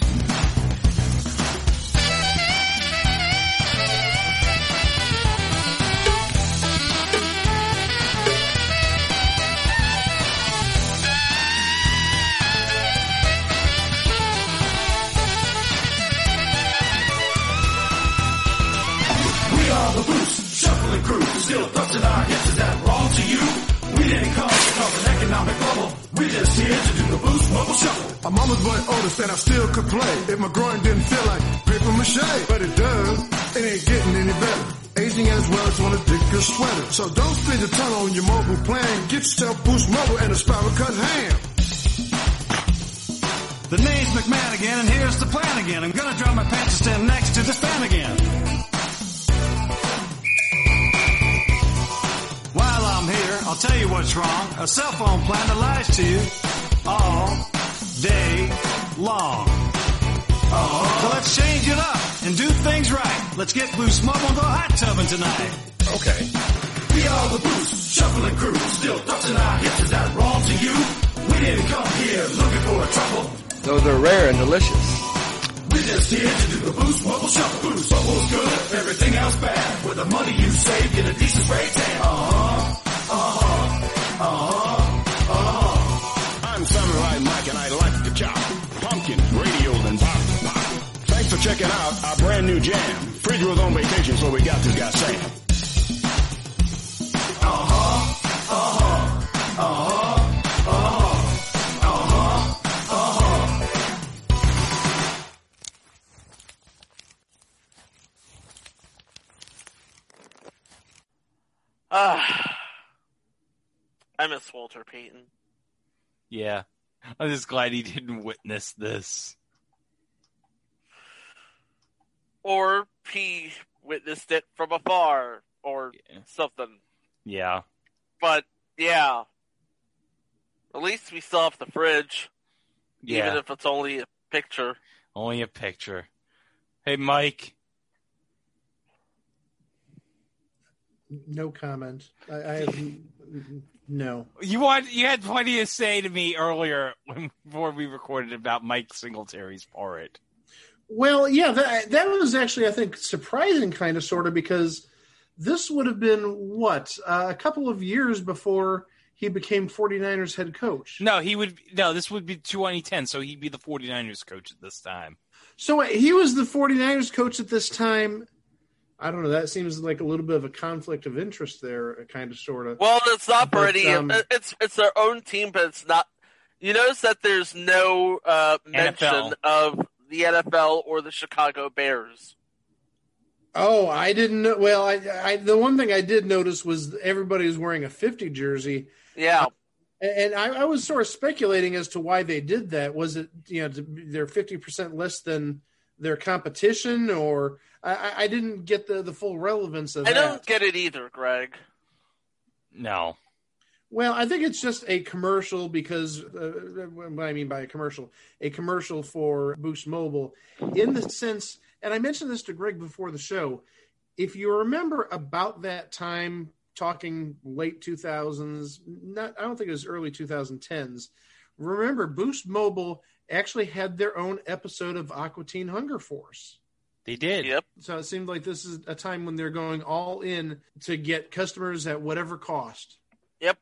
The Boost, shuffle and groove, still thrusting our hips, is that wrong to you? We didn't come to cause an economic bubble, we're just here to do the Boost Mobile Shuffle. A mama's boy Otis said I still could play if my groin didn't feel like paper mache, but it does, it ain't getting any better. Aging as well as on a dicker sweater. So don't spend your tongue on your mobile plan, get yourself Boost Mobile and a spiral cut ham. The name's McMahon again, and here's the plan again. I'm gonna drop my pants and stand next to the fan again. While I'm here, I'll tell you what's wrong. A cell phone plan that lies to you all day long. So let's change it up and do things right. Let's get Boost Mobile and go hot tubbing tonight. Okay. We are the Boost, shuffle and groove, still thrusting our hips, is that wrong to you? We didn't come here looking for a trouble. Those are rare and delicious. We're just here to do the Boost Mobile Shuffle. Boost Mobile's good, everything else bad. With the money you save, get a decent spray tan. I'm Samurai Mike and I like to chop pumpkins, radios, and pop. Thanks for checking out our brand new jam. Fridge was on vacation, so we got this guy Sam. I miss Walter Payton. Yeah. I'm just glad he didn't witness this. Or he witnessed it from afar, or something. Yeah. But, yeah. At least we still have the fridge. Yeah. Even if it's only a picture. Only a picture. Hey, Mike. No comment. I have no. You had plenty to say to me earlier before we recorded about Mike Singletary's part. Well, yeah, that was actually, I think, surprising, kind of, sort of, because this would have been, a couple of years before he became 49ers head coach. This would be 2010, so he'd be the 49ers coach at this time. So he was the 49ers coach at this time. I don't know. That seems like a little bit of a conflict of interest there, kind of, sort of. Well, it's not pretty. It's their own team, but it's not. You notice that there's no mention of the NFL or the Chicago Bears. Oh, I didn't know. Well, I the one thing I did notice was everybody was wearing a 50 jersey. Yeah. And I was sort of speculating as to why they did that. Was it, they're 50% less than their competition, or I didn't get the full relevance of that. I don't get it either, Greg. No. Well, I think it's just a commercial because, what I mean by a commercial for Boost Mobile, in the sense, and I mentioned this to Greg before the show, if you remember about that time, talking late 2000s, I don't think it was early 2010s, remember Boost Mobile actually had their own episode of Aqua Teen Hunger Force. They did. Yep. So it seemed like this is a time when they're going all in to get customers at whatever cost. Yep.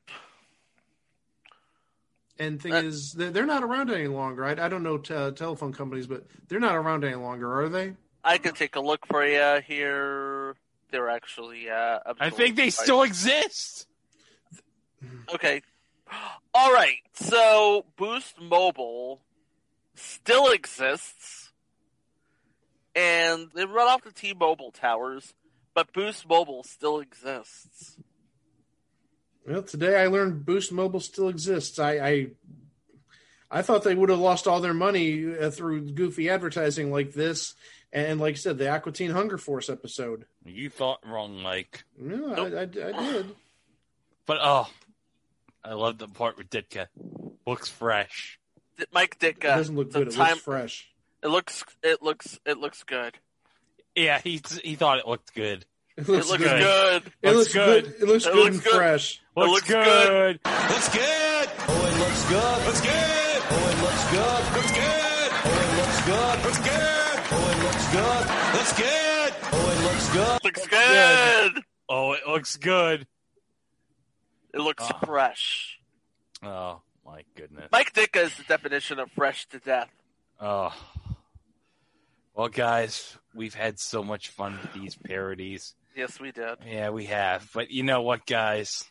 And thing is, they're not around any longer. I don't know telephone companies, but they're not around any longer, are they? I can take a look for you here. They're actually... I think they still exist. Okay. All right. So Boost Mobile still exists, and they run off the T-Mobile towers, but Boost Mobile still exists. Well, today I learned Boost Mobile still exists. I thought they would have lost all their money through goofy advertising like this, and like I said, the Aqua Teen Hunger Force episode. You thought wrong, Mike. No, I did. But I love the part with Ditka. Looks fresh. Mike Ditka. It doesn't look good. It looks fresh. It looks good. Yeah, he thought it looked good. It looks good. It looks good. It looks good and fresh. Looks good. Looks good. Oh, it looks good. Looks good. Oh, it looks good. Looks good. Oh, it looks good. Looks good. Oh, it looks good. Looks good. Oh, it looks good. Looks good. Oh, it looks good. It looks fresh. Oh, my goodness. Mike Ditka is the definition of fresh to death. Oh. Well, guys, we've had so much fun with these parodies. Yes, we did. Yeah, we have. But you know what, guys?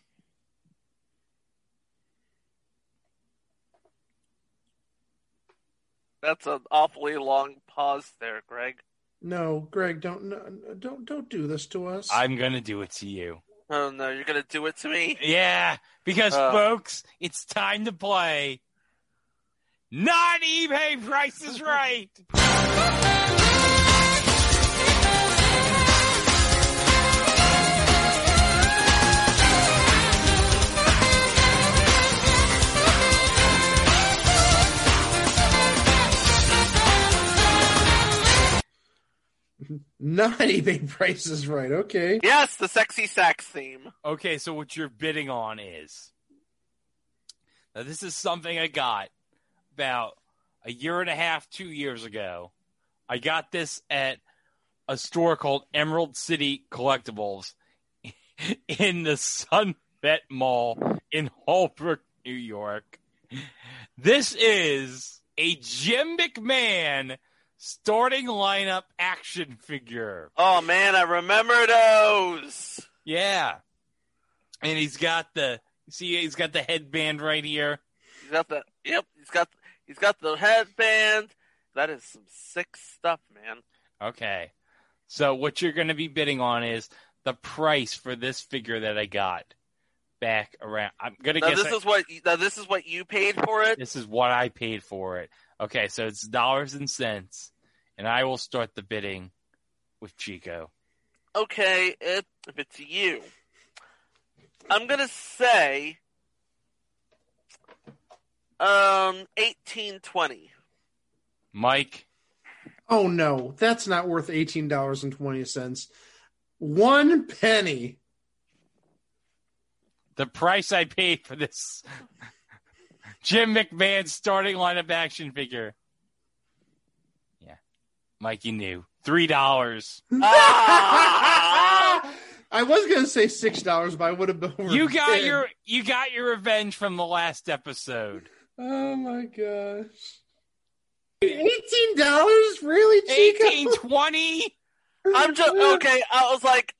That's an awfully long pause there, Greg. No, Greg, don't do this to us. I'm gonna do it to you. Oh no, you're gonna do it to me? Yeah, because folks, it's time to play Not eBay Price is Right. Not eBay Price is Right. Okay. Yes, the sexy sax theme. Okay, so what you're bidding on is, now this is something I got about a year and a half, 2 years ago. I got this at a store called Emerald City Collectibles in the Sunbet Mall in Holbrook, New York. This is a Jim McMahon starting lineup action figure. Oh man, I remember those. Yeah. And he's got the headband right here. He's got the headband. That is some sick stuff, man. Okay. So what you're going to be bidding on is the price for this figure that I got back around. I'm going to guess. This is what you paid for it? This is what I paid for it. Okay, so it's dollars and cents, and I will start the bidding with Chico. Okay, if it's you, I'm gonna say $18.20. Mike? Oh no, that's not worth $18.20. 1 penny. The price I paid for this Jim McMahon starting lineup action figure. Yeah. Mike, you knew. $3. I was going to say $6, but I would have been over You got 10. your revenge from the last episode. Oh my gosh. $18? Really, Chico? $18.20? I'm just okay. I was like,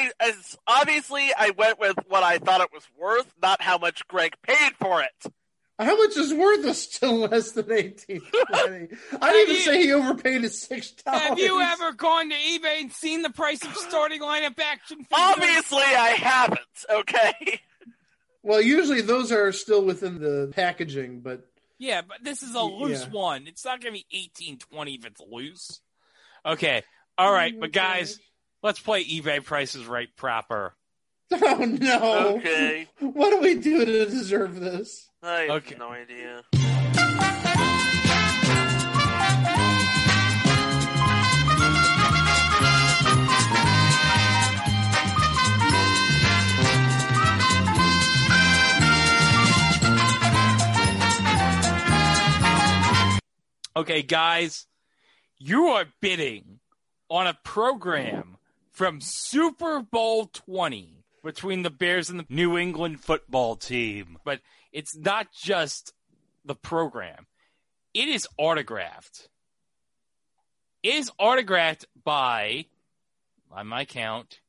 obviously I went with what I thought it was worth, not how much Greg paid for it. How much is worth is still less than $18.20? I didn't even say he overpaid his $6. Have you ever gone to eBay and seen the price of starting lineup action figures? Obviously, I haven't. Okay. Well, usually those are still within the packaging, but Yeah, but this is a loose one. It's not going to be $18.20 if it's loose. Okay. All right, but guys, let's play eBay Prices Right proper. Oh, no. Okay. What do we do to deserve this? I have no idea. Okay, guys, you are bidding on a program from Super Bowl 20 between the Bears and the New England football team. But it's not just the program. It is autographed. It is autographed by my count,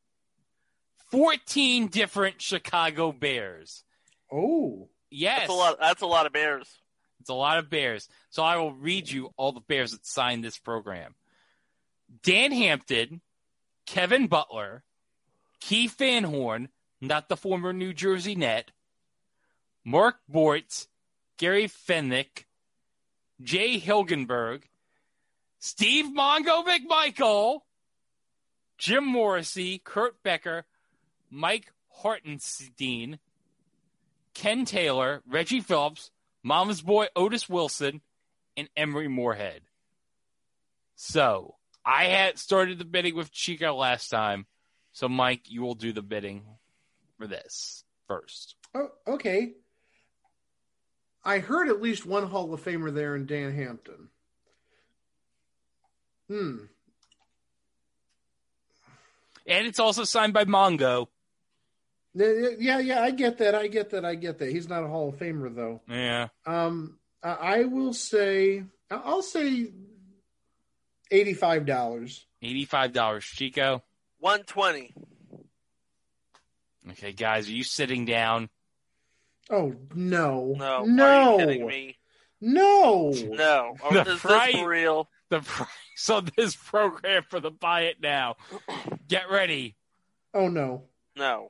14 different Chicago Bears. Oh. Yes. That's a lot of Bears. It's a lot of Bears. So I will read you all the Bears that signed this program. Dan Hampton, Kevin Butler, Keith Van Horn, not the former New Jersey Net, Mark Bortz, Gary Fennick, Jay Hilgenberg, Steve Mongo McMichael, Jim Morrissey, Kurt Becker, Mike Hartenstein, Ken Taylor, Reggie Phillips, Mama's Boy Otis Wilson, and Emery Moorhead. So, I had started the bidding with Chico last time. So, Mike, you will do the bidding for this first. Oh, okay. I heard at least one Hall of Famer there in Dan Hampton. And it's also signed by Mongo. Yeah, I get that. He's not a Hall of Famer, though. Yeah. I will say, I'll say $85. $85, Chico. $120. Okay, guys, are you sitting down? Oh, no. No. Are you kidding me? No. No. Is this for real? The price of this program for the buy it now. Get ready. Oh, no. No.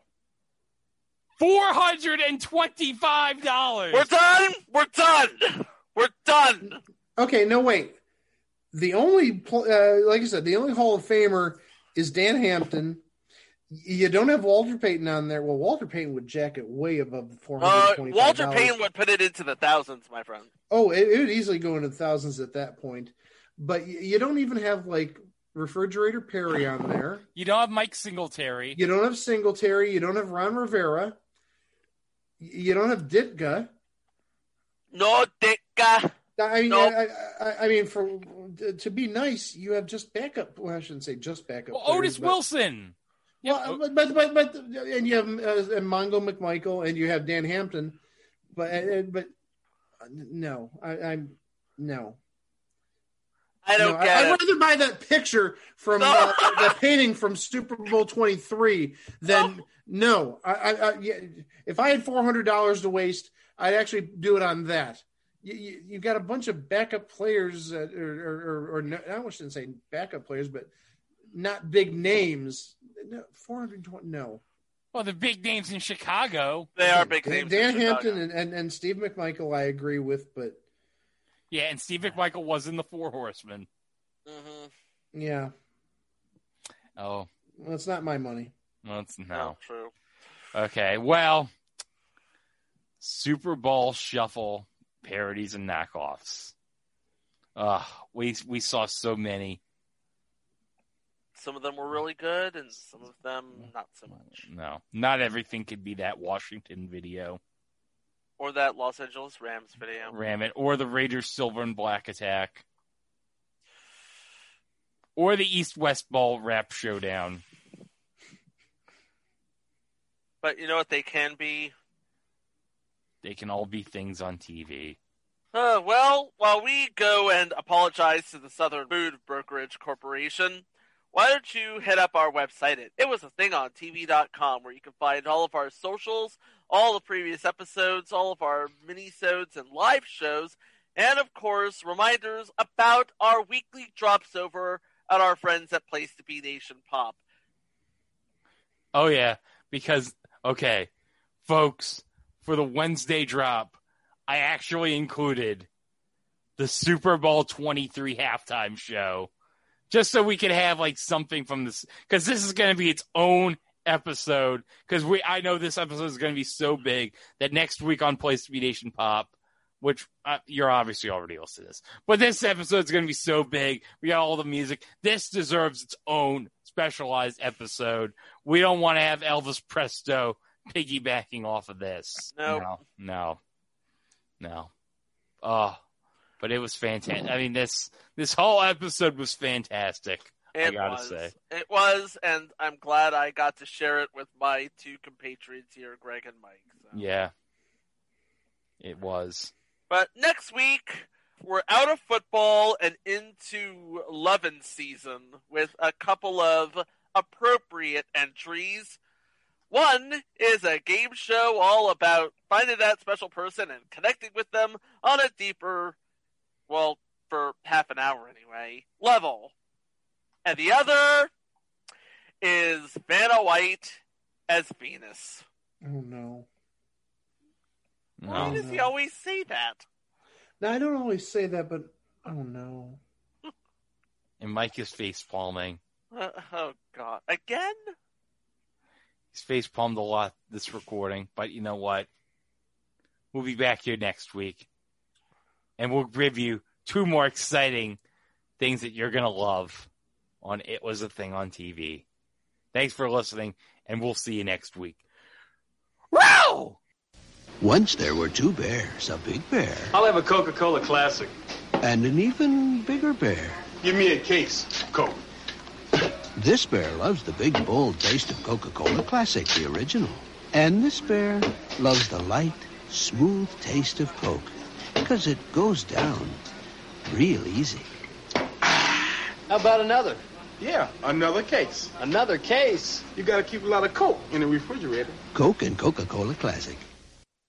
$425. We're done. We're done. Okay, no, wait. The only, like I said, the only Hall of Famer is Dan Hampton. You don't have Walter Payton on there. Well, Walter Payton would jack it way above $425. Walter Payton would put it into the thousands, my friend. Oh, it would easily go into the thousands at that point. But you don't even have, like, Refrigerator Perry on there. You don't have Mike Singletary. You don't have Singletary. You don't have Ron Rivera. You don't have Ditka. No Ditka. I mean, nope. I mean, to be nice, you have just backup. Well, I shouldn't say just backup. Well, Otis Wilson. Well, but and you have Mongo McMichael and you have Dan Hampton, but no, I'm no. I don't get I'd it. rather buy that picture from that painting from Super Bowl 23 than no. If I had $400 to waste, I'd actually do it on that. You've got a bunch of backup players, or no, I shouldn't say backup players, but not big names. No, 420. No. Well, the big names in Chicago. They are big names. Dan Hampton and Steve McMichael, I agree with, but yeah, and Steve McMichael was in the Four Horsemen. Mm-hmm. Yeah. Oh, well, it's not my money. Well, it's no. Not true. Okay, well, Super Bowl Shuffle parodies and knockoffs. We saw so many. Some of them were really good, and some of them not so much. No, not everything could be that Washington video. Or that Los Angeles Rams video. Ram it. Or the Raiders Silver and Black Attack. Or the East-West Ball Rap Showdown. But you know what they can be? They can all be things on TV. Well, while we go and apologize to the Southern Food Brokerage Corporation, why don't you head up our website at itwasathingontv.com, where you can find all of our socials, all the previous episodes, all of our mini-sodes and live shows, and, of course, reminders about our weekly drops over at our friends at Place to Be Nation Pop. Oh, yeah, because, okay, folks, for the Wednesday drop, I actually included the Super Bowl 23 halftime show, just so we could have, like, something from this, because this is going to be its own episode, because I know this episode is going to be so big that next week on Place to Be Nation Pop, which you're obviously already listening to this, but this episode is going to be so big. We got all the music. This deserves its own specialized episode. We don't want to have Elvis Presto piggybacking off of this. No. Oh, but it was fantastic. I mean, this whole episode was fantastic. I gotta say. It was, and I'm glad I got to share it with my two compatriots here, Greg and Mike. So. Yeah, it was. But next week, we're out of football and into lovin' season with a couple of appropriate entries. One is a game show all about finding that special person and connecting with them on a deeper, well, for half an hour anyway, level. And the other is Vanna White as Venus. Oh, no. Why does he always say that? No, I don't always say that, but oh, no. And Mike is face-palming. Oh, God. Again? He's face-palmed a lot this recording, but you know what? We'll be back here next week, and we'll give you two more exciting things that you're going to love on It Was a Thing on TV. Thanks for listening, and we'll see you next week. Row! Once there were two bears, a big bear I'll have a Coca-Cola Classic. and an even bigger bear. Give me a case, Coke. This bear loves the big, bold taste of Coca-Cola Classic, the original. And this bear loves the light, smooth taste of Coke, because it goes down real easy. How about another? Yeah, another case. Another case? You gotta keep a lot of Coke in the refrigerator. Coke and Coca-Cola Classic.